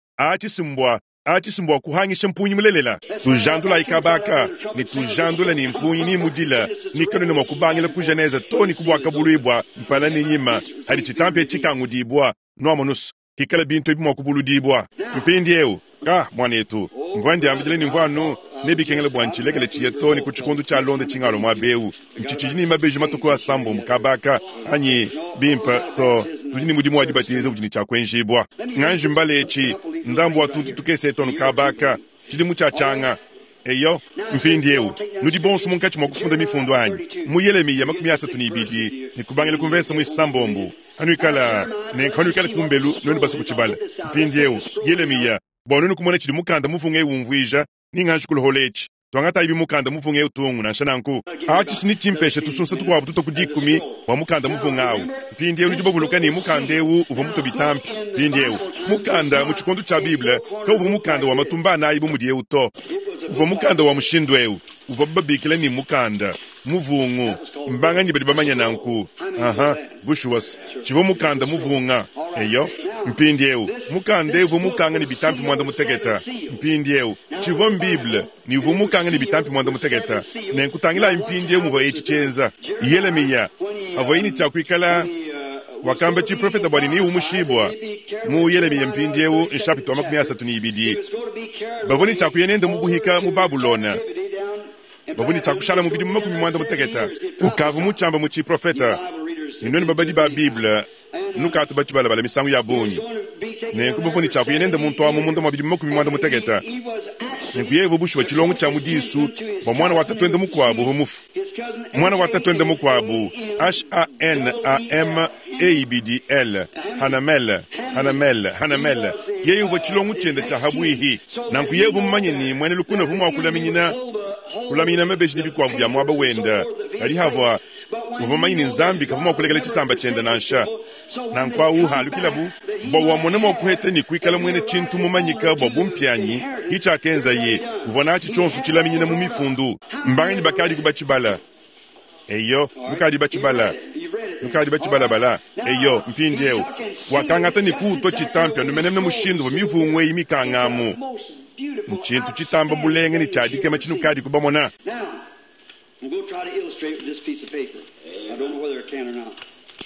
achisimbwa kuhangisha mpunyi mulelela tujandula ikabaka ni tujandula ni mpunyi ni mudila ni kanu ni makubangila kujaneza to ni kubwa kabuluibwa mpala ni nyima hadi chitampe chikangu dibwa noa monus kikala bintu ibi makubulu dibwa mpindi ewu mwanetu mvandi ambijile ni mvanu nebi kengele bwanchilekele chiyeto ni kuchikundu cha londe chingalo mwabeu mchichini mabeji matuko ya sambo mkabaka anyi bimpa to tujini mudimu wajibatize ujini cha kwenjibwa nganji mbale echi ndambu watutu tukese eto nkabaka chidimu cha changa eyo mpindi ewu nudi bonsu munkachi mwakufunda mifundo anyi muyele miya makumiyasa tunibidi ni kubangele kumvesa mwisambombu hanuikala kumbelu nweni basu kuchibala mpindi ewu yele miya bono kumona chili mukanda mufunge wumvuija ninganshi kulholechi twangata ibi mukanda mufunge utungu na shananku achi sini chimpeshe tusunsa tukwabu tutokudikumi wa mukanda mufungawu pindi ewu nijibovuluka ni mukanda ewu uva muto bitampi pindi ewu mukanda muchikondu cha Biblia ka uva mukanda wa matumbana ibu mudi ewu to uva mukanda wa mushindu ewu uva babikile ni mukanda muvungu mbanga nyibedi bamanya nanku bushuwas chivo mukanda muvunga eyo mpindi ewu mukanda ewu mukanga ni bitampi mwanda mutegeta mpindi ewu chivo mbibla ni uvu mukanga ni bitampi mwanda mutegeta nenkutangila mpindi ewu muva echi chenza yele miya avo ini chakuikala wakamba chi profeta bwani ni umushibwa mu yele miya mpindi ewu nshapito wa makumi asatu ni ibidi bavoni chakuyenende muguhika mu Babulona bavuni chakushala mubidi makumi mwanda mutegeta ukavu muchamba muchi profeta inoni babadi ba Biblia nukatu bachibala bala misangu ya boni nekubavuni chakuyenende muntu wa mumundo mabidi makumi mwanda mutegeta nekuyevo bushwa chilongo cha mudisu ba mwana watatu ende mukwabu homufu mwana watatu ende mukwabu HANAMABDL Hanamel yeyo chilongo chende cha habwihi nankuyevo mmanyeni mwene lukuna vumwa kulamina mebeshi nibikwabu ya mwaba wenda ali havwa uvumanyini nzambi kavumwa kulegele chisamba chenda nansha nankwa uha lukilabu bo wamonemo kuhete ni kuikala mwene chintu mumanyika bo bumpyanyi kicha kenza ye uvona chichonsu chilaminyina mu mifundu mbangani bakadi kubachibala eyo mukadi bachibala bala eyo mpindeo wakangata ni kuto chitampi anumenemne mushindu mivumwe imikangamu nchintu chitamba bulenge ni chadike machinu kadi kubamona. Now, I'm going to try to illustrate with this piece of paper. I don't know whether I can or not.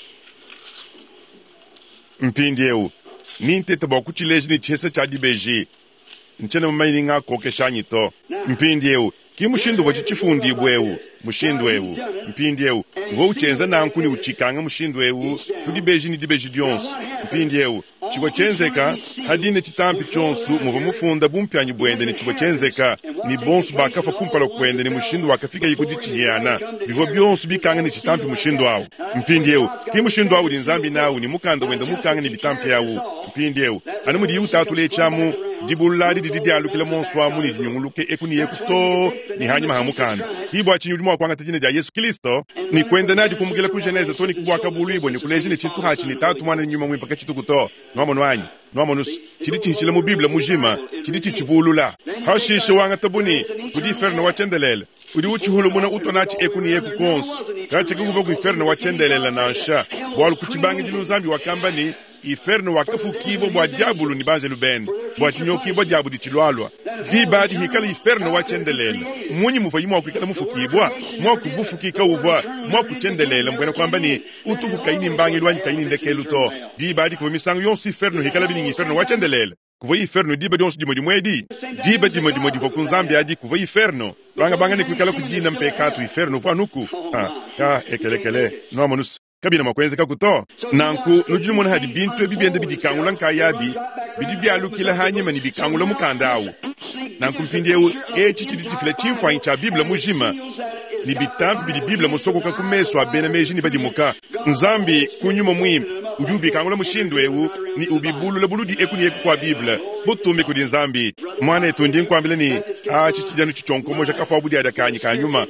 Mpindeo ninte tabakuchileji ni chesa chadi beji nchene mamaini nga koke shanyito mpindeo ki mushindu wa chichifundi ewu mushindu ewu mpindi ewu ngo uchenza nankuni uchikanga mushindu ewu kudi beji ni dibeji dionsu mpindi ewu chiwa chenzeka hadine chitampi chonsu muva mufunda bumpyanyi bwende ni chiwa chenzeka ni bonsu bakafa kumpala kwende ni mushindu wakafika yikudi chiyana bivo byonsu bikanga ni chitampi mushindu awu mpindi ewu ki mushindu awu dinzambi nawu ni mukanda wende mukanga ni bitampi awu mpindi ewu anu mudi utatule chamu dibuladi didi alukile monswamu ni jinyunguluke ekuni yekuto ni hanyuma hamukanda hibo achinyudimo kwanga tajine ja Yesu Kristo ni kwenda naji kumugele ku Genese toni kubwaka buluibo ni kuleje ni chitu hachi ni tatu mwana nyuma mwimpaka chitu kuto nomono wanyi nomonus chidi chile mu Biblia mujima chidi chibulula hashishe wanga tabuni kudi ferno wachendelele kudi uchuhulu muna utonachi ekuni yeku konsu kache kuvuva ku ferno wachendelela nasha bwalu kuchibangi jinu zambi wakambani iferno wakafu kibo bwa diabulu ni banze lubendo bwa chinyoki bwa diabu di chilwalwa di badi hikala iferno wachendelela munyi mufa yimwa kukala mufu kibwa mwa kubufu kika uva mwa kuchendelela mbwena kwamba ni utuku kaini mbangi lwanyi kaini ndekelu to di badi kuwa misangu yonsi iferno hikala bini iferno wachendelela kuva iferno diba dionsu dimo dimwedi diba dimo divo kunzambi adi kuva iferno banga ni kukala kudina mpekatu iferno vanuku ekelekele no manus kabina makwenze kakuto nanku nujunu mona hadi bintu bibiende bidikangula nkayabi bidibya lukila hanyema ni bikangula mukandawu nanku mpindi ewu chitifile chimfa incha Biblia mujima ni bitampi bidi Biblia musoko kakumeso abene meji ni badimuka nzambi kunyuma mwi ujubi kangula mushindu ewu ni ubibulu lebuludi ekuni eku kwa Biblia butumbi kudi nzambi mwana etundi nkwambile ni chichijanu chichonko moja kafa wabudi adakanyi kanyuma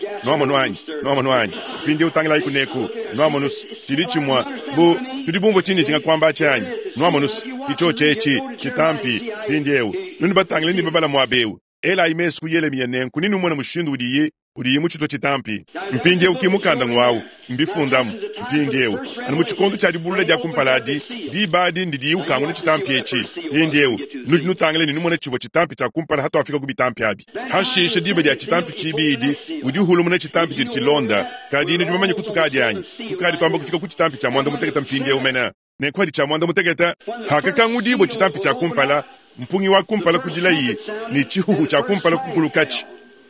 noama nwanyi pindi utangila ikuneku noama nus chirichi mwa bu tudibumbo chini chinga kwamba chanyi noama nus icho chechi chitampi pindi ewu nuni batangile ni babala mwabewu ela imesu kuyele miyenenku nini umwana mushindu udiye muchito chitampi mpindi ewu kimukanda ngwawu mbifundamu mpindi ewu anu muchikondo cha dibulula dia kumpaladi di badi ndidi ukangu na chitampi echi pindi ewu nutangile nini umwana chivo chitampi cha kumpala hatu afika kubitampi abi hashisha diba dia chitampi chibidi udi hulumu na chitampi chiri chilonda kadi inu jumamanyi kutukadi anyi tukadi kwamba kufika kuchitampi cha mwanda mutegeta mpindi ewu mena nekwadi cha mwanda mutegeta hakakangu dibo chitampi cha kumpala mpungi wa kumpala kujila iyi ni chihuhu cha kumpala kukulukachi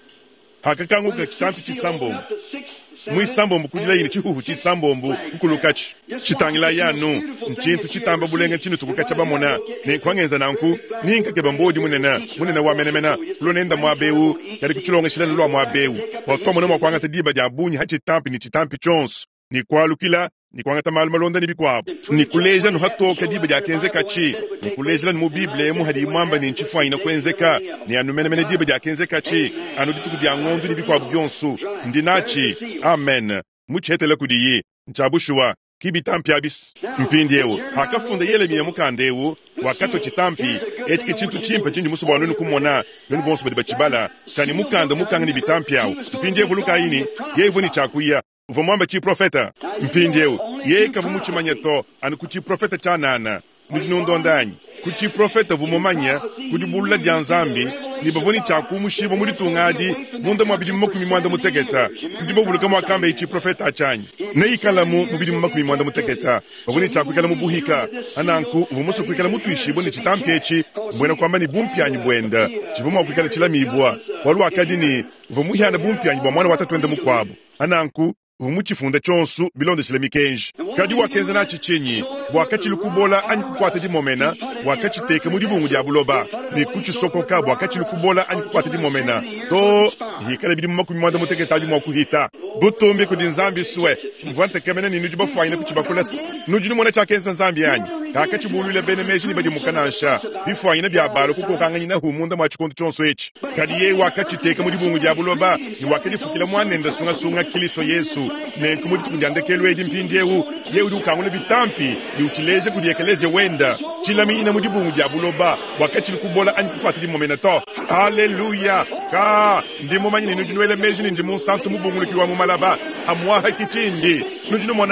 hakakangu ka chitampi chisambombu mwisambombu kujila iyi ni chihuhu chisambombu kukulukachi chitangila yanu nchintu chitamba bulenge chinu tukukacha bamona ni kwangenza nanku ninka keba mbodi munena wa menemena kulonenda mwabewu yari kuchulonga shilani lwa mwabewu wakwa mwana mwakwanga tadiba jabunyi hachitampi ni chitampi chonsu ni kwalukila ni kwangata malu malonda ni bikwabo ni kuleja no hatoka diba ja kenzeka chi ni kuleja mu Biblia mu hadi mwamba ni nchifa ina kwenzeka ni anumene diba ja kenzeka chi anu ditu dia ngondu ni bikwabo byonsu ndinachi amen muchetele kudiyi nchabushwa kibitampi abis mpindi ewu hakafunda yele miya mukandewu wakato chitampi etike chintu chimpa chinji musuba wanunu kumona nunu bonsu badi bachibala chani mukanga ni bitampi awu mpindi ewu luka ini yevu ni chakuya vomwamba chi profeta mpindi ewu yeka vumuchimanya to anu kuchi profeta chanana nujinundondanyi kuchi profeta vumomanya kudibulula dia nzambi ni bavoni chaku mushibo muri tungadi munda mwabidi makumi mwanda mutegeta ndibo vuluka mwakamba ichi profeta achanyi na ikalamu mubidi makumi mwanda mutegeta bavoni chaku ikalamu buhika ananku vumuso kuikala mutu ishibo ni chitampi echi mbwena kwamba ni bumpyanyi bwenda chivumu kuikala chilamibwa walu akadini vumuhiana bumpyanyi bwa mwana watatwenda mukwabo ananku vumuchifunda chonsu bilonde shilemikenji kadi wakenza na chichenyi bwakachilukubola anyi kukwata di momena bwakachiteka mu dibungu dia buloba ni kuchisokoka bwakachilukubola anyi kukwata di momena to hikala bidi makumi mwanda mutegeta di mwakuhita butombe kudi nzambi suwe mvante kemena ni nujiba fwaina kuchibakulas nujinu mwana chakenza nzambi anyi kakachibulule bene meji ni badi mukanansha bifwaina bya balo kuko kanganyina humunda mwachikondo chonsu echi kadi ye wakachiteka mu dibungu dia buloba ni wakadifukila mwanenda sunga Kristo Yesu nenku muditu kundiandekelwe edi mpindi ewu yewu dukangule bitampi di uchileje kudiekeleze wenda chilami ina mudibungu dia buloba wakati lukubola anyi kukwata di momena to haleluya ka ndimo manyi nujunuele meji ni ndimu santu mubungu likiwa mumalaba amwaha kitindi nujunu monanyi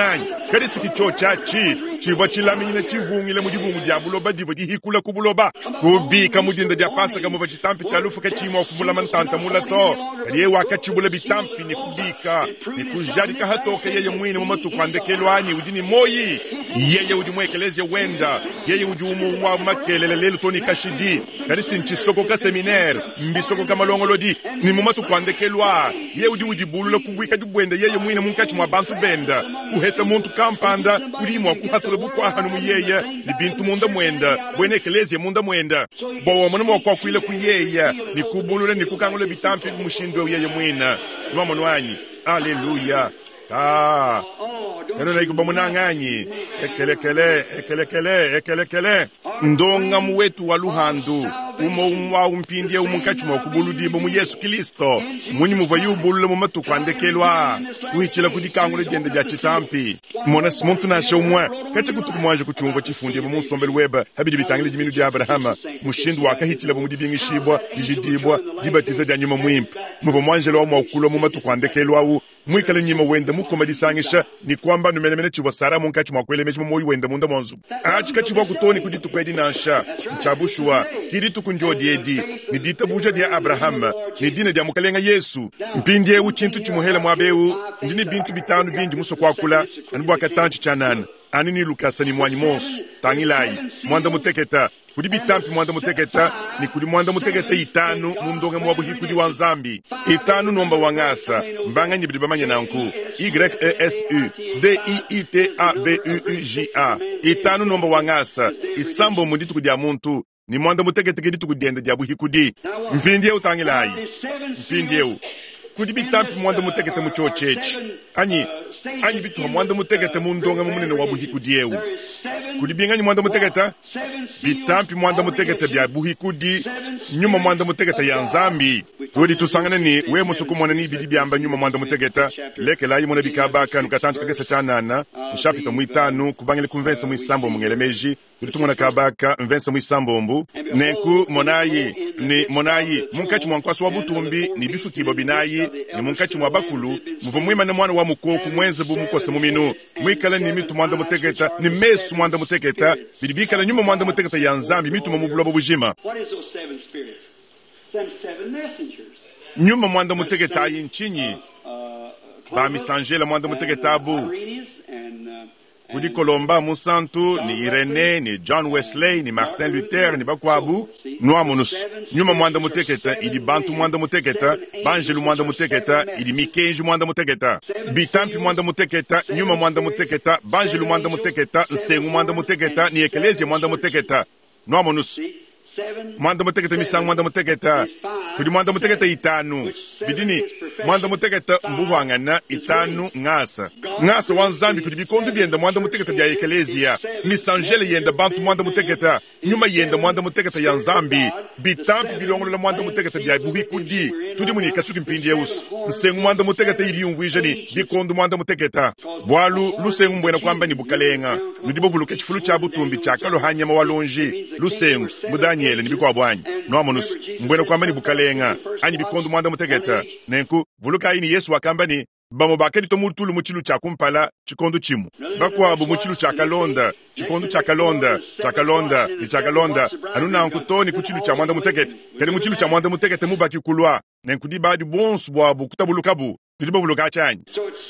kadi sikicho chachi chiva chilamine chivungile mudibungu dia buloba divo dihikula kubuloba kubika mudinda dia pasa kama vachitampi chalufu kachimo kubula mantanta mulato kadi waka chibula bitampi ni kubika ni kujadi kahatoka yeye mwini mumatu kwandekelwani udini moyi yeye udimwekeleze wenda yeye ujumu mwa makelele lelo toni kashidi kadi sinchisoko ka seminaire mbisoko kama longolodi ni mumatu kwandekelwa yeye udibulula kubwika dibwenda yeye mwini munkachi mwa bantu benda kuheta muntu kampanda ulimo kuhatule bukwa hanu muyeye ni bintu munda mwenda bwene keleze munda mwenda bo mwana mwa kwa kwile kuyeye ni kubulule ni kukangule bitampi mushindo yeye mwina mwa mwanwanyi haleluya eno na ikuba munanganyi ekelekele ndonga muwetu wa luhandu umwa umpindie umunkachuma wakubuludibo mu Yesu Kristo muni muvayu bulule mumatu kwandekelwa kuhichila kudikangule jende ja chitampi mona simuntu na shomwa kati kutukumwaje kuchumva chifundi mu musombel weba habidi bitangile jiminu dia Abrahama mushindu wakahichila mu dibingishibwa dijidibwa dibatiza ja nyuma mwimpa muvo mwanjelo wa okulo mumatu kwandekelwa u mwikale nyima wenda mukoma disangisha ni kwamba numenemene chiva sara munkachi mwakwele mechi moyi wenda munda monzu achika chiva kutoni kuditu kwedi nansha mchabushwa kiritu kunjodi edi ni dita buja dia Abraham ni dina dia mukalenga Yesu mpindie uchintu chimuhele mwabeu ndini bintu bitanu bingi muso kwa kula anibwa katanchi chanana anini Lukasa ni mwani monsu tangilai mwanda muteketa kudi bitampi mwanda muteketa ni kudi mwanda muteketa itanu mundonga mwabuhi kudi wanzambi itanu nomba wangasa mbanga nyibidi bamanya nanku YESU DIITABUUJA itanu nomba wangasa isambo munditu kudi ya muntu ni mwanda muteketa kidi tukudenda dia buhi kudi mpindie utangilai mpindie kudi bitampi mwanda muteketa mucho chechi anyi bitu mwanda muteketa mundonga munene wabuhi kudi kudi bingani mwanda muteketa bitampi mwanda muteketa bya buhi kudi nyuma mwanda muteketa ya nzambi kudi tusangana ni we musuku mwana ni bidi byamba nyuma mwanda muteketa leke layi mwana bikabaka nukatanti kagesa chanana tushapita muitanu kubangile kumvensa muisambo mungelemeji kudi tumwana kabaka mvensa muisambo mbu nenku monayi munkachi mwankwaso wa butumbi ni bifukibo binayi ni munkachi mwa bakulu muvo mwima na mwana wa mukoku mwenze bu mukose muminu mwikala ni mitu mwanda muteketa ni mesu mwanda muteketa bidibikala nyuma mwanda muteketa ya nzambi mitu mamubulobo bujima nyuma mwanda muteketa ayi nchinyi ba misanjela mwanda muteketa abu kudi Kolomba Musantu ni Irene ni John Wesley ni Martin Luther ni bakwabu nuamunus nyuma mwanda muteketa idi bantu mwanda muteketa banjelu mwanda muteketa idi mikenji mwanda muteketa bitampi mwanda muteketa nyuma mwanda muteketa banjelu mwanda muteketa nsengu mwanda muteketa ni ekelezia mwanda muteketa nuamunus mwanda muteketa misangu mwanda muteketa kudi mwanda muteketa itanu bidini mwanda muteketa mbuhangana itanu ngasa wanzambi kudi bikondu bienda mwanda muteketa bya ekelezia misanjele yenda bantu mwanda muteketa nyuma yenda mwanda muteketa ya nzambi bitampi bilongolo mwanda muteketa bya buhi kudi tudi muni kasuki mpindi yeus nsengu mwanda muteketa iri yumvijani bikondu mwanda muteketa bwalu lusengu mbwena kwamba ni bukalenga nudibo vuluke chifulu cha butumbi cha kalo hanyama walonji lusengu mudanye ni bikwa bwanyi noamonus mbwena kwamba ni bukalenga anyi bikondu mwanda muteketa nenku vuluka ini Yesu wakamba ni bamo bakedi to mutulu muchilu cha kumpala chikondo chimu bakwa bu muchilu cha kalonda chikondo cha kalonda ni cha kalonda anuna ankutoni kuchilu cha mwanda muteketa kadi muchilu cha mwanda muteketa mubaki kulwa nenku di badi bonsu bwabu kutabulukabu tudibo vuluka chanyi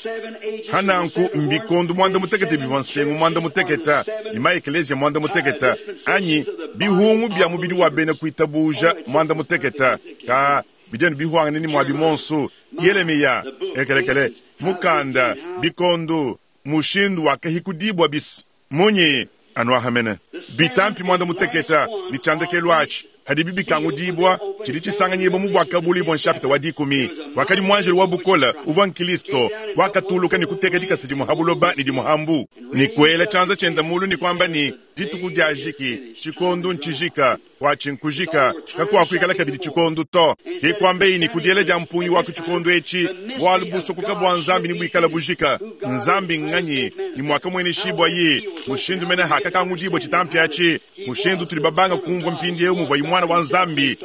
hananku mbikondo mwanda muteketa bivansengu mwanda muteketa ima ekelezia mwanda muteketa anyi bihungu bya mubidi wa bena kuitabuja mwanda muteketa ka bijenu bihuanga nini mwa bimonsu yelemeya ekelekele mukanda bikondo mushindu wakahikudibwa bis munyi anwa hamene bitampi mwanda muteketa ni chandekelwachi hadi bibi kangu dibwa chirichi sanga nyebo mubwa kabuli bon chapter wadi kumi wakadi mwanjelu wabukola uvan Kristo wakatuluka ni kuteka dika sidi muhabuloba ni di muhambu ni kwele chanza chenda mulu ni kwamba ni ditu kudiajiki chikondo nchijika wachinkujika kakwa kwikala kabidi chikondo to ke kwambe ni kudiele jampunyi waku chikondo echi walubuso kukabwa nzambi ni bwikala bujika nzambi nganyi ni mwaka mwene shibwa yi mushindu mene haka kangu dibo chitampi achi mushindu tulibabanga kumva mpindi yeu mwa wa nzambi yevu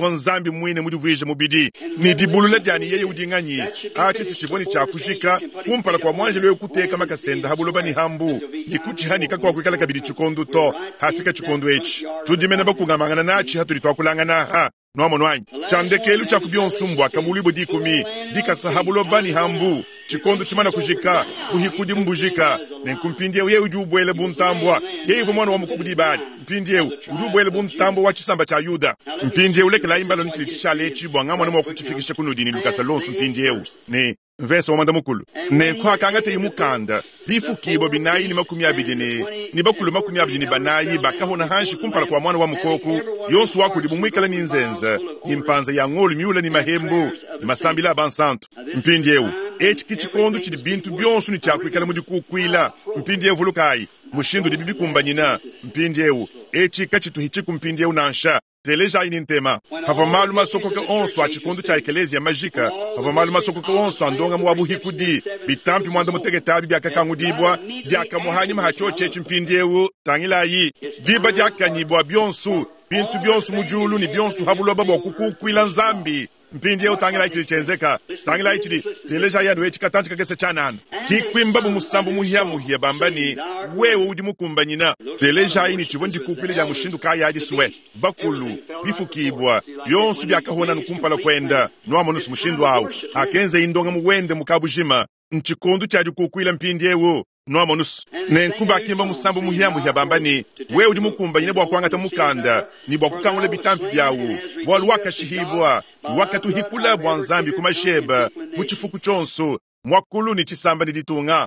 vo nzambi mwine mudivuje mubidi ni dibulule dyani yeye udinganyi achi sichiboni cha kushika kumpala kwa mwanjelo yokuteka makasenda habuloba ni hambu ni kuchihanika kwa kwikala kabidi chikondo to hafika chikondo echi tudimene bakungamangana nachi hatuli twakulangana ha noamono wanyi chandekelu cha kubyonsumbwa kamulibo dikumi dikasahabuloba ni hambu chikondo chimana kushika kuhikudi mbujika nenkumpindie ye ujubwele buntambwa yevo mwana wa mukubudi badi mpindie ujubwele buntambwa wa chisamba cha Yuda mpindie ulekela imbalo nitilichale chibwa ngamwana mwa kuchifikisha kunodini Lukasa lonsu mpindie ne verse wa manda mukulu ne kwa kangate imukanda bifukibo binayi ni makumi abidi ni bakulu makumi abidi ni banayi bakahona hanshi kumpala kwa mwana wa mukoku yonsu wako dibumwikala ni nzenza impanza ya ngolu miula ni mahembu ni masambila abansantu mpindie echi kichikondo chidi bintu byonsu ni chakwikala mudikukwila mpindie vulukai mushindu dibibi kumbanyina mpindie echi kachituhichiku mpindie nansha teleja inintema hava malu masoko ka onso a chikondo cha ekelezia magika hava malu masoko ka onso andonga mwabu hikudi bitampi mwanda mutegetabi byaka kangudibwa byaka muhanyi mahachoche chimpindiewu tangilayi diba byaka nyibwa byonsu bintu byonsu mujulu ni byonsu habuloba bokukukwila nzambi mpindi yeu tangila ichiri chenzeka tangila ichiri teleja yanu echi katanchika kese chanana kikwimba bumusambu muhia bambani wewe udi mukumbanyina teleja ini chivondi kukwile ya mushindu kaya ajiswe bakulu bifukibwa yonsu byakahona nukumpala kwenda nuamonusu mushindu awu akenze indonga muwende mukabujima nchikondu chaji kukwila mpindi yeu noamonusu nenkuba akimba musambu muhia bambani wewe udi mukumbanyina bwakwangata mukanda ni bwakukangula bitampi byawu bwaluwaka shihibwa wakatuhikula bwa nzambi kumasheba muchifuku chonso mwakulu ni chisamba niditunga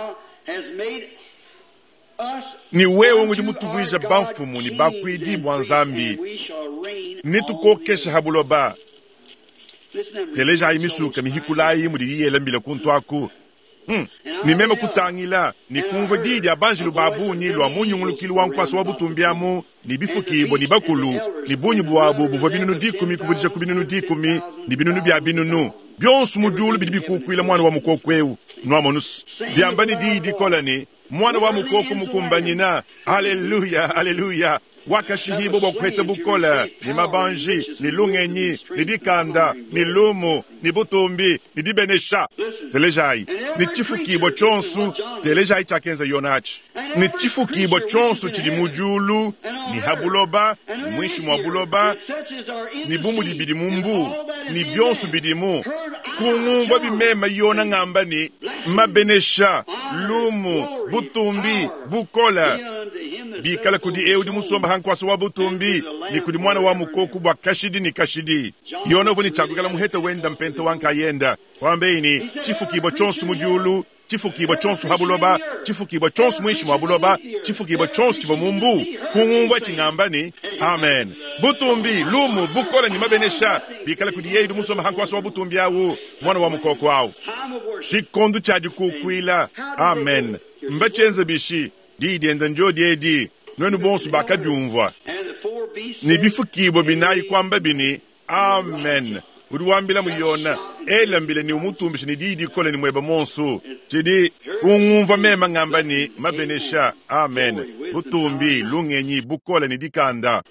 ni wewe ngudi mutuvija bamfumu ni bakwidi bwa nzambi nitukokesha habuloba teleja imisuka mihikulayi mudiyela mbila kuntwaku ni mema kutangila ni kumva didi abanjilu babuni lwa munyungulukili wankwasa wabutumbiamu ni bifukibo ni bakulu ni bunyi bwabu buva binunu dikumi kuvudisha kubinunu dikumi ni binunu bya binunu byonsu mudulu bidi bikukwila mwana wa mukokwewu nuamonusu byambani didi kolani mwana wa mukoko mukumbanyina haleluya wakashihibo bokweta bukola ni mabanji ni lungenyi ni dikanda ni lumu ni butumbi ni dibenesha telejai ni chifukibo chonsu telejai chakenza yonachi ni chifukibo chonsu chidi mujulu ni habuloba ni mwishi mwabuloba ni bumu dibidi mumbu ni byonsu bidimu kungumva bimema yona ngamba ni mabenesha lumu butumbi bukola bikala kudi eudi musomba hankwasa wa butumbi ni kudi mwana wa mukoku bwa kashidi ni kashidi yona vuni chakukala muheta wenda mpento wankayenda wambeini chifukibo chonsu mujulu chifukibo chonsu habuloba chifukibo chonsu mwishi mwabuloba chifukibo chonsu chivo mumbu kungumva chingambani amen butumbi lumu bukola ni mabenesha bikala kudi eudi musomba hankwasa wa butumbi awu mwana wa mukoku awu chikondu chaji kukwila amen mbachenze bishi didienda njodi edi nwenu bonsu bakabyumva ni bifukibo binayi kwamba bini amen uruwambila muyona elambile ni umutumbishi ni didi kola ni mweba monsu chidi ungumva mema ngamba ni mabenesha amen butumbi lungenyi bukola ni dikanda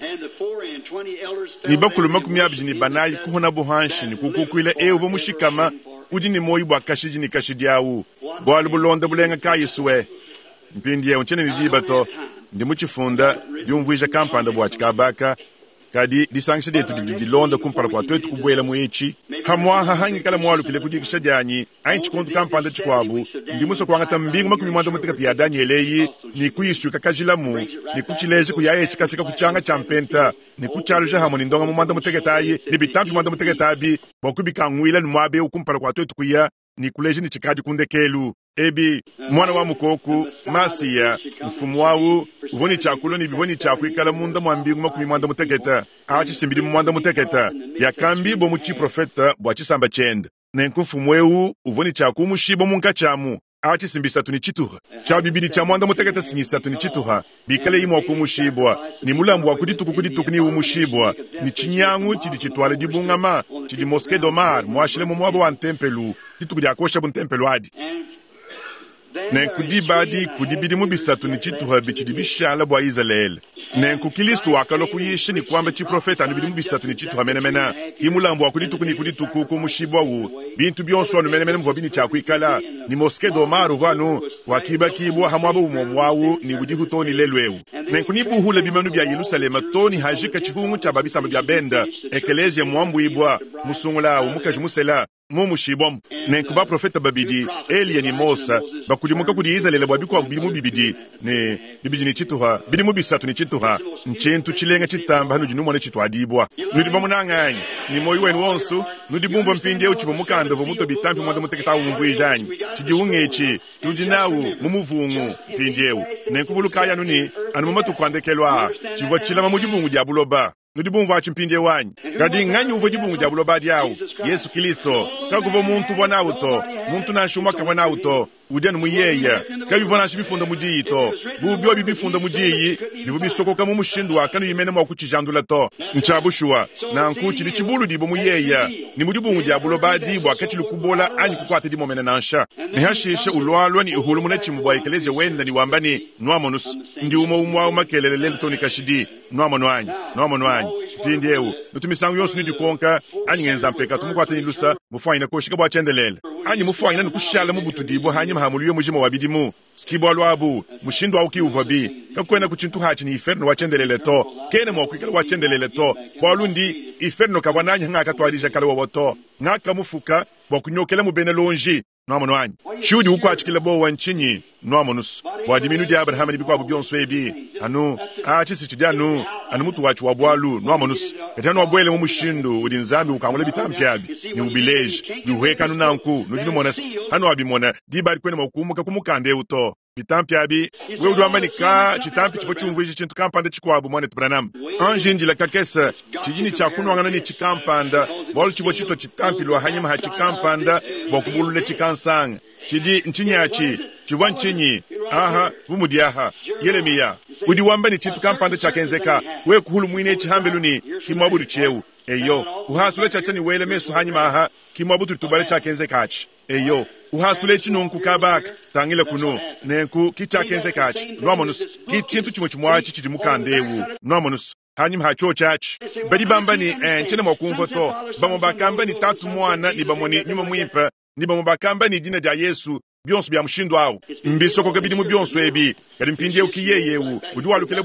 ni bakulu makumi abiji ni banayi kuhona buhanshi ni kukukwila ewo mushikama udi ni moyi bwa kashiji ni kashidi awu bwalu bulonda bulenga kayiswe mpindi yeu nchene nijibato ndi muchifunda diumvuija kampanda bwa chikabaka kadi disangisa detu dilonda kumpala kwa twetu kubwela muichi hamwaha hangi kala mwalu kile kudikisha janyi ayi chikondu kampanda chikwabu ndi muso kwangata mbingu makumi mwanda mutikati ya Danieleyi ni kuyisu kakajilamu ni kuchileje kuyaye chikafika kuchanga champenta ni kuchaluja hamo ni ndonga mwanda muteketayi ni bitampi mwanda muteketabi bokubika ngwila ni mwabe ukumpala kwa twetu kuya ni kuleje ni chikadi kundekelu ebi mwana wa mukoku masiya mfumu wawu uvoni chakulo ni bivoni chakwikala munda mwambingu makumi mwanda muteketa achi simbiri mwanda muteketa yakambi bo muchi profeta bwa chisamba chenda nenku mfumu wewu uvoni chaku mushibo munka chamu achi simbisatu ni chituha cha bibiri cha mwanda muteketa sinyisatu ni chituha bikale imo kumushibwa ni mulambu wa kudituku ni umushibwa ni chinyangu chidi chitwale dibungama chidi moske domar mwashile mwabo wa ntempelu dituku diakosha bu ntempelu adi nenku dibadi kudibidi mubisatu ni chituha bichidi bishala bwa Israel nenku Kristo wakalo kuyishi ni kwamba chiprofeta ni bidi mubisatu ni chituha menemena kimulambo akudituku ni kudituku kumushibwa wu bintu byonso no menemene mvobini chakwikala ni moskedo maru vanu wakiba kibwa hamwabo umomwawu ni budihutoni lelwewu nenku ni buhule bimanu bya Yerusalema toni hajika chihungu cha babisa bya benda ekeleje mwambwibwa musungula umukaji musela mumushibom nenku ba profeta babidi Elia ni Mosa bakudimuka kudi Israel bwabikwa bimu bibidi ne bibidi ni chituha bidimu bisatu ni chituha nchentu chilenga chitamba hanu jinu mone chitwadibwa nudiba munanganya ni moyo wenu wonsu nudibumba mpinde uchibo mukanda vo muto bitampi mwanda muteketa umvuijanyi chijiungechi tudinawu mumuvungu mpindewu nenku vulukaya nuni anumatu kwandekelwa chivo chilama mujibungu diabuloba nudibumva achimpinde wanyi kadi nganyi uvo dibungu diabuloba diawu Yesu Kristo kakuvo muntu vonauto muntu nanshumaka vonauto udenu muyeya kabivona shibifunda mudiyito bubyo bibifunda mudiyi bivu bisokoka mu mushindu wakanu yimene mwa kuchijandula to nchabushwa na nkuchi lichibulu dibo muyeya ni mudibungu diabuloba dibwa kachili kubola anyi kukwate dimo mena nansha ni hashishe ulwalwa ni uhulu munechi mubwa ikeleze wenda ni wambani nwamonus ndi umwa makelele lendo toni kashidi nwamono anyi pindewu nutumisangu yonsu ni dikonka anyi ngenza mpeka tumukwate ni lusa mufanya koshika bwa chendelele anyi mufanya ni kushala mubutu dibo hanyi mahamuluyo mujima wabidimu skibo alwabu mushindu wa ukiuvabi kakwena kuchintu hachi ni iferno wachendelele to kene mwakwikala wachendelele to bwalundi iferno kabwananya ngaka twadija kala wawoto ngaka mufuka bwakunyokela mubene lonji nwamono anyi shudi uko achikile bo wanchinyi nwamonus wadiminu di Abraham ni bikwa bubyonso ebi anu achisichidi anu mutu wachu wabwalu nwamonus katano wabwele mumushindu udinzambi ukamule bitampyabi ni ubileji ni uhekanu nanku nujinu monas anu wabimona dibari kwene mawukumuka kumukande uto bitampyabi we udwamba nika chitampi chipo chumvuishi chintu kampanda chikwabu mwane tubranam anjinjila kakesa chijini chakunwangana ni chikampanda bolu chipo chito chitampi lwa hanyima hachikampanda bokubulule chikansanga chidi nchinyachi chiva nchinyi aha bumudiaha Yeremia udiwamba ni chintu kampanda chakenzeka we kuhulu mwine chihambeluni kimwabudu cheu eyo uhasule chachani wele mesu hanyima aha kimwabudu tubale chakenzekachi eyo uhasule chinunku kabak tangile kuno nenku kichakenzekachi nwamonus kichintu chimwe chimwachi chidi mukandewu nwamonus hanyuma hacho chachi badi bamba ni nchene mwakumvoto bamobakamba ni tatu mwana ni bamoni nyuma mwimpa ni bamobakamba ni dina dia Yesu byonso bya mushindu awo mbisoko kabidi mu byonso ebi kali mpindye ukiyeyewu udiwalukile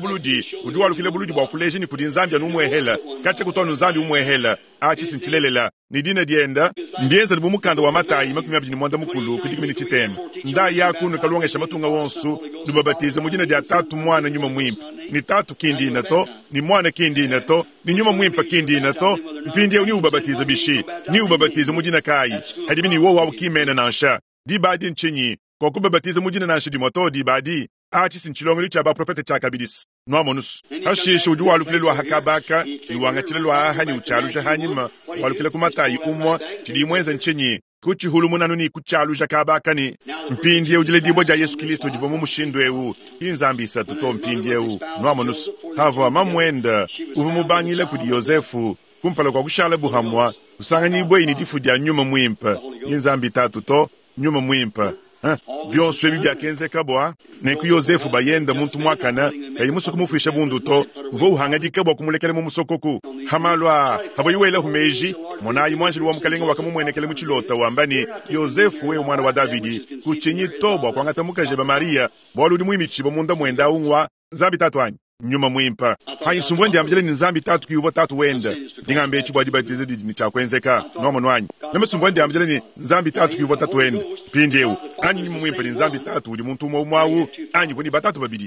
buludi bwa kuleje ni kudi nzambi anumwehela kache kutonu nzambi umwehela achisinchilelela ni dina dienda mbienza libu mukanda wa Matayi makumi abiri mwanda mukulu kudikimi ni chitema nda yakunu kalongesha matunga wonsu nubabatiza mudina dia tatu mwana nyuma mwimpa ni tatu kindi inato ni mwana kindi inato ni nyuma mwimpa kindi inato mpindye ni ubabatiza bishi ni ubabatiza mudina kayi hadibi ni wowa ukimena nansha dibadi nchinyi kwa kubabatiza mujina na nshidi moto dibadi achisinchilongeli chaba profeta chakabidis nwamonus hashisha uju walukilelwa hakabaka iwangachilelwa ahani uchalusha hanyima walukile kumatayi umwa chidimwenza nchinyi kuchihulumunanu ni kuchalusha kabaka ni mpindye ujile dibo ja Yesu Kristo divomu mushindwewu inzambi isatu to mpindyewu nwamonus hava mamwenda uvumubangile kudi Yosefu kumpala kwa kushala buhamwa usanga nibwe ini difu dia nyuma mwimpa inzambi tatu to nyuma mwimpa byonso ebi byakenzeka bwa neku Yosefu bayenda muntu mwakana kayimuso kumufisha bundu to vo uhangajike bwa kumulekele mu musokoku hamalwa haboyiwela humeji monayi mwanjili wa mukalenga wakamumwenekele mu chilota wambani Yosefu we mwana wa Davidi kuchinyi to bwa kwangatamuka jeba Maria bwaludi mwimichibo munda mwenda unwa nzambi tatu anyi nyuma mwimpa hayisumbwe ndi amjele ni nzambi tatu kiyuvo tatu wenda ningambe chibwa dibatize ni chakwenzeka nomo wanyi namesumbwe ndi amjele ni nzambi tatu kiyuvo tatu wenda pindewu anyi nyuma mwimpa ni nzambi tatu uli muntu umwawu anyi kuni batatu babidi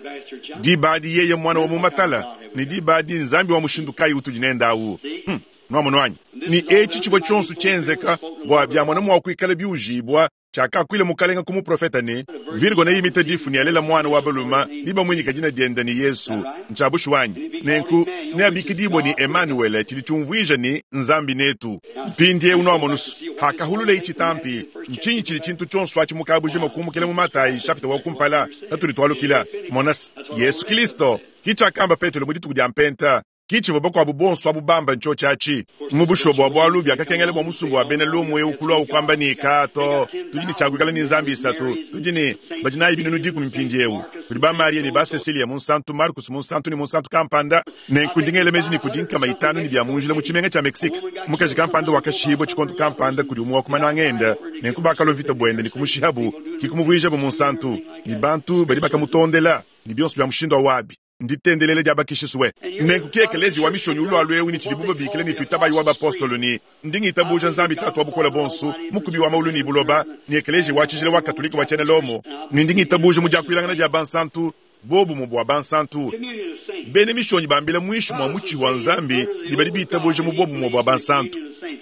dibadi yeye mwana wa mumatala ni dibadi nzambi wa mushindukai utujinenda awu nomo wanyi ni echi chibo chonsu chenzeka bwa bya mwana mwa kwikala byujibwa chaka kwile mukalenga kumu profeta ne virgo na yimita difu ni alela mwana wa baluma liba mwenye kajina dienda ni Yesu nchabushu wanyi nenku ne abikidibo ni Emmanuel chili chumvuija ni nzambi netu pindye unomonus hakahulule ichitampi nchinyi chili chintu chonsu achi mukabujima kumukele mu Matayi chapter wa kumpala naturi twalukila monas Yesu Kristo kicha kamba Petro muditu kudyampenta kichi voboko abubonso abubamba nchochachi mubushobo abwalu byakakengele bwa musumbu abene lumwe ukulwa ukwamba ni kato tujini chagwikala ni nzambi isatu tujini bajina ibinu nudiku mpinjewu kudiba Maria ni ba Cecilia monsantu Marcus monsantu ni monsantu kampanda ne kudingele meji ni kudinka maitanu ni byamunjile mu chimenge cha Mexique mukaji kampanda wakashibo chikontu kampanda kudi umwa kumana ngenda ne kubakalo vita bwende ni kumushihabu kikumuvuija bo monsantu ni bantu bali bakamutondela ni byonso bya mushindo wabi nditendelele jabakishiswe nenkukekelezi wa mishoni ulo alwewu ni chilibuba bikile ni tuitaba yuwa apostolo ni ndingi itabuja nzambi tatu wabukola bonsu mukubi wa maulu ni buloba ni ekeleji wachijile wa katolika wachene lomo ni ndingi itabuja mujakuilangana ja bansantu bobu mubu wa bansantu bene mishoni bambile mwishu mwa muchi wa nzambi ni balibi itabuja mubobu mubu wa bansantu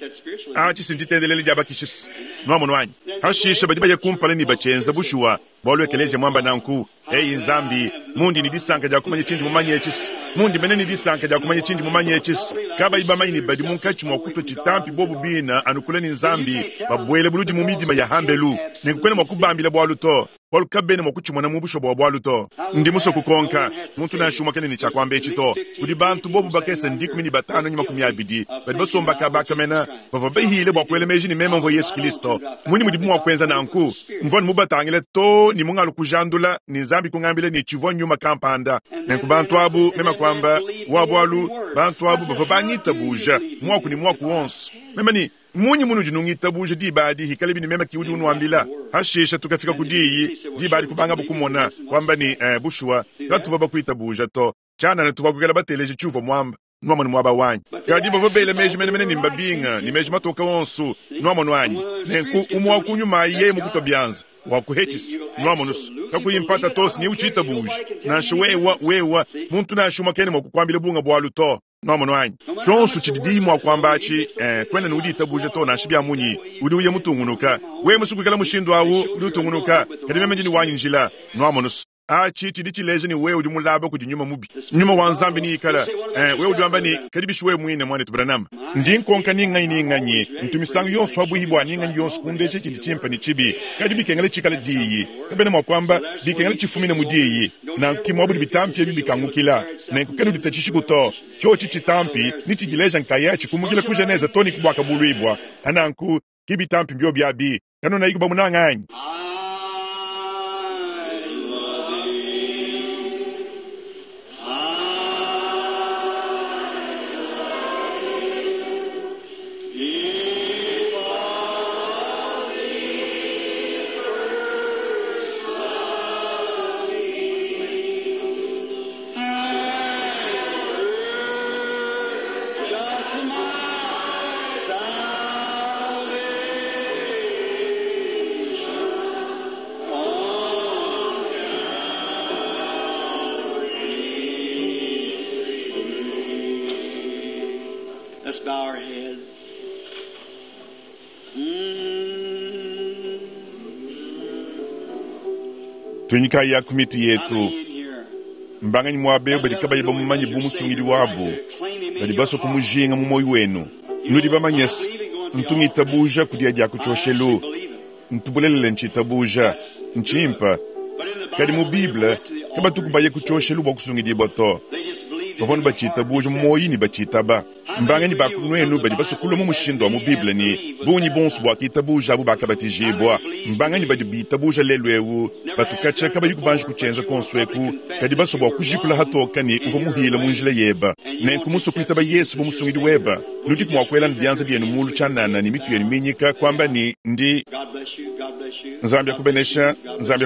achisi nditendelele jabakishis nomo nwanyi hashisha badiba ya kumpale ni bachenza bushuwa bolu ekeleji mwamba nanku eyi nzambi mundi ni disanka ja kumanye chindi mumanye chis mundi meneni disanka ja kumanye chindi mumanye chis kaba ibama ini badi munkachi mwakuto chitampi bobu bina anukuleni nzambi babwele buludi mumidima ya hambelu nikukwene mwakubambile bwaluto Paul kabene mwakuchi mwana mubusho bwaluto ndi muso kukonka muntu na shuma kene ni chakwambe chito kudi bantu bobu bakese ndiku mini batano nyuma kumyabidi badi basomba kabaka mena bavabehile bwakwele meji ni mema mvo Yesu Kristo muni mudibu mwakwenza na anku mvoni mubatangile to ni mungalu kujandula ni nzambi kungambile ni chivon nyuma kampanda nenku bantu abu mema kwamba wabwalu bantu abu bavabanyita buja mwaku ni mwaku wonsu mema ni munyi munu jinungita buja dibadi hikalibi ni mema kiudi unuambila hashisha tukafika kudiyi dibadi kubanga bukumona kwamba ni bushua katu vaba kuita buja to chana na tukakukela bateleje chuva mwamba nwamoni mwaba wanyi kadi bavabele meji mene ni mbabinga ni meji matoka wonsu nwamoni wanyi nenku umwakunyuma iye mukutobyanza wakuhechisi nwamonusu kakuyimpata tosi ni uchita buji nanshu wewa muntu nanshu makene mwakukwambile bunga bwaluto nomo nwanyi chonsu chididi mwakwambachi kwene ni udita buji to nanshu bya munyi udi uye mutungunuka we musukukala mushindu awu udi utungunuka kadi memenji ni wanyi njila nwamonusu achi chidi leje ni wewe udimulaba kudi nyuma mubi nyuma wanzambi ni ikala wewe udiwamba ni kadibishi wewe mwine mwane tubranama ndinkonka ni nganyi ntumisangu yonsu wabu hibwa ni nganyi yonsu kundeche chidi chimpa ni chibi kadibi kengale chikala diyi kabene mwakwamba bikengale chifumine mudiyi na kimwabu bitampi bikangukila na nkukenu ditachishikuto chochi chitampi ni chigileja nkayachi kumugila kujeneza toni kubwaka buluibwa ananku kibitampi mbyo byabi kanu na ikuba munanganyi tunyika ya kumitu yetu mbanganyi mwabe badi kaba yiba mumanyi bumusungiri wabu badi baso kumujinga mumoyi wenu nudi bamanyesi ntumita buja kudia ja kuchoshelu ntubulele nchita buja nchimpa kadi mu Biblia kaba tukubaye kuchoshelu bokusungiri boto bavona bachita buja mumoyi ni bachita ba mbanganyi bakunwenu badi baso kulomu mushindo mu Biblia ni bunyi bonsu bwa kitabuja abu bakabatijibwa mbanganyi badi bitabuja lelwewu batukacha kaba yukubanji kuchenza konsweku kadi baso bwa kujipula hatoka ni uva muhila munjila yeba nenku muso kuitaba Yesu bumusungidi weba nudi kumwakwela ndianza byenu mulu chanana ni mitu yenu minyika kwamba ni ndi Zambia kubenesha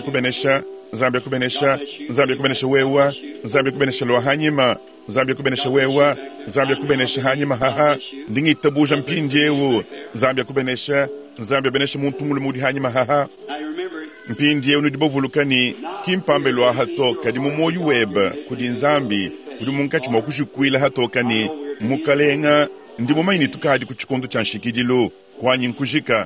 wewa Zambia kubenesha lo hanyima Zambia kubenesha wewa Zambia kubenesha hanyima haha ndingi tabuja mpinjewu Zambia benesha muntu mulu mudi hanyima haha mpindi unu dibovulukani kimpambe lo hatoka di mumoyu weba kudi nzambi kudi munkachi mwakushikwila hatoka ni mukalenga ndi mumaini tukadi kuchikondo chanshikidilo kwanyi nkujika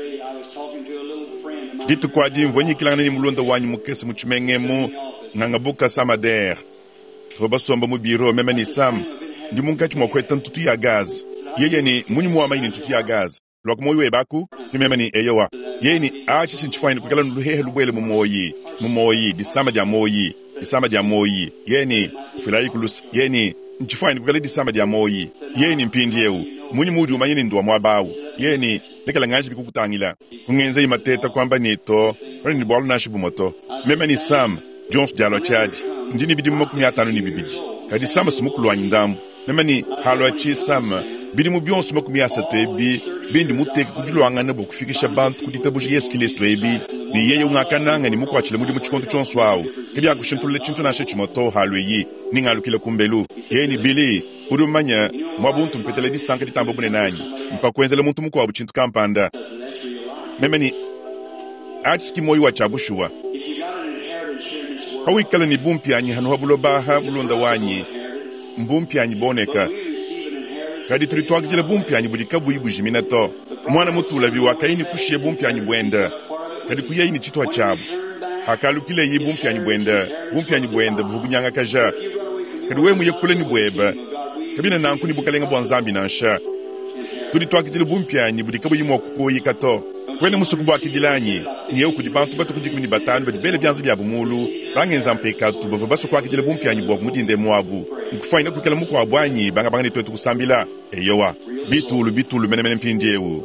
ditu kwa di mvonyikilana ni mulonda wanyi mukese muchimengemu nangabuka samader robasomba mubiro memeni sam ndi munkachi mwakweta ntutu ya gaz yeye ni munyi muwamaini ntutu ya gaz lwak moyi webaku ni memeni eyowa yeni achi sinchifine kukala nuluhehe lubwele mumoyi disama ja moyi yeni filaikulus yeni nchifanya kukala disama dia moyi yeni mpindi yeu muni mudi umanyini ndwa mwabawu yeni lekala nganji bikukutangila ungenza imateta kwamba nito rani bolu nashibu moto mema ni Sam Jones dialo chadi ndini bidi mokumi atano ni bibidi kadi Sam simukulu anyindamu mema ni halo achi Sam bidi mubionsu mokumi asate bi bindi muteki kudilo angana boku fikisha bantu kuditabuji Yesu Kristo ebi ni yeye ungakananga ni muko achile mudi muchikonto chonswawu kebi akushintule chintu na shechimoto halo yi ningalukile kumbelu yeye ni Billy udumanya mwabuntu mpetele di sanka ditambo bune nanyi mpakwenzele muntu muko wabu chintu kampanda memeni achiski moyo wa chabushua hawikala ni bumpi anyi hanu habulo baha bulonda wanyi mbumpi anyi boneka kadi tulitwaka jile bumpi anyi budikabu ibu jiminato mwana mutula viwa kaini kushie bumpi anyi bwenda kadi kuya ini chitu hachabu hakalu kile yi bumpi anyi bwenda buvugunyanga kaja kadi we muye kule ni bweba kabina nanku ni bukalenga bwanzambi nansha tulitwaka jile bumpi anyi budikabu imo kukoyi kato kwene musukubu akidilanyi niye kudibantu batu kudikuni batanu badibele byanza bya bumulu bangenza mpeka tu bava baso kwa kijele bumpi anyi bwa mudinde mwabu ikufanya kukela muko abwanyi banga ni twetu kusambila eyowa bitulu mene mpinjewu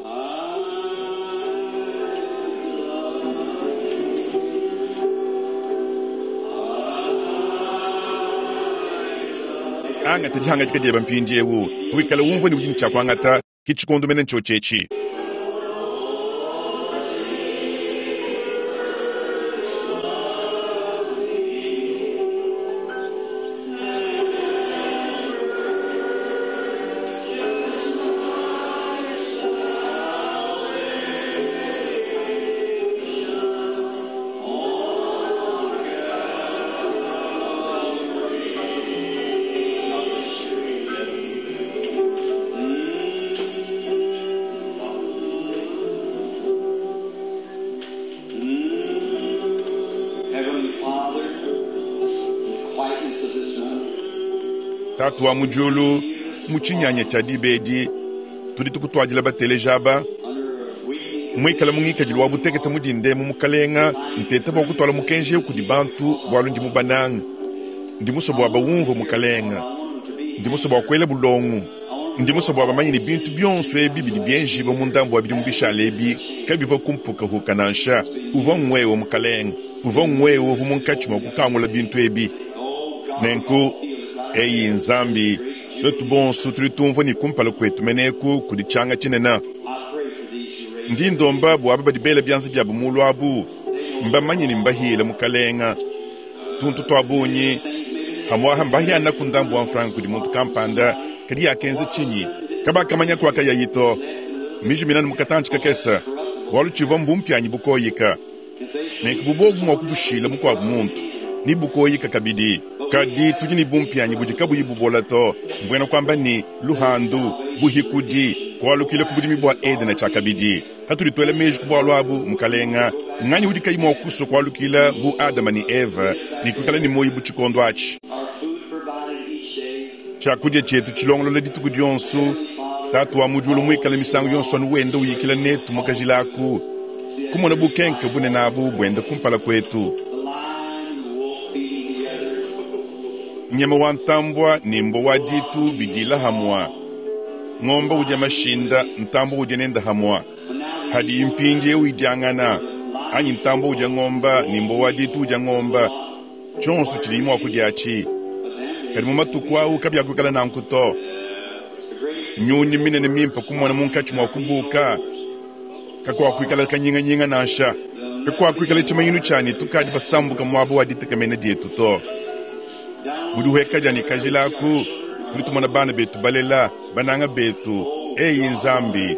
anga tijanga jikadeba mpinjewu wikala umvo ni ujini chakwangata kichikondo mene nchochechi tatu wa mujulu muchinyanya cha dibedi tulitukutwajila batelejaba mwikala mungika jilwa buteketa mudinde mumukalenga nteta bokutwala mukenje kudibantu bwalu ndi mubanang ndi musobo abawumvo mukalenga ndi musobo akwela bulongu ndi musobo abamanyini bintu byonso ebi bidi byenji bomundambo abidi mubishalebi kabiva kumpuka hukanansha uva mwewo mukalenga uva mwewo vumunkachi mukukangula bintu ebi nenku eyi nzambi letu bonsu tulitumva ni kumpala kwetu meneku kudichanga chinena ndi ndomba bwaba badibele byanzi bya bumulu abu mbamanyini mbahile mukalenga tuntu twabunyi hamwa mbahiyana kundambu wa mfranku di muntu kampanda kadi yakenze chinyi kabaka manya kwa kayayito miji minani mukatanchi kakesa walu chiva mbumpi anyi bukoyika nenkububogu mwa kubushile mukwa muntu ni bukoyika kabidi kadi tujini bumpi anyi budikabu yibubolato mbwena kwamba ni luhandu buhikudi kwa lukile kubudimi bwa edena chakabidi hatuli tuele meji kubwa lwabu mkalenga ngani udika imo okuso kwa lukila bu Adama ni Eva ni kukala ni moyi buchikondo achi chakudya chetu chilongolo le dituku yonsu tatu wa mujulu mwikala misangu yonsu anuwenda uyikila netu mukajilaku kumona bukenke bune nabu bwenda kumpala kwetu nyama wantambwa nimbo waditu bigila hamwa ngomba uja mashinda ntambo uja nenda hamwa hadi impinge uidiangana anyi ntambo uja ngomba nimbo waditu uja ngomba chonsu chilimu wakudiachi kadi mumatukwa ukabya kukala nankuto nyuni minene mimpa kumwana munkachi mwakubuka kakwa kuikala kanyinga nasha kakwa kuikala chimayinu chani tukadi basambuka mwabu wadita kamene dietu to buduheka jani kajilaku bulitumana bana betu balela bananga betu eyi nzambi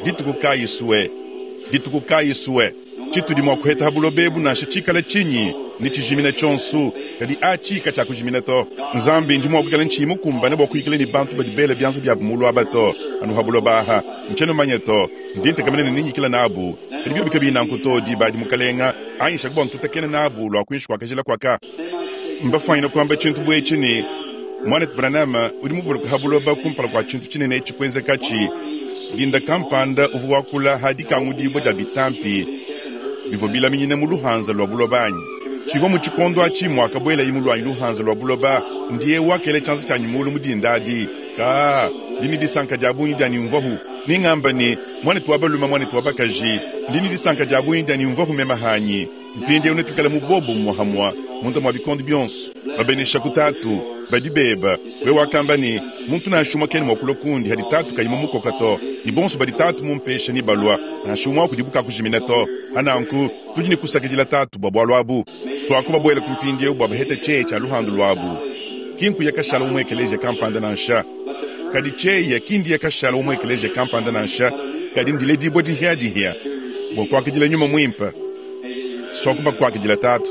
ditukukaiswe chitu di mwakuheta habulo bebu nasha chikala chinyi ni chijimina chonsu kadi achika chakujimina to nzambi ndi mwakukala nchimu kumba nebo kuikala ni bantu badibele byanza bya bumulu abato anu habulo baha ncheno manyeto ndinte kamene ninyi kila nabu kadi byo bikabi nankuto di badi mukalenga aisha kubwa ntutakena nabu lwa kuishi kwa kajila kwaka mbafanya kwamba chintu bwe chini mwanet branama uri muvuru habulo ba kumpala kwa chintu chini ne chikwenze kachi ginda kampanda uvu wakula hadi kangudi bo dabitampi bivo bila minyine muluhanza lwa bulobanyi chivo mu chikondo achi mwaka bwela imulu anyi luhanza lwa buloba ndiye wakele chanza cha nyumulu mudindadi ka ndini disanka jabu indani mvohu ningamba ni mwane tuwabaluma mwane tuwabakaji ndini disanka jabu indani mvohu memahanyi mpinde unetukala mubobo muhamwa muntu mwabikondi byonso babenisha kutatu badibeba we wakamba ni muntu na shuma keni mwakulokundi hadi tatu kayima mukokato ni bonso badi tatu mumpesha ni balwa na shuma kudibuka kujiminato ananku tujini kusakijila tatu babwalo abu swako babwele kumpinde ubaba hete checha luhandu lwabu kinku yakashala umwekeleje kampanda nansha kadi cheya kindi yakashala umwekeleje kampanda nansha kadi ndile dibo dihia bokwa kijila nyuma mwimpa sokuba kwa kijila tatu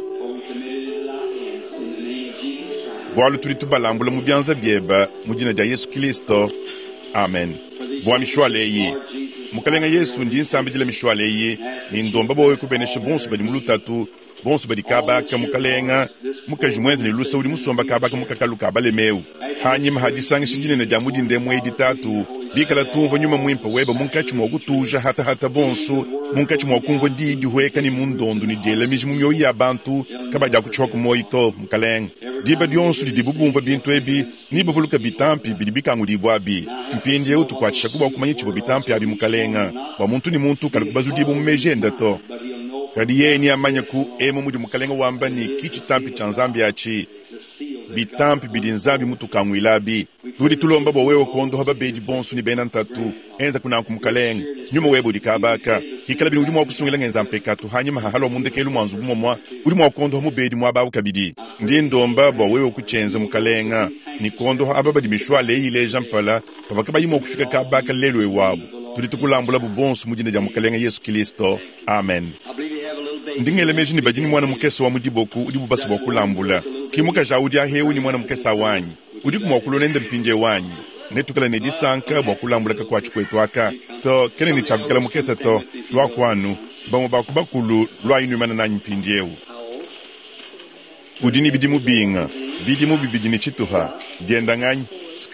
bwalu turitu balambula mubyanza byeba mujina ja Yesu Kristo amen bwa mishwaleyi mukalenga Yesu ndi nsambe jila mishwaleyi ni ndomba bowe kubenesha bonsu badi mulutatu bonsu badi kabaka mukalenga mukajimwenzi ni lusa uli musomba kabaka mukakaluka balemeu hanyima hadisanga shingine na jamudi ndemwe editatu bikala tumva nyuma mwimpa weba munkachi mwa kutuja hata bonsu munkachi mwa kumva didi hueka ni mundondu ni dele mijimu myoyi ya bantu kabaja kuchoku moito mukalenga diba dionsu di bubumva bintu ebi niba voluka bitampi bidibikangu dibwabi mpindi ya utu kwa chishakuba kumanyi chivo bitampi abi mukalenga wa muntu ni muntu kalikubazu dibu mmejenda to kadi yeni amanya ku emo mudi mukalenga wamba ni kichi tampi chanzambi achi bitampi bidinzambi mutu kamwilabi tuli tulomba bo wewe kondo haba beji bonsu ni bena ntatu enza kuna kumukalenga nyuma webo dikabaka hikala bini udimo wakusungila ngenza mpekatu hanyuma hahalo mundekelu mwanzu bumomwa udimo wakondo hamu bedi mwababu kabidi ndi ndomba bo wewe kuchenza mukalenga ni kondo ababa di mishwale ile jampala pavakaba yimo kufika kabaka lelo ewabu tuli tukulambula bubonsu mujine ja mukalenga Yesu Kristo amen ndingele meji ni bajini mwana mukesa wa mudiboku udibu basi wakulambula kimuka jaudi ahewu ni mwana mukesa wanyi udiku mwakulonende mpinje wanyi netukala ne disanka wakulambula kwa chikwetu aka to kene ni chakukala mukesa to lwa kwanu bamu bakubakulu lwa inumana na mpinjewu udini bidimu binga bidimu bibidini chituha genda nganyi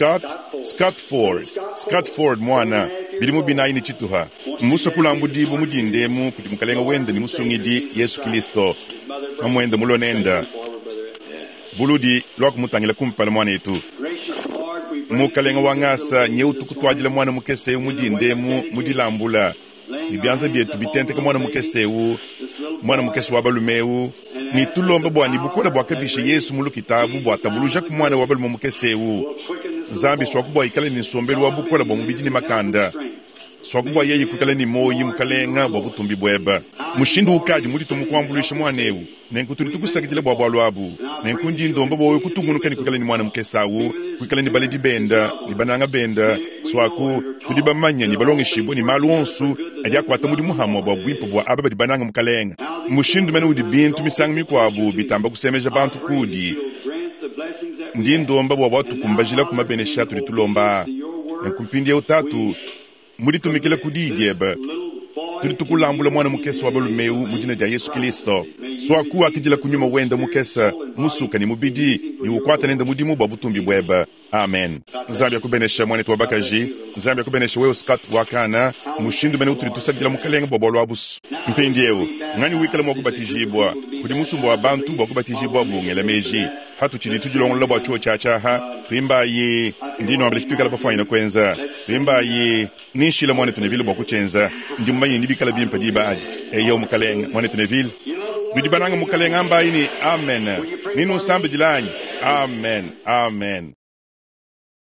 Scott Ford mwana bidimu binaini chituha musa kulambu dibu mudindemu kuti mukalenga wenda ni musungidi Yesu Kristo amwenda mulonenda buludi lwa kumutangila kumpala mwana etu mukalenga wangasa nyeutu kutwajila mwana mukeseu mudindemu mudilambula ibyanza byetu bitenteka mwana mukeseu mwana mukese wabalumeu ni tulomba bwani bukola bwakabisha Yesu mulu kitabu bwatabuluja ku mwana wabalumu mukeseu zambi swakubwa ikale ni sombelu wabukola bwa mubidini makanda swakubwa yeye kukale ni moyi mukalenga bwa butumbi bweba mushindu ukaji muri tumukwambulisha mwanewu nenkuturi tukusakitile bwa bwalwabu nenkunji ndomba bowe kutungunuka ni kukale ni mwana mukesawu kukale ni baledi benda ni bananga benda swaku tudiba manya ni balonge shibo ni maluonsu aja kwata muri muhamwa bwa bwimpo bwa ababa di bananga mukalenga mushindu mene udi bintu misangu mikwabu bitamba kusemeja bantu kudi ndi ndomba bwa watu kumbajila kumabenesha tuli tulomba nenkumpindi ya utatu muri tumikile kudijeba tuli tukulambula mwana mukesa wabalumeu mujina ja Yesu Kristo swaku akijila kunyuma wenda mukesa musuka ni mubidi ni ukwata nenda mudimu bwa butumbi bweba amen zambi ya kubenesha mwana tuwabakaji zambi ya kubenesha wewe Scott wakana mushindu mene utuli tusagila mukalenga bwa bwalo abusu mpindi yewu ngani wikala mwa kubatijibwa kudi musumbu wa bantu bwa kubatijibwa bungela meji hatu chini tujilongola bwa chuo chachaha tuimba ye ndino ambele chitukala pafanya kwenza tuimba ye nishila mwana tunevile bwa kuchenza ndi mbanyi nibikala bimpa diba aji eyo mukalenga mwana tunevile bidibananga mukalenga amba ini amen ninu sambe jilanyi amen